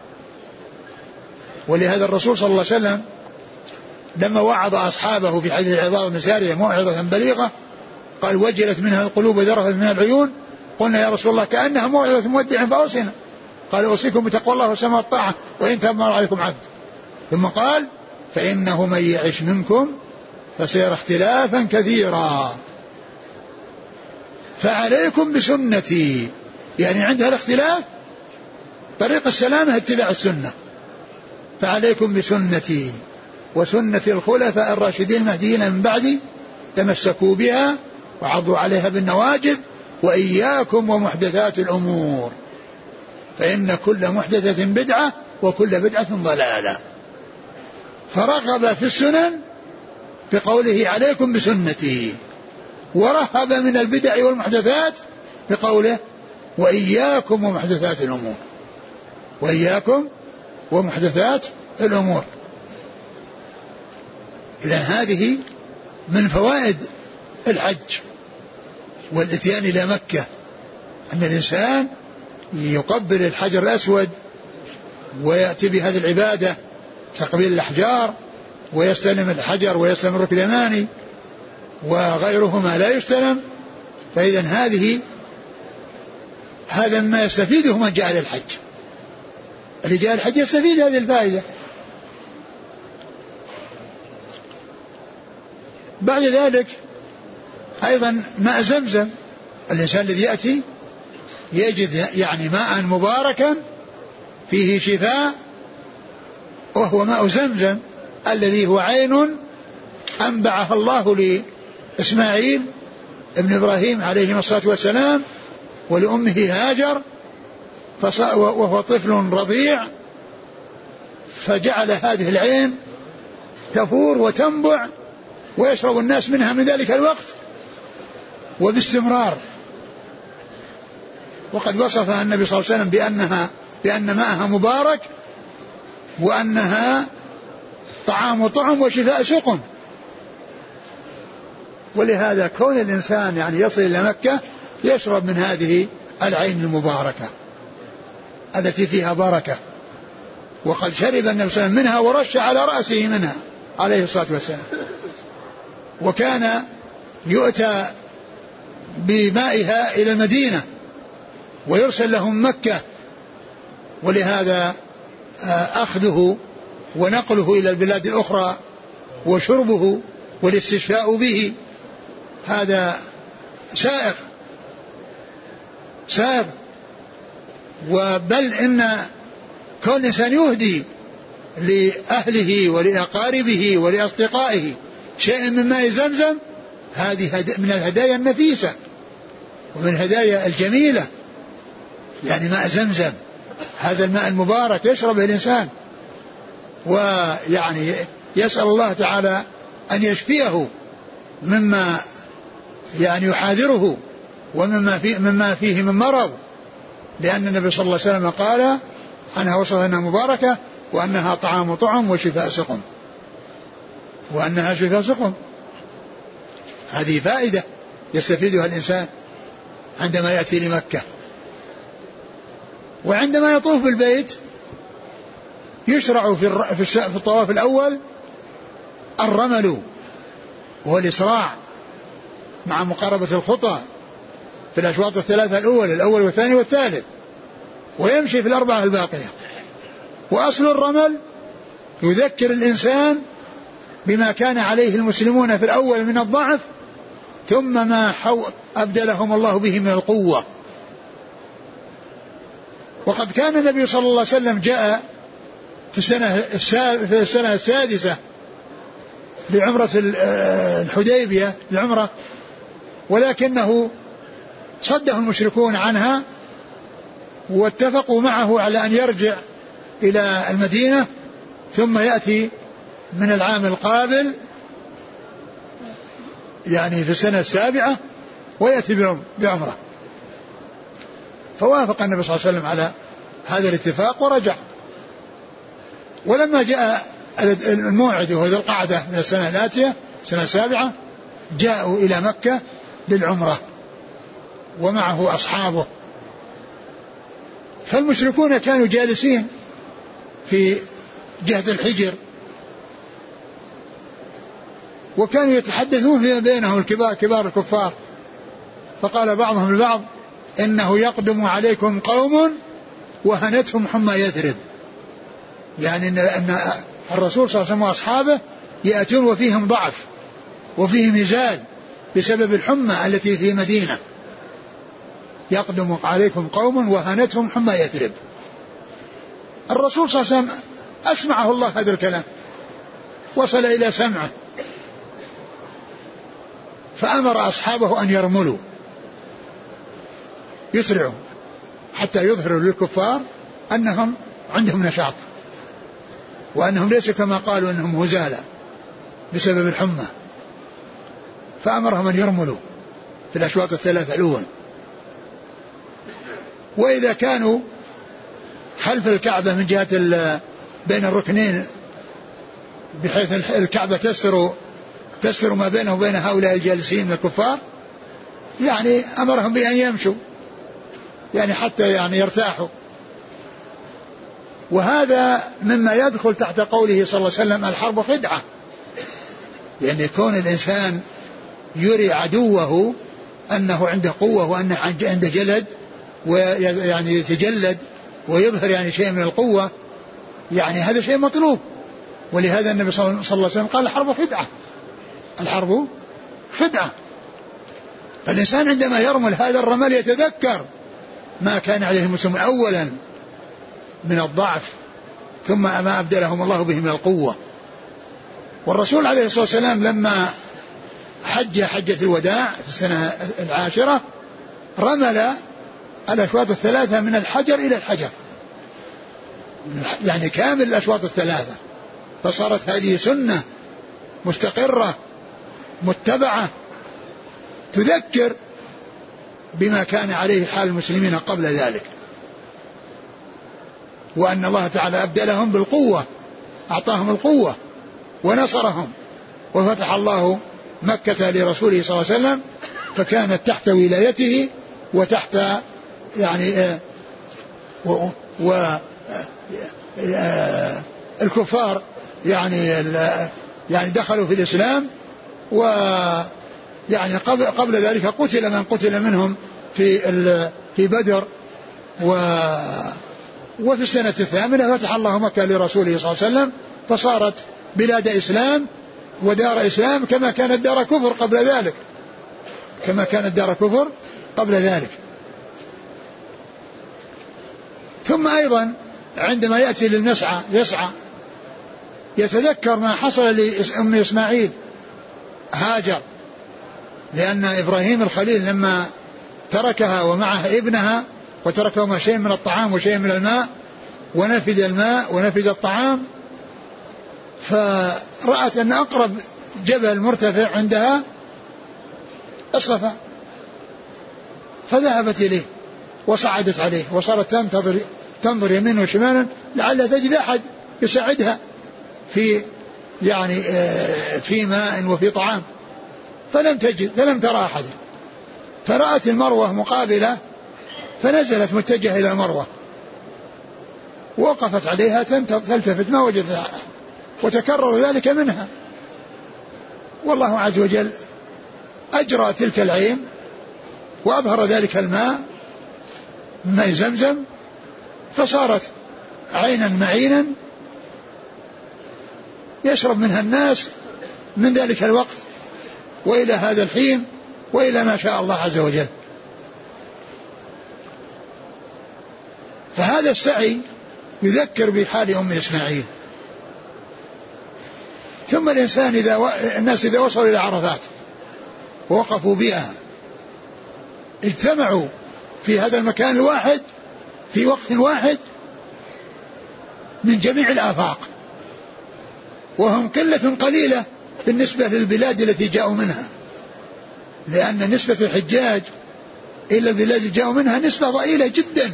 S1: ولهذا الرسول صلى الله عليه وسلم لما وعظ أصحابه في حديث العباد بن سارية موعظة بليغة قال وجلت منها القلوب وذرفت منها العيون، قلنا يا رسول الله كأنها موعظة مودع فأوصنا، قال أوصيكم بتقوى الله والسمع والطاعة وإن تأمر عليكم عبد. ثم قال فإنه من يعش منكم فسيرى اختلافا كثيرا فعليكم بسنتي، يعني عندها الاختلاف طريق السلامة اتباع السنة، فعليكم بسنتي وسنة الخلفاء الراشدين المهديين من بعدي تمسكوا بها وعضوا عليها بالنواجذ وإياكم ومحدثات الأمور فإن كل محدثة بدعة وكل بدعة ضلالة. فرغب في السنن بقوله عليكم بسنتي، ورهب من البدع والمحدثات بقوله وإياكم ومحدثات الأمور، وإياكم ومحدثات الأمور. إذن هذه من فوائد الحج والاتيان إلى مكة، أن الإنسان يقبل الحجر الأسود ويأتي بهذه العبادة تقبيل الأحجار، ويستلم الحجر ويستلم الركن اليماني وغيرهما لا يستلم. فإذا هذه هذا ما يستفيده من جاء للحج، اللي جاء الحج يستفيد هذه الفائدة. بعد ذلك أيضا ماء زمزم، الإنسان الذي يأتي يجد يعني ماء مباركا فيه شفاء، وهو ماء زمزم الذي هو عين أنبعها الله لإسماعيل ابن إبراهيم عليه الصلاة والسلام ولأمه هاجر، وهو طفل رضيع، فجعل هذه العين تفور وتنبع ويشرب الناس منها من ذلك الوقت وباستمرار. وقد وصفها النبي صلى الله عليه وسلم بأنها بأن ماءها مبارك وأنها طعام طعم وشفاء سقم. ولهذا كون الإنسان يعني يصل إلى مكة يشرب من هذه العين المباركة التي فيها بركة. وقد شرب النبي صلى الله عليه وسلم منها ورش على رأسه منها عليه الصلاة والسلام. وكان يؤتى بمائها إلى المدينة ويرسل لهم مكة، ولهذا أخذه ونقله إلى البلاد الأخرى وشربه والاستشفاء به هذا سائغ سائغ. وبل إن كون الإنسان يهدي لأهله ولأقاربه ولأصدقائه شيء من ماء زمزم هذه من الهدايا النفيسة ومن الهدايا الجميلة. يعني ماء زمزم هذا الماء المبارك يشربه الإنسان، ويعني يسأل الله تعالى أن يشفيه مما يعني يحاذره ومما فيه, مما فيه من مرض، لأن النبي صلى الله عليه وسلم قال عنها وصفها أنها مباركة وأنها طعام طعم وشفاء سقم، وأنها شفاء سقم. هذه فائدة يستفيدها الإنسان عندما يأتي لمكة. وعندما يطوف بالبيت يشرع في الطواف الأول الرمل وهو الإسراع مع مقاربة الخطى في الأشواط الثلاثة الأول الأول والثاني والثالث، ويمشي في الأربعة الباقية. وأصل الرمل يذكر الإنسان بما كان عليه المسلمون في الأول من الضعف ثم ما أبدلهم الله به من القوة. وقد كان النبي صلى الله عليه وسلم جاء في السنة, في السنة السادسة لعمرة الحديبية العمرة، ولكنه صده المشركون عنها واتفقوا معه على أن يرجع إلى المدينة ثم يأتي من العام القابل يعني في السنة السابعة ويأتي بعمرة. فوافق النبي صلى الله عليه وسلم على هذا الاتفاق ورجع. ولما جاء الموعد وهو ذي القعدة من السنة الآتية السنة السابعة جاءوا إلى مكة للعمرة ومعه أصحابه. فالمشركون كانوا جالسين في جهة الحجر وكانوا يتحدثون فيما بينهم الكبار كبار الكفار. فقال بعضهم البعض إنه يقدم عليكم قوم وهنتهم حمى يثرب، يعني أن الرسول صلى الله عليه وسلم وأصحابه يأتون وفيهم ضعف وفيهم نزال بسبب الحمى التي في مدينة. يقدم عليكم قوم وهنتهم حمى يثرب. الرسول صلى الله عليه وسلم أسمعه الله هذا الكلام، وصل إلى سمعه، فأمر أصحابه أن يرملوا يسرعوا حتى يظهروا للكفار أنهم عندهم نشاط وأنهم ليسوا كما قالوا أنهم هزالة بسبب الحمى. فأمرهم أن يرملوا في الأشواط الثلاثة الأول. وإذا كانوا خلف الكعبة من جهة بين الركنين بحيث الكعبة تستر تستر ما بينه وبين هؤلاء الجالسين من الكفار، يعني أمرهم بأن يمشوا يعني حتى يعني يرتاحوا. وهذا مما يدخل تحت قوله صلى الله عليه وسلم الحرب خدعة، لأن يكون الإنسان يري عدوه أنه عنده قوة وأنه عنده جلد ويعني يتجلد ويظهر يعني شيء من القوة، يعني هذا شيء مطلوب. ولهذا النبي صلى الله عليه وسلم قال الحرب خدعة، الحرب خدعة. فالإنسان عندما يرمل هذا الرمل يتذكر ما كان عليه المسلمون أولا من الضعف ثم ما أبدلهم الله به من القوة. والرسول عليه الصلاة والسلام لما حج حجة الوداع في السنة العاشرة رمل الأشواط الثلاثة من الحجر إلى الحجر، يعني كامل الأشواط الثلاثة. فصارت هذه سنة مستقرة متبعة تذكر بما كان عليه حال المسلمين قبل ذلك، وأن الله تعالى أبدلهم بالقوة، أعطاهم القوة ونصرهم، وفتح الله مكة لرسوله صلى الله عليه وسلم فكانت تحت ولايته وتحت يعني و, و الكفار يعني يعني دخلوا في الإسلام. ويعني قبل, قبل ذلك قتل من قتل منهم في في بدر. و وفي السنة الثامنة فتح الله مكة لرسوله صلى الله عليه وسلم فصارت بلاد إسلام ودار إسلام كما كانت دار كفر قبل ذلك كما كانت دار كفر قبل ذلك. ثم أيضا عندما يأتي للمسعى يسعى يتذكر ما حصل لأم إسماعيل هاجر، لأن إبراهيم الخليل لما تركها ومعها ابنها وتركهما شيء من الطعام وشيء من الماء ونفد الماء ونفد الطعام، فرأت أن أقرب جبل مرتفع عندها الصفا، فذهبت إليه وصعدت عليه وصارت تنتظر تنظر يمين وشمالا لعل تجد أحد يساعدها في يعني في ماء وفي طعام، فلم تجد فلم ترى أحدا. فرأت المروة مقابلة فنزلت متجهة إلى المروة ووقفت عليها تلتفت ما وجدت أحد، وتكرر ذلك منها. والله عز وجل أجرى تلك العين وأظهر ذلك الماء ماء زمزم فصارت عينا معينا يشرب منها الناس من ذلك الوقت وإلى هذا الحين وإلى ما شاء الله عز وجل. فهذا السعي يذكر بحال أم إسماعيل. ثم الإنسان إذا و... الناس إذا وصلوا إلى عرفات ووقفوا بها اجتمعوا في هذا المكان الواحد في وقت واحد من جميع الآفاق، وهم قلة قليلة بالنسبة للبلاد التي جاءوا منها، لأن نسبة الحجاج إلى البلاد التي جاءوا منها نسبة ضئيلة جدا.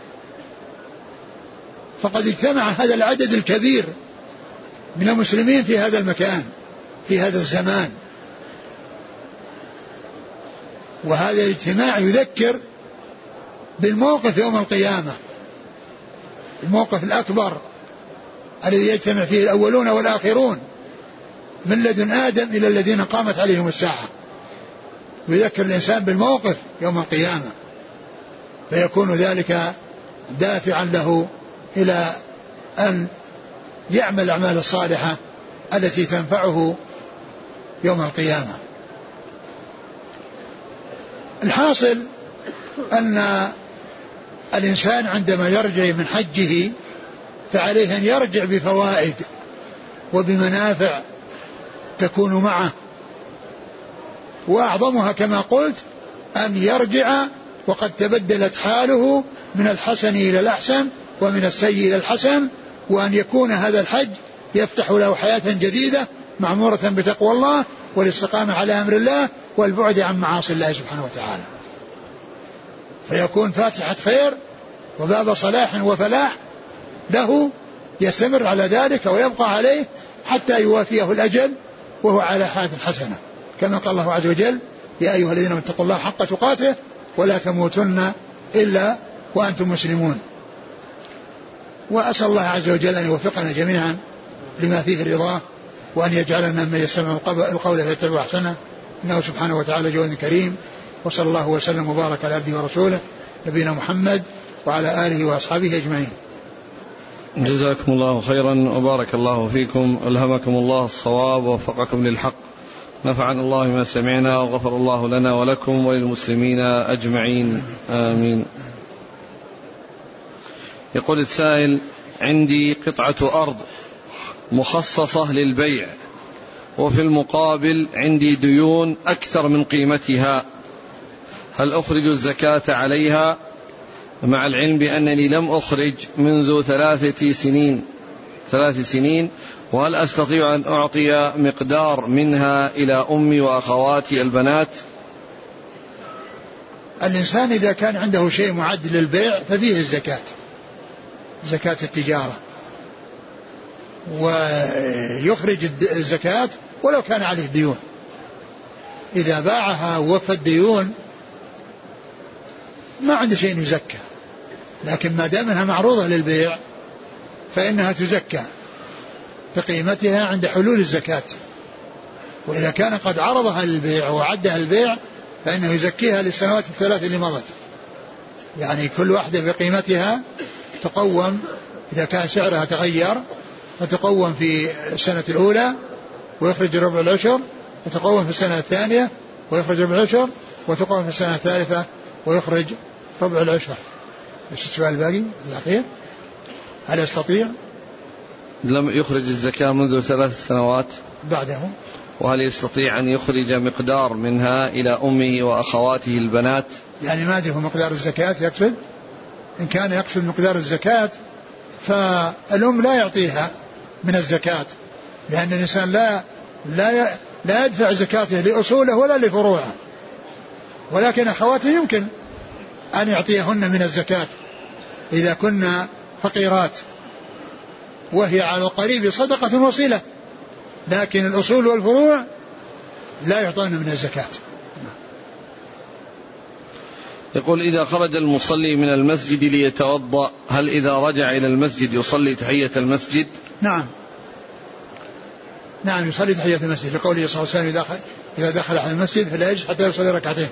S1: فقد اجتمع هذا العدد الكبير من المسلمين في هذا المكان في هذا الزمان، وهذا الاجتماع يذكر بالموقف يوم القيامة، الموقف الأكبر الذي يجتمع فيه الأولون والآخرون من لدن آدم إلى الذين قامت عليهم الساعة. ويذكر الإنسان بالموقف يوم القيامة، فيكون ذلك دافعا له إلى أن يعمل الأعمال الصالحة التي تنفعه يوم القيامة. الحاصل أن الإنسان عندما يرجع من حجه فعليه أن يرجع بفوائد وبمنافع تكون معه، وأعظمها كما قلت أن يرجع وقد تبدلت حاله من الحسن إلى الأحسن ومن السيء إلى الحسن، وأن يكون هذا الحج يفتح له حياة جديدة معمورة بتقوى الله والاستقامة على أمر الله والبعد عن معاصي الله سبحانه وتعالى، فيكون فاتحة خير وباب صلاح وفلاح له، يستمر على ذلك ويبقى عليه حتى يوافيه الأجل وهو على حياة حسنة، كما قال الله عز وجل: يا أيها الذين اتقوا الله حق تقاته ولا تموتن إلا وأنتم مسلمون. وأسأل الله عز وجل أن يوفقنا جميعا لما فيه رضاه، وأن يجعلنا من يستمع القول فيتبع أحسنه، إنه سبحانه وتعالى جواد كريم. وصلى الله وسلم وبارك على عبده ورسوله نبينا محمد وعلى آله وأصحابه أجمعين.
S2: جزاكم الله خيرا وبارك الله فيكم، ألهمكم الله الصواب ووفقكم للحق، نفعنا الله ما سمعنا وغفر الله لنا ولكم وللمسلمين أجمعين، آمين. يقول السائل: عندي قطعة أرض مخصصة للبيع، وفي المقابل عندي ديون أكثر من قيمتها، هل أخرج الزكاة عليها؟ مع العلم بأنني لم أخرج منذ ثلاثة سنين ثلاث سنين وهل أستطيع أن أعطي مقدار منها إلى أمي وأخواتي البنات؟
S1: الإنسان إذا كان عنده شيء معد للبيع ففيه الزكاة، زكاة التجارة، ويخرج الزكاة ولو كان عليه ديون. إذا باعها ووفى الديون ما عنده شيء يزكى، لكن ما دام انها معروضة للبيع فإنها تزكى بقيمتها عند حلول الزكاة. وإذا كان قد عرضها للبيع وعدها البيع فإنه يزكيها للسنوات الثلاث اللي مضت، يعني كل واحدة بقيمتها تقوم، إذا كان سعرها تغير فتقوم في السنة الأولى ويخرج ربع العشر، وتقوم في السنة الثانية ويخرج ربع العشر، وتقوم في السنة الثالثة ويخرج ربع العشر. ايش السؤال الباقي الأخير؟ هل يستطيع؟
S2: لم يخرج الزكاة منذ ثلاث سنوات
S1: بعده،
S2: وهل يستطيع أن يخرج مقدار منها إلى أمه وأخواته البنات؟
S1: يعني ما أدري هو مقدار الزكاة يقصد. إن كان يقصد مقدار الزكاة فالأم لا يعطيها من الزكاة، لأن الإنسان لا لا لا يدفع زكاته لأصوله ولا لفروعه، ولكن أخواته يمكن أن يعطيهن من الزكاة إذا كنا فقيرات، وهي على القريب صدقة وصلة، لكن الأصول والفروع لا يعطون من الزكاة.
S2: يقول: إذا خرج المصلي من المسجد ليتوضأ هل إذا رجع إلى المسجد يصلي تحية المسجد؟
S1: نعم نعم يصلي تحية المسجد، لقوله صلى الله عليه وسلم: إذا دخل على المسجد فلا يجلس حتى يصلي ركعتين.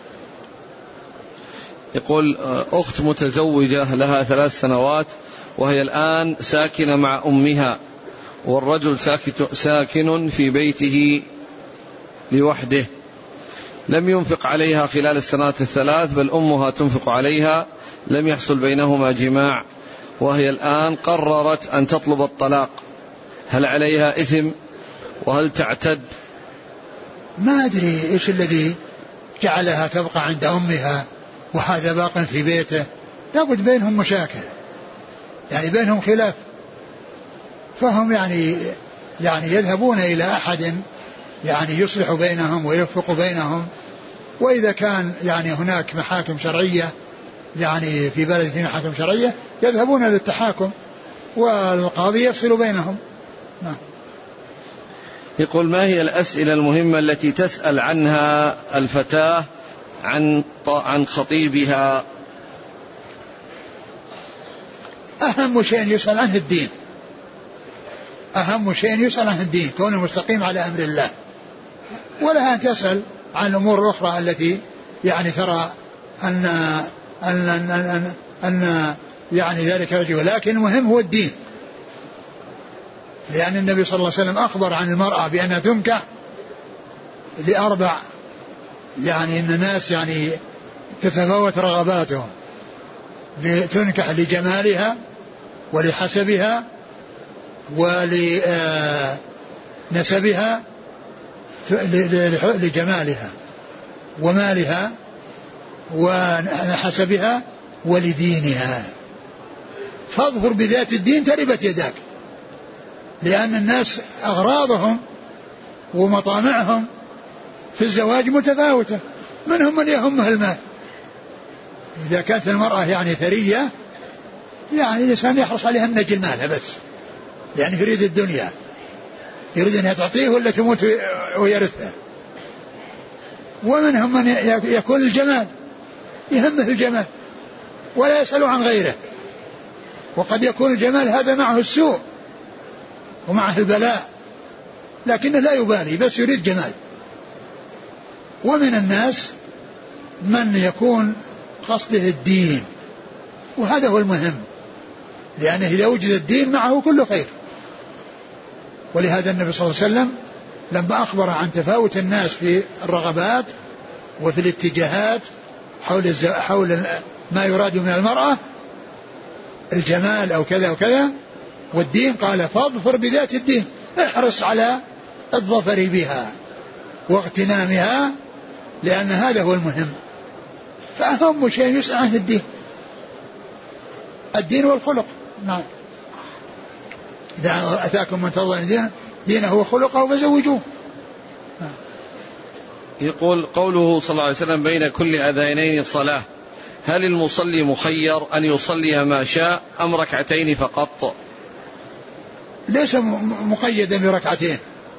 S2: يقول: أخت متزوجة لها ثلاث سنوات وهي الآن ساكنة مع أمها، والرجل ساكت ساكن في بيته لوحده، لم ينفق عليها خلال السنوات الثلاث بل أمها تنفق عليها، لم يحصل بينهما جماع، وهي الآن قررت أن تطلب الطلاق، هل عليها إثم وهل تعتد؟
S1: ما أدري إيش الذي جعلها تبقى عند أمها وهذا باق في بيته، لابد بينهم مشاكل، يعني بينهم خلاف، فهم يعني يعني يذهبون إلى أحد يعني يصلح بينهم ويوفق بينهم، وإذا كان يعني هناك محاكم شرعية يعني في بلد فيه محاكم شرعية يذهبون للتحاكم والقاضي يفصل بينهم. نعم.
S2: يقول: ما هي الأسئلة المهمة التي تسأل عنها الفتاة عن عن خطيبها؟
S1: أهم شيء يسأل عنه الدين، أهم شيء يسأل عنه الدين، كونه مستقيم على أمر الله، ولها أن تسأل عن الأمور الأخرى التي يعني ترى أن أن أن, أن, أن يعني ذلك رجل، لكن المهم هو الدين، لأن النبي صلى الله عليه وسلم أخبر عن المرأة بأنها تنكح لأربع، يعني أن الناس يعني تتفاوت رغباتهم، تنكح لجمالها ولحسبها ولنسبها، لجمالها ومالها ونحسبها ولدينها، فاظفر بذات الدين تربت يداك، لأن الناس أغراضهم ومطامعهم في الزواج متفاوتة، منهم من يهمه المال، إذا كانت المرأة يعني ثرية يعني الإنسان يحرص عليها من أجل مالها بس، يعني يريد الدنيا، يريد أن تعطيه ولا تموت ويرثها، ومنهم من يكون الجمال يهمه الجمال ولا يسأل عن غيره، وقد يكون الجمال هذا معه السوء ومعه البلاء لكنه لا يبالي بس يريد جمال. ومن الناس من يكون قصده الدين، وهذا هو المهم، لأنه إذا وجد الدين معه كل خير. ولهذا النبي صلى الله عليه وسلم لما أخبر عن تفاوت الناس في الرغبات وفي الاتجاهات حول, حول ما يراد من المرأة، الجمال أو كذا وكذا والدين، قال: فاظفر بذات الدين، احرص على الظفر بها واغتنامها، لأن هذا هو المهم. فأهم شيء يسأل عنه الدين، الدين والخلق. نعم. إذا أتاكم من ترضون دينه وخلقه فزوجوه.
S2: يقول: قوله صلى الله عليه وسلم بين كل أذانين صلاة، هل المصلي مخير أن يصلي ما شاء أم ركعتين فقط؟
S1: ليس مقيدا بركعتين،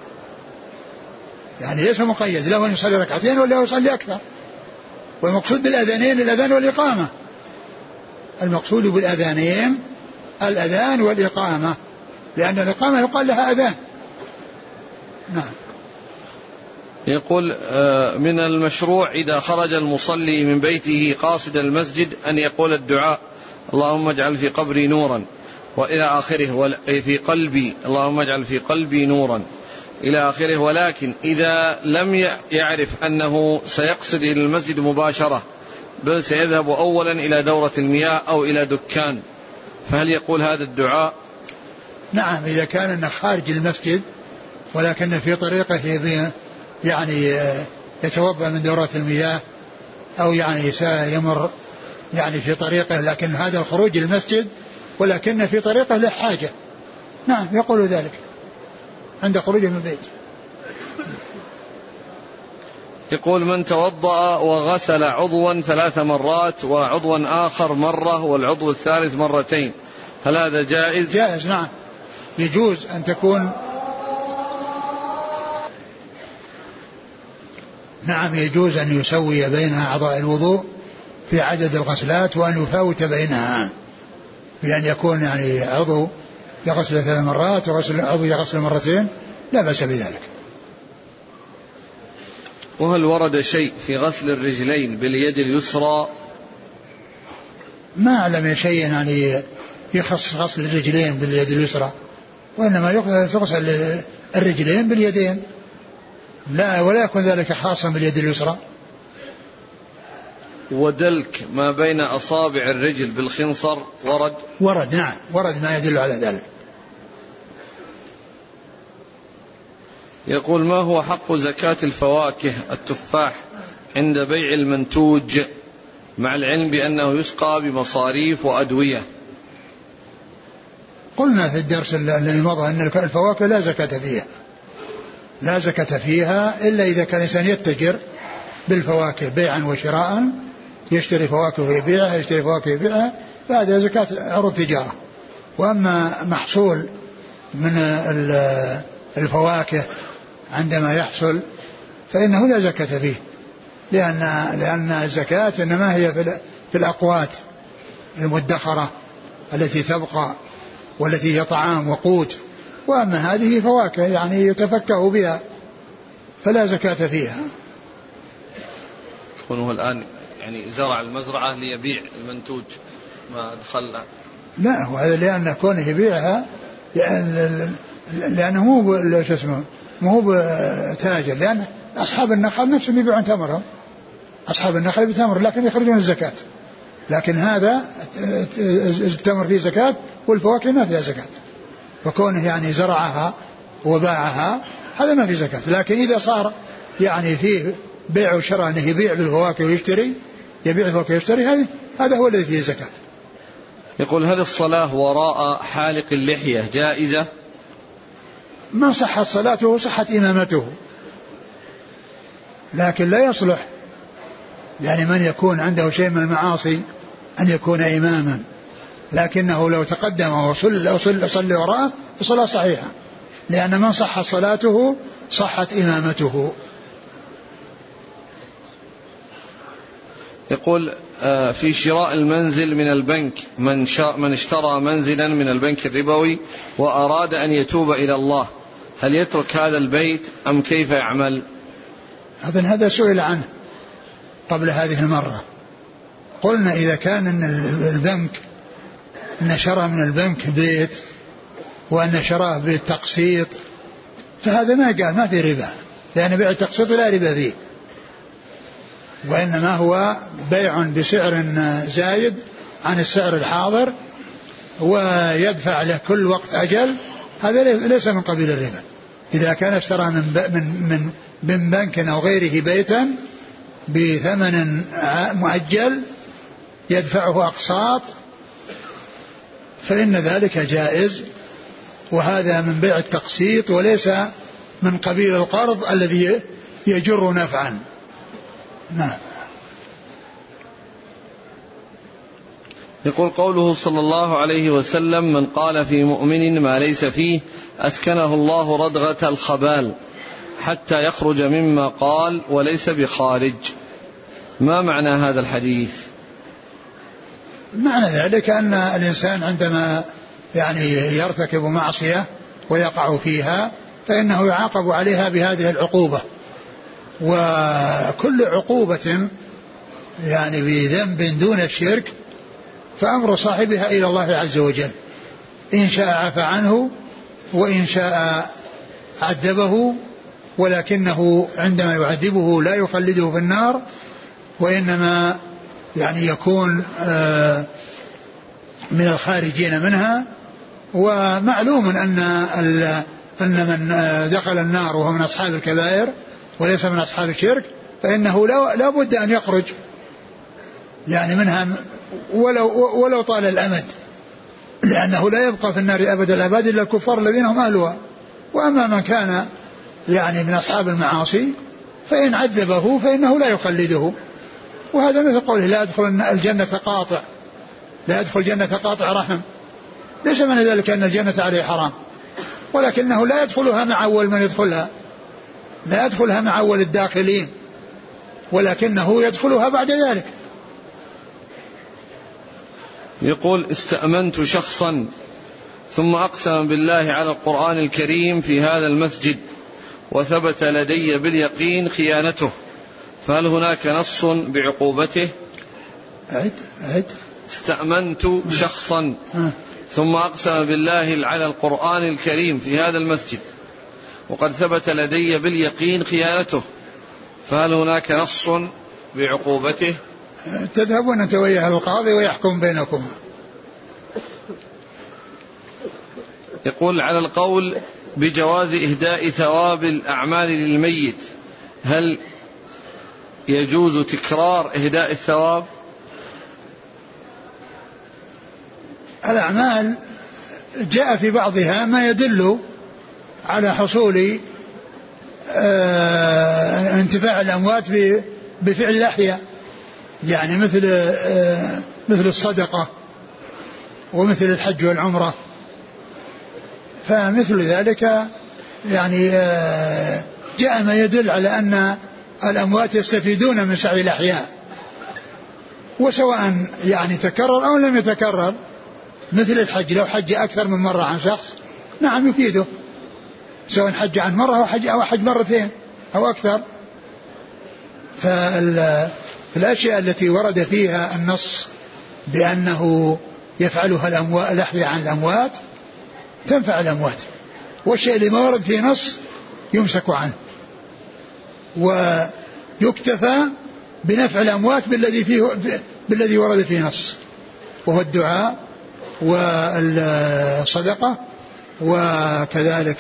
S1: يعني ليس مقيد له أن يصلي ركعتين ولا يصلي أكثر، والمقصود بالأذانين الأذان والإقامة، المقصود بالأذانين الأذان والإقامة، لأن الإقامة يقال لها أذان. نعم.
S2: يقول: من المشروع إذا خرج المصلي من بيته قاصد المسجد أن يقول الدعاء: اللهم اجعل في قبري نورا وإلى آخره، في قلبي اللهم اجعل في قلبي نورا إلى آخره، ولكن إذا لم يعرف أنه سيقصد إلى المسجد مباشرة بل سيذهب أولا إلى دورة المياه أو إلى دكان، فهل يقول هذا الدعاء؟
S1: نعم، إذا كان أنه خارج المسجد ولكن في طريقه يعني يتوضأ من دورات المياه أو يعني سيمر يعني في طريقه، لكن هذا الخروج للمسجد ولكن في طريقه له حاجة، نعم يقول ذلك عند خروجه من البيت.
S2: يقول: من توضأ وغسل عضوا ثلاث مرات وعضوا آخر مرة والعضو الثالث مرتين، هل هذا جائز؟
S1: جائز، نعم، يجوز أن تكون، نعم يجوز أن يسوي بينها أعضاء الوضوء في عدد الغسلات وأن يفاوت بينها، بأن يكون يعني عضو يغسل ثلاث مرات وغسل عضو يغسل مرتين، لا بأس بذلك.
S2: وهل ورد شيء في غسل الرجلين باليد اليسرى؟
S1: ما أعلم شيء يعني يخص غسل الرجلين باليد اليسرى، وإنما تغسل الرجلين باليدين، لا ولا يكون ذلك خاصا باليد اليسرى.
S2: ودلك ما بين أصابع الرجل بالخنصر ورد
S1: ورد نعم ورد ما يدل على ذلك.
S2: يقول ما هو حق زكاة الفواكه التفاح عند بيع المنتوج مع العلم بأنه يسقى بمصاريف وأدوية؟
S1: قلنا في الدرس الذي مضى أن الفواكه لا زكاة فيها، لا زكاة فيها إلا إذا كان الإنسان يتجر بالفواكه بيعا وشراء، يشتري فواكه ويبيعها يشتري فواكه ويبيعها، فهذا زكاة عروض تجارة. وأما محصول من الفواكه عندما يحصل فإنه لا زكاة فيه، لأن لأن الزكاة إنما هي في الأقوات المدخرة التي تبقى والتي هي طعام وقوت، وأما هذه فواكه يعني يتفكه بها فلا زكاة فيها.
S2: هو الآن يعني زرع المزرعة ليبيع المنتوج ما أدخل،
S1: لا هو هذا لأن كونه يبيعها لأنه مو شو اسمه مو بتاجر، لأن أصحاب النخل نفسهم يبيعون تمرهم، أصحاب النخل بتمر لكن يخرجون الزكاة، لكن هذا التمر فيه زكاة والفواكه ما فيها زكاة، فكونه يعني زرعها وباعها هذا ما فيه زكاة. لكن إذا صار يعني فيه بيع وشراء أنه يبيع بالفواكه ويشتري يبيع الفواكه ويشتري هذا هذا هو الذي فيه زكاة.
S2: يقول هل الصلاة وراء حالق اللحية جائزة؟
S1: من صحت صلاته صحت إمامته، لكن لا يصلح يعني من يكون عنده شيء من المعاصي أن يكون إماما، لكنه لو تقدم وصل صلى وراءه الصلاة صحيحة، لأن من صحت صلاته صحت إمامته.
S2: يقول في شراء المنزل من البنك من, من اشترى منزلا من البنك الربوي وأراد أن يتوب إلى الله، هل يترك هذا البيت أم كيف يعمل؟
S1: هذا هذا سئل عنه قبل هذه المرة. قلنا إذا كان إن البنك إن شرى من البنك بيت وأن شراه بالتقسيط فهذا ما قال ما في ربا، لأن بيع التقسيط لا ربا فيه، وإنما هو بيع بسعر زايد عن السعر الحاضر ويدفع له كل وقت أجل، هذا ليس من قبيل الربا. إذا كان اشترى من من من بنك أو غيره بيتا بثمن مؤجل يدفعه أقساط فإن ذلك جائز، وهذا من بيع التقسيط وليس من قبيل القرض الذي يجر نفعا. نعم.
S2: يقول قوله صلى الله عليه وسلم من قال في مؤمن ما ليس فيه أسكنه الله ردغة الخبال حتى يخرج مما قال وليس بخارج، ما معنى هذا الحديث؟
S1: معنى ذلك أن الإنسان عندما يعني يرتكب معصية ويقع فيها فإنه يعاقب عليها بهذه العقوبة، وكل عقوبة يعني بذنب دون الشرك فأمر صاحبها إلى الله عز وجل، إن شاء عفى عنه وإن شاء عذبه، ولكنه عندما يعذبه لا يخلده في النار، وإنما يعني يكون من الخارجين منها. ومعلوم أن أن من دخل النار وهو من أصحاب الكبائر وليس من أصحاب الشرك فإنه لا بد أن يخرج يعني منها ولو, ولو طال الأمد، لأنه لا يبقى في النار أبد الأبد إلا الكفار الذين هم أهلها. وأما من كان يعني من أصحاب المعاصي فإن عذبه فإنه لا يخلده، وهذا مثل قوله لا يدخل الجنة قاطع لا يدخل الجنة قاطع رحم، ليس من ذلك أن الجنة عليه حرام، ولكنه لا يدخلها مع أول من يدخلها، لا يدخلها مع أول الداخلين، ولكنه يدخلها بعد ذلك.
S2: يقول استأمنت شخصا ثم أقسم بالله على القرآن الكريم في هذا المسجد وثبت لدي باليقين خيانته، فهل هناك نص بعقوبته؟
S1: أعد أعد
S2: استأمنت شخصا ثم أقسم بالله على القرآن الكريم في هذا المسجد وقد ثبت لدي باليقين خيانته، فهل هناك نص بعقوبته؟
S1: تذهبون أنت وياه القاضي ويحكم بينكما.
S2: يقول على القول بجواز إهداء ثواب الأعمال للميت، هل يجوز تكرار إهداء الثواب؟
S1: الأعمال جاء في بعضها ما يدل على حصول آه انتفاع الأموات بفعل الأحياء، يعني مثل آه مثل الصدقة ومثل الحج والعمرة، فمثل ذلك يعني آه جاء ما يدل على أن الأموات يستفيدون من سعي الأحياء، وسواء يعني تكرر أو لم يتكرر، مثل الحج لو حج أكثر من مرة عن شخص نعم يفيده، سواء حج عن مرة أو حج, أو حج مرتين أو أكثر. فالأشياء التي ورد فيها النص بأنه يفعلها الأموات الأحياء عن الأموات تنفع الأموات، والشيء اللي ما ورد فيه نص يمسك عنه ويكتفى بنفع الأموات بالذي فيه بالذي ورد فيه نص، وهو الدعاء والصدقة وكذلك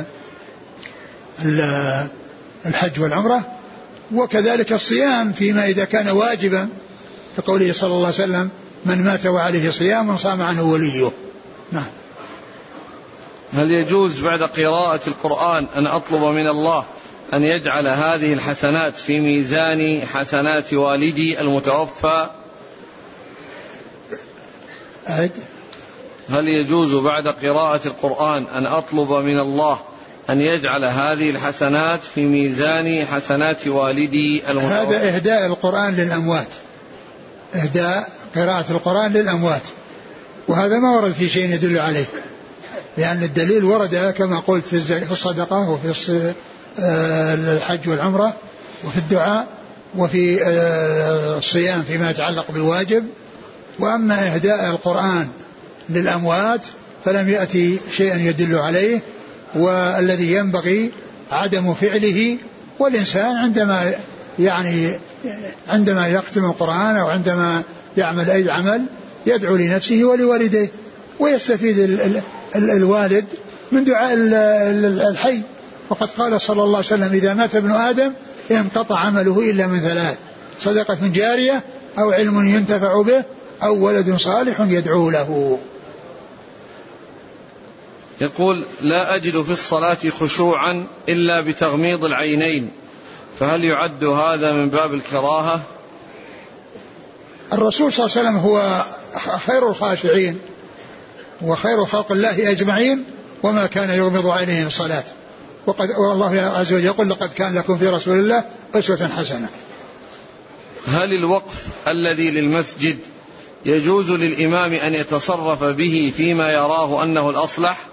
S1: الحج والعمرة، وكذلك الصيام فيما إذا كان واجبا، كقوله صلى الله عليه وسلم من مات وعليه صيام صام عنه وليه. نعم.
S2: هل يجوز بعد قراءة القرآن أن أطلب من الله أن يجعل هذه الحسنات في ميزان حسنات والدي المتوفى؟
S1: أعد.
S2: هل يجوز بعد قراءة القرآن أن أطلب من الله أن يجعل هذه الحسنات في ميزان حسنات والدي المتوفى؟
S1: هذا إهداء القرآن للأموات، إهداء قراءة القرآن للأموات، وهذا ما ورد في شيء يدل عليه، لأن الدليل ورد كما قلت في الصدقة وفي الحج والعمرة وفي الدعاء وفي الصيام فيما يتعلق بالواجب. وأما إهداء القرآن للأموات فلم يأتي شيئا يدل عليه، والذي ينبغي عدم فعله، والإنسان عندما يعني عندما يختم القرآن أو عندما يعمل أي عمل يدعو لنفسه ولوالديه، ويستفيد ال ال ال الوالد من دعاء الحي، وقد قال صلى الله عليه وسلم إذا مات ابن آدم انقطع عمله إلا من ثلاث: صدقة جارية أو علم ينتفع به أو ولد صالح يدعو له.
S2: يقول لا أجد في الصلاة خشوعا إلا بتغميض العينين، فهل يعد هذا من باب الكراهة؟
S1: الرسول صلى الله عليه وسلم هو خير الخاشعين وخير خلق الله أجمعين، وما كان يغمض عينيه الصلاة، وقد والله عز وجل يقول لقد كان لكم في رسول الله أسوة حسنة.
S2: هل الوقف الذي للمسجد يجوز للإمام أن يتصرف به فيما يراه أنه الأصلح؟